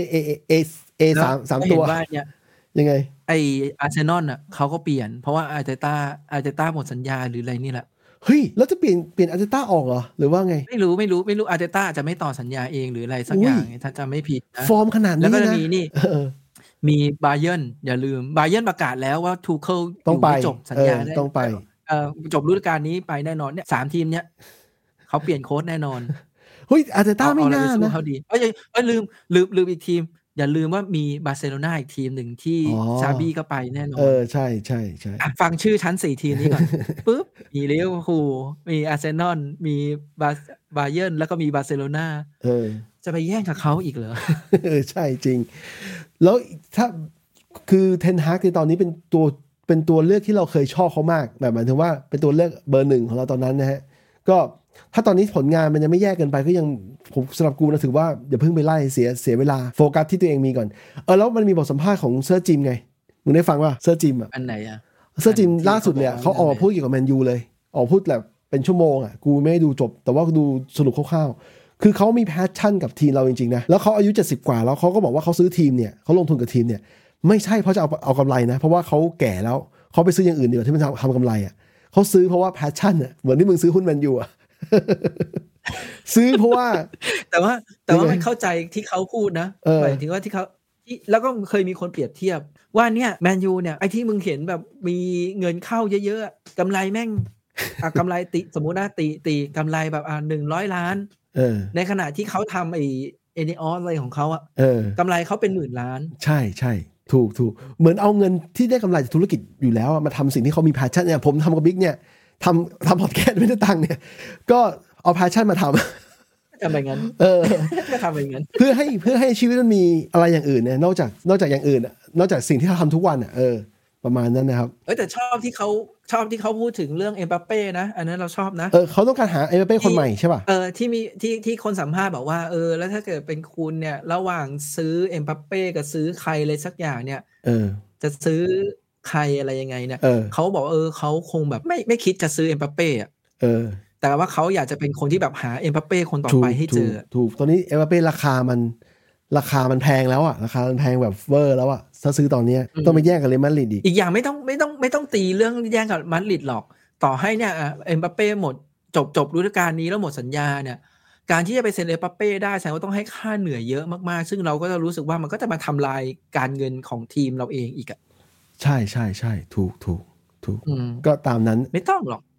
A 3ตัวยังไงไออาร์เซนอลอ่ะเขาก็เปลี่ยนเพราะว่าอาร์เตต้าหมดสัญญาหรืออะไรนี่แหละเฮ้ยแล้วจะเปลี่ยนอาร์เตต้าออกเหรอหรือว่าไงไม่รู้อาร์เตต้าจะไม่ต่อสัญญาเองหรืออะไรสักอย่างถ้าจะไม่ผิดนะฟอร์มขนาดนี้นะแล้วก็จะมีนี่มีบาเยิร์นอย่าลืมบาเยิร์นประกาศแล้วว่าทูเคิลต้องไปจบสัญญาได้ต้องไปจบฤดูกาลนี้ไปแน่นอนเนี่ย3ทีมเนี้ยเขาเปลี่ยนโค้ชแน่นอนเฮ้ยอาร์เตต้าไม่น่านะเขาดีลืมอีกทีมอย่าลืมว่ามีบาร์เซโลนาอีกทีมหนึ่งที่ซาบีก็ไปแน่นอนใช่ฟังชื่อชั้น4ทีมนี้ก่อนปุ๊บมีลิเวอร์พูลมีอาร์เซนอลมีบาเยิร์นแล้วก็มีบาร์เซโลนาจะไปแย่งกับเขาอีกเหรอใช่จริงแล้วถ้าคือเทนฮากในตอนนี้เป็นตัวเลือกที่เราเคยชอบเขามากแบบหมายถึงว่าเป็นตัวเลือกเบอร์1ของเราตอนนั้นนะฮะก็ถ้าตอนนี้ผลงานมันยังไม่แย่เกินไปก็ยังผมสำหรับกูนะถือว่าอย่าเพิ่งไปไล่เสียเวลาโฟกัสที่ตัวเองมีก่อนแล้วมันมีบทสัมภาษณ์ของเซอร์จิมไงมึงได้ฟังว่าเซอร์จิมอันไหนเซอร์จิมล่าสุดเลยเขาออกมาพูดเกี่ยวกับแมนยูเลยออกพูดแบบเป็นชั่วโมงกูไม่ได้ดูจบแต่ว่าดูสรุปคร่าวๆคือเขามีแพชชั่นกับทีมเราจริงๆนะแล้วเขาอายุ70กว่าแล้วเขาก็บอกว่าเขาซื้อทีมเนี่ยเขาลงทุนกับทีมเนี่ยไม่ใช่เพราะจะเอากำไรนะเพราะว่าเขาแก่แล้วเขาไปซื้ออย่างอื่นดีกว่าที่มันทำกำไรเขาซื้อเพราะว่าแพชชั่นเหมือนที่มึงซื้อหุ้นแมนยูซื้อเพราะว่าแต่ว่ามันเข้าใจที่เขาพูดนะหมายถึงว่าที่เขาแล้วก็เคยมีคนเปรียบเทียบว่าเนี่ยแมนยูเนี่ยไอ้ที่มึงเห็นแบบมีเงินเข้าเยอะๆกำไรแม่งกำไรสมมุตินะตีกำไรแบบ100 ล้านในขณะที่เขาทำไอ้เอเนออสอะไรของเขากำไรเขาเป็น10,000 ล้านใช่ถูกเหมือนเอาเงินที่ได้กำไรจากธุรกิจอยู่แล้วมาทำสิ่งที่เขามีแพชชั่นเนี่ยผมทำกับบิ๊กเนี่ยทำพอดแคสต์ไม่ได้ตังค์เนี่ยก็เอาแพชชั่นมาทำแบบนั้นก็ทำแบบนั้นเพื่อให้ชีวิตมันมีอะไรอย่างอื่นเนี่ยนอกจากอย่างอื่นนอกจากสิ่งที่เขาทำทุกวันประมาณนั้นนะครับแต่ชอบที่เขาพูดถึงเรื่องเอ็มบัปเป้นะอันนั้นเราชอบนะเขาต้องการหาเอ็มบัปเป้คนใหม่ใช่ป่ะที่มีที่คนสัมภาษณ์บอกว่าแล้วถ้าเกิดเป็นคุณเนี่ยระหว่างซื้อเอ็มบัปเป้กับซื้อใครเลยสักอย่างเนี่ยจะซื้อใครอะไรยังไงเนี่ยเขาบอกเขาคงแบบไม่คิดจะซื้อเอ็มบัปเป้แต่ว่าเขาอยากจะเป็นคนที่แบบหาเอ็มบัปเป้คนต่อไปให้เจอถูกตอนนี้เอ็มบัปเป้ราคามันแพงแล้วราคามันแพงแบบเวอร์แล้วถ้าซื้อตอนนี้ต้องไปแย่งกับเรอัลมาดริดอีกอย่างไม่ต้องตีเรื่องแย่งกับมาดริดหรอกต่อให้เนี่ยเอ็มบัปเป้หมดจบฤดูกาลนี้แล้วหมดสัญญาเนี่ยการที่จะไปเซ็นเอ็มบัปเป้ได้แสดงว่าต้องให้ค่าเหนื่อยเยอะมากๆซึ่งเราก็จะรู้สึกว่ามันก็จะมาทำลายการเงินของทีมเราเองอีกใช่ถูกก็ตามนั้นไม่ต้องหรอก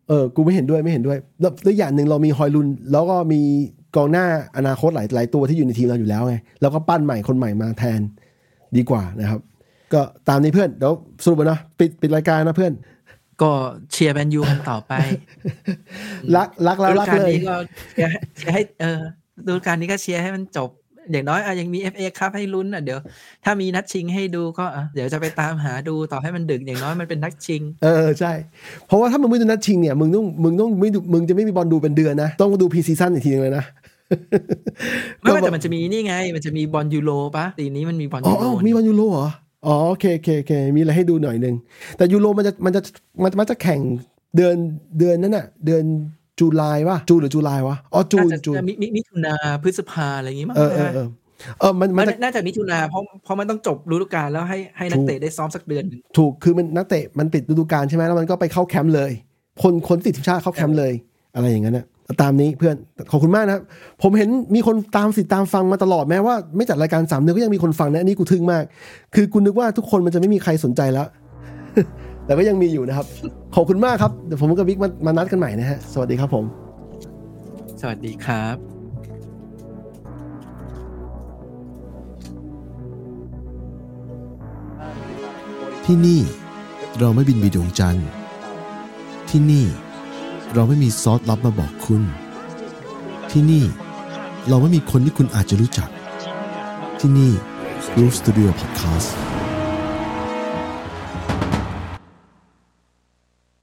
กูไม่เห็นด้วยแล้วอย่างหนึ่งเรามีฮอยลุนแล้วก็มีกองหน้าอนาคตหลายตัวที่อยู่ในทีมเราอยู่แล้วไงแล้วก็ปั้นใหม่คนใหม่มาแทนดีกว่านะครับก็ตามนี้เพื่อนเดี๋ยวสรุปนะปิดรายการนะเพื่อนก็เชียร์แมนยูกันต่อไปรักแล้วรักเลยก็เชียร์ให้ฤดูกาลนี้ก็เชียร์ให้มันจบอย่างน้อยยังมี FA คัพให้ลุ้นเดี๋ยวถ้ามีนัดชิงให้ดูก็เดี๋ยวจะไปตามหาดูต่อให้มันดึกอย่างน้อยมันเป็นนัดชิงใช่เพราะว่าถ้ามึงไม่ดูนัดชิงเนี่ยมึงจะไม่มีบอลดูเป็นเดือนนะต้องดูพรีซีซั่นอีกทีนึงเลยนะไม่แต่มันจะมีนี่ไงมันจะมีบอลยูโรป่ะปีนี้มันมีบอลยูโรมีบอลยูโรเหรอโอเคมีอะไรให้ดูหน่อยนึงแต่ยูโรมันจะแข่งเดือนนั้นน่ะเดือนจุลายวะจูนหรือจุลายวะจูนมิถุนาพฤษภาอะไรอย่างงี้มั้งมันน่าจะมิถุนาเพราะมันต้องจบฤดูกาลแล้วให้นักเตะได้ซ้อมสักเดือนนึงถูกคือมันนักเตะมันปิดฤดูกาลใช่ไหมแล้วมันก็ไปเข้าแคมป์เลยคนติดทีมชาติเข้าแคมป์เลยอะไรอย่างนั้นน่ะตามนี้เพื่อนขอบคุณมากนะครับผมเห็นมีคนตามฟังมาตลอดแม้ว่าไม่จัดรายการ3 เดือนก็ยังมีคนฟังนะอันนี้กูทึ่งมากคือกูนึกว่าทุกคนมันจะไม่มีใครสนใจแล้วแต่ก็ยังมีอยู่นะครับขอบคุณมากครับเดี๋ยวผมกับบิ๊กมานัดกันใหม่นะฮะสวัสดีครับผมสวัสดีครับที่นี่เราไม่บินไปดวงจันทร์ที่นี่เราไม่มีซอสลับมาบอกคุณที่นี่เราไม่มีคนที่คุณอาจจะรู้จักที่นี่ Groove Studio Podcast